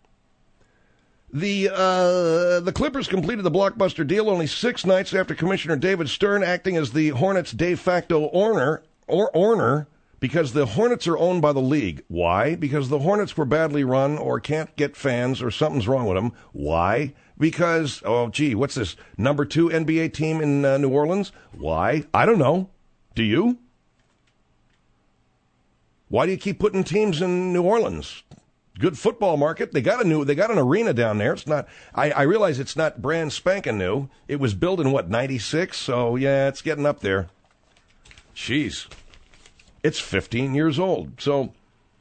The uh, the Clippers completed the blockbuster deal only six nights after Commissioner David Stern, acting as the Hornets' de facto owner, or owner, because the Hornets are owned by the league. Why? Because the Hornets were badly run or can't get fans or something's wrong with them. Why? Because, oh, gee, what's this, number two N B A team in uh, New Orleans? Why? I don't know. Do you? Why do you keep putting teams in New Orleans? Good football market. They got a new. They got an arena down there. It's not. I, I realize it's not brand spanking new. It was built in what ninety-six. So yeah, it's getting up there. Jeez, it's fifteen years old. So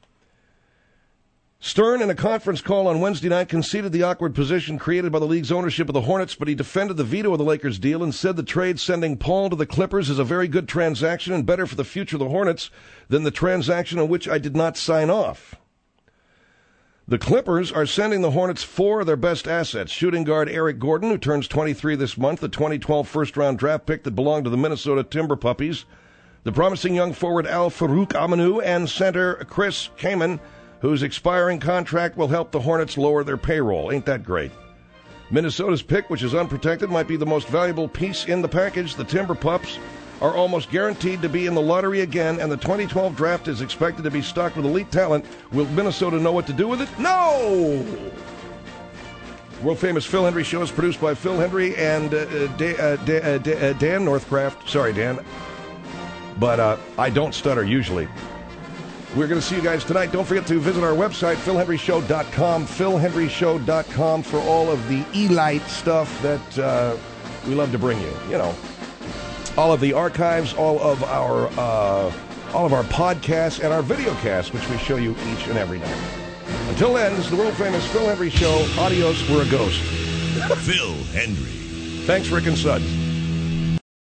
Stern, in a conference call on Wednesday night, conceded the awkward position created by the league's ownership of the Hornets, but he defended the veto of the Lakers deal and said the trade sending Paul to the Clippers is a very good transaction and better for the future of the Hornets than the transaction on which I did not sign off. The Clippers are sending the Hornets four of their best assets. Shooting guard Eric Gordon, who turns twenty-three this month, the twenty twelve first-round draft pick that belonged to the Minnesota Timber Puppies. The promising young forward Al-Farouq Aminu and center Chris Kaman, whose expiring contract will help the Hornets lower their payroll. Ain't that great? Minnesota's pick, which is unprotected, might be the most valuable piece in the package. The Timber Pups are almost guaranteed to be in the lottery again, and the twenty twelve draft is expected to be stocked with elite talent. Will Minnesota know what to do with it? No! World famous Phil Hendry Show is produced by Phil Hendry and uh, da- uh, da- uh, da- uh, Dan Northcraft. Sorry, Dan. But uh, I don't stutter usually. We're going to see you guys tonight. Don't forget to visit our website, phil hendry show dot com, phil hendry show dot com, for all of the Elite stuff that uh, we love to bring you. You know, all of the archives, all of our uh, all of our podcasts, and our video casts, which we show you each and every night. Until then, this is the world-famous Phil Hendry Show. Adios, we're a ghost. Phil Hendry. Thanks, Rick and Suds.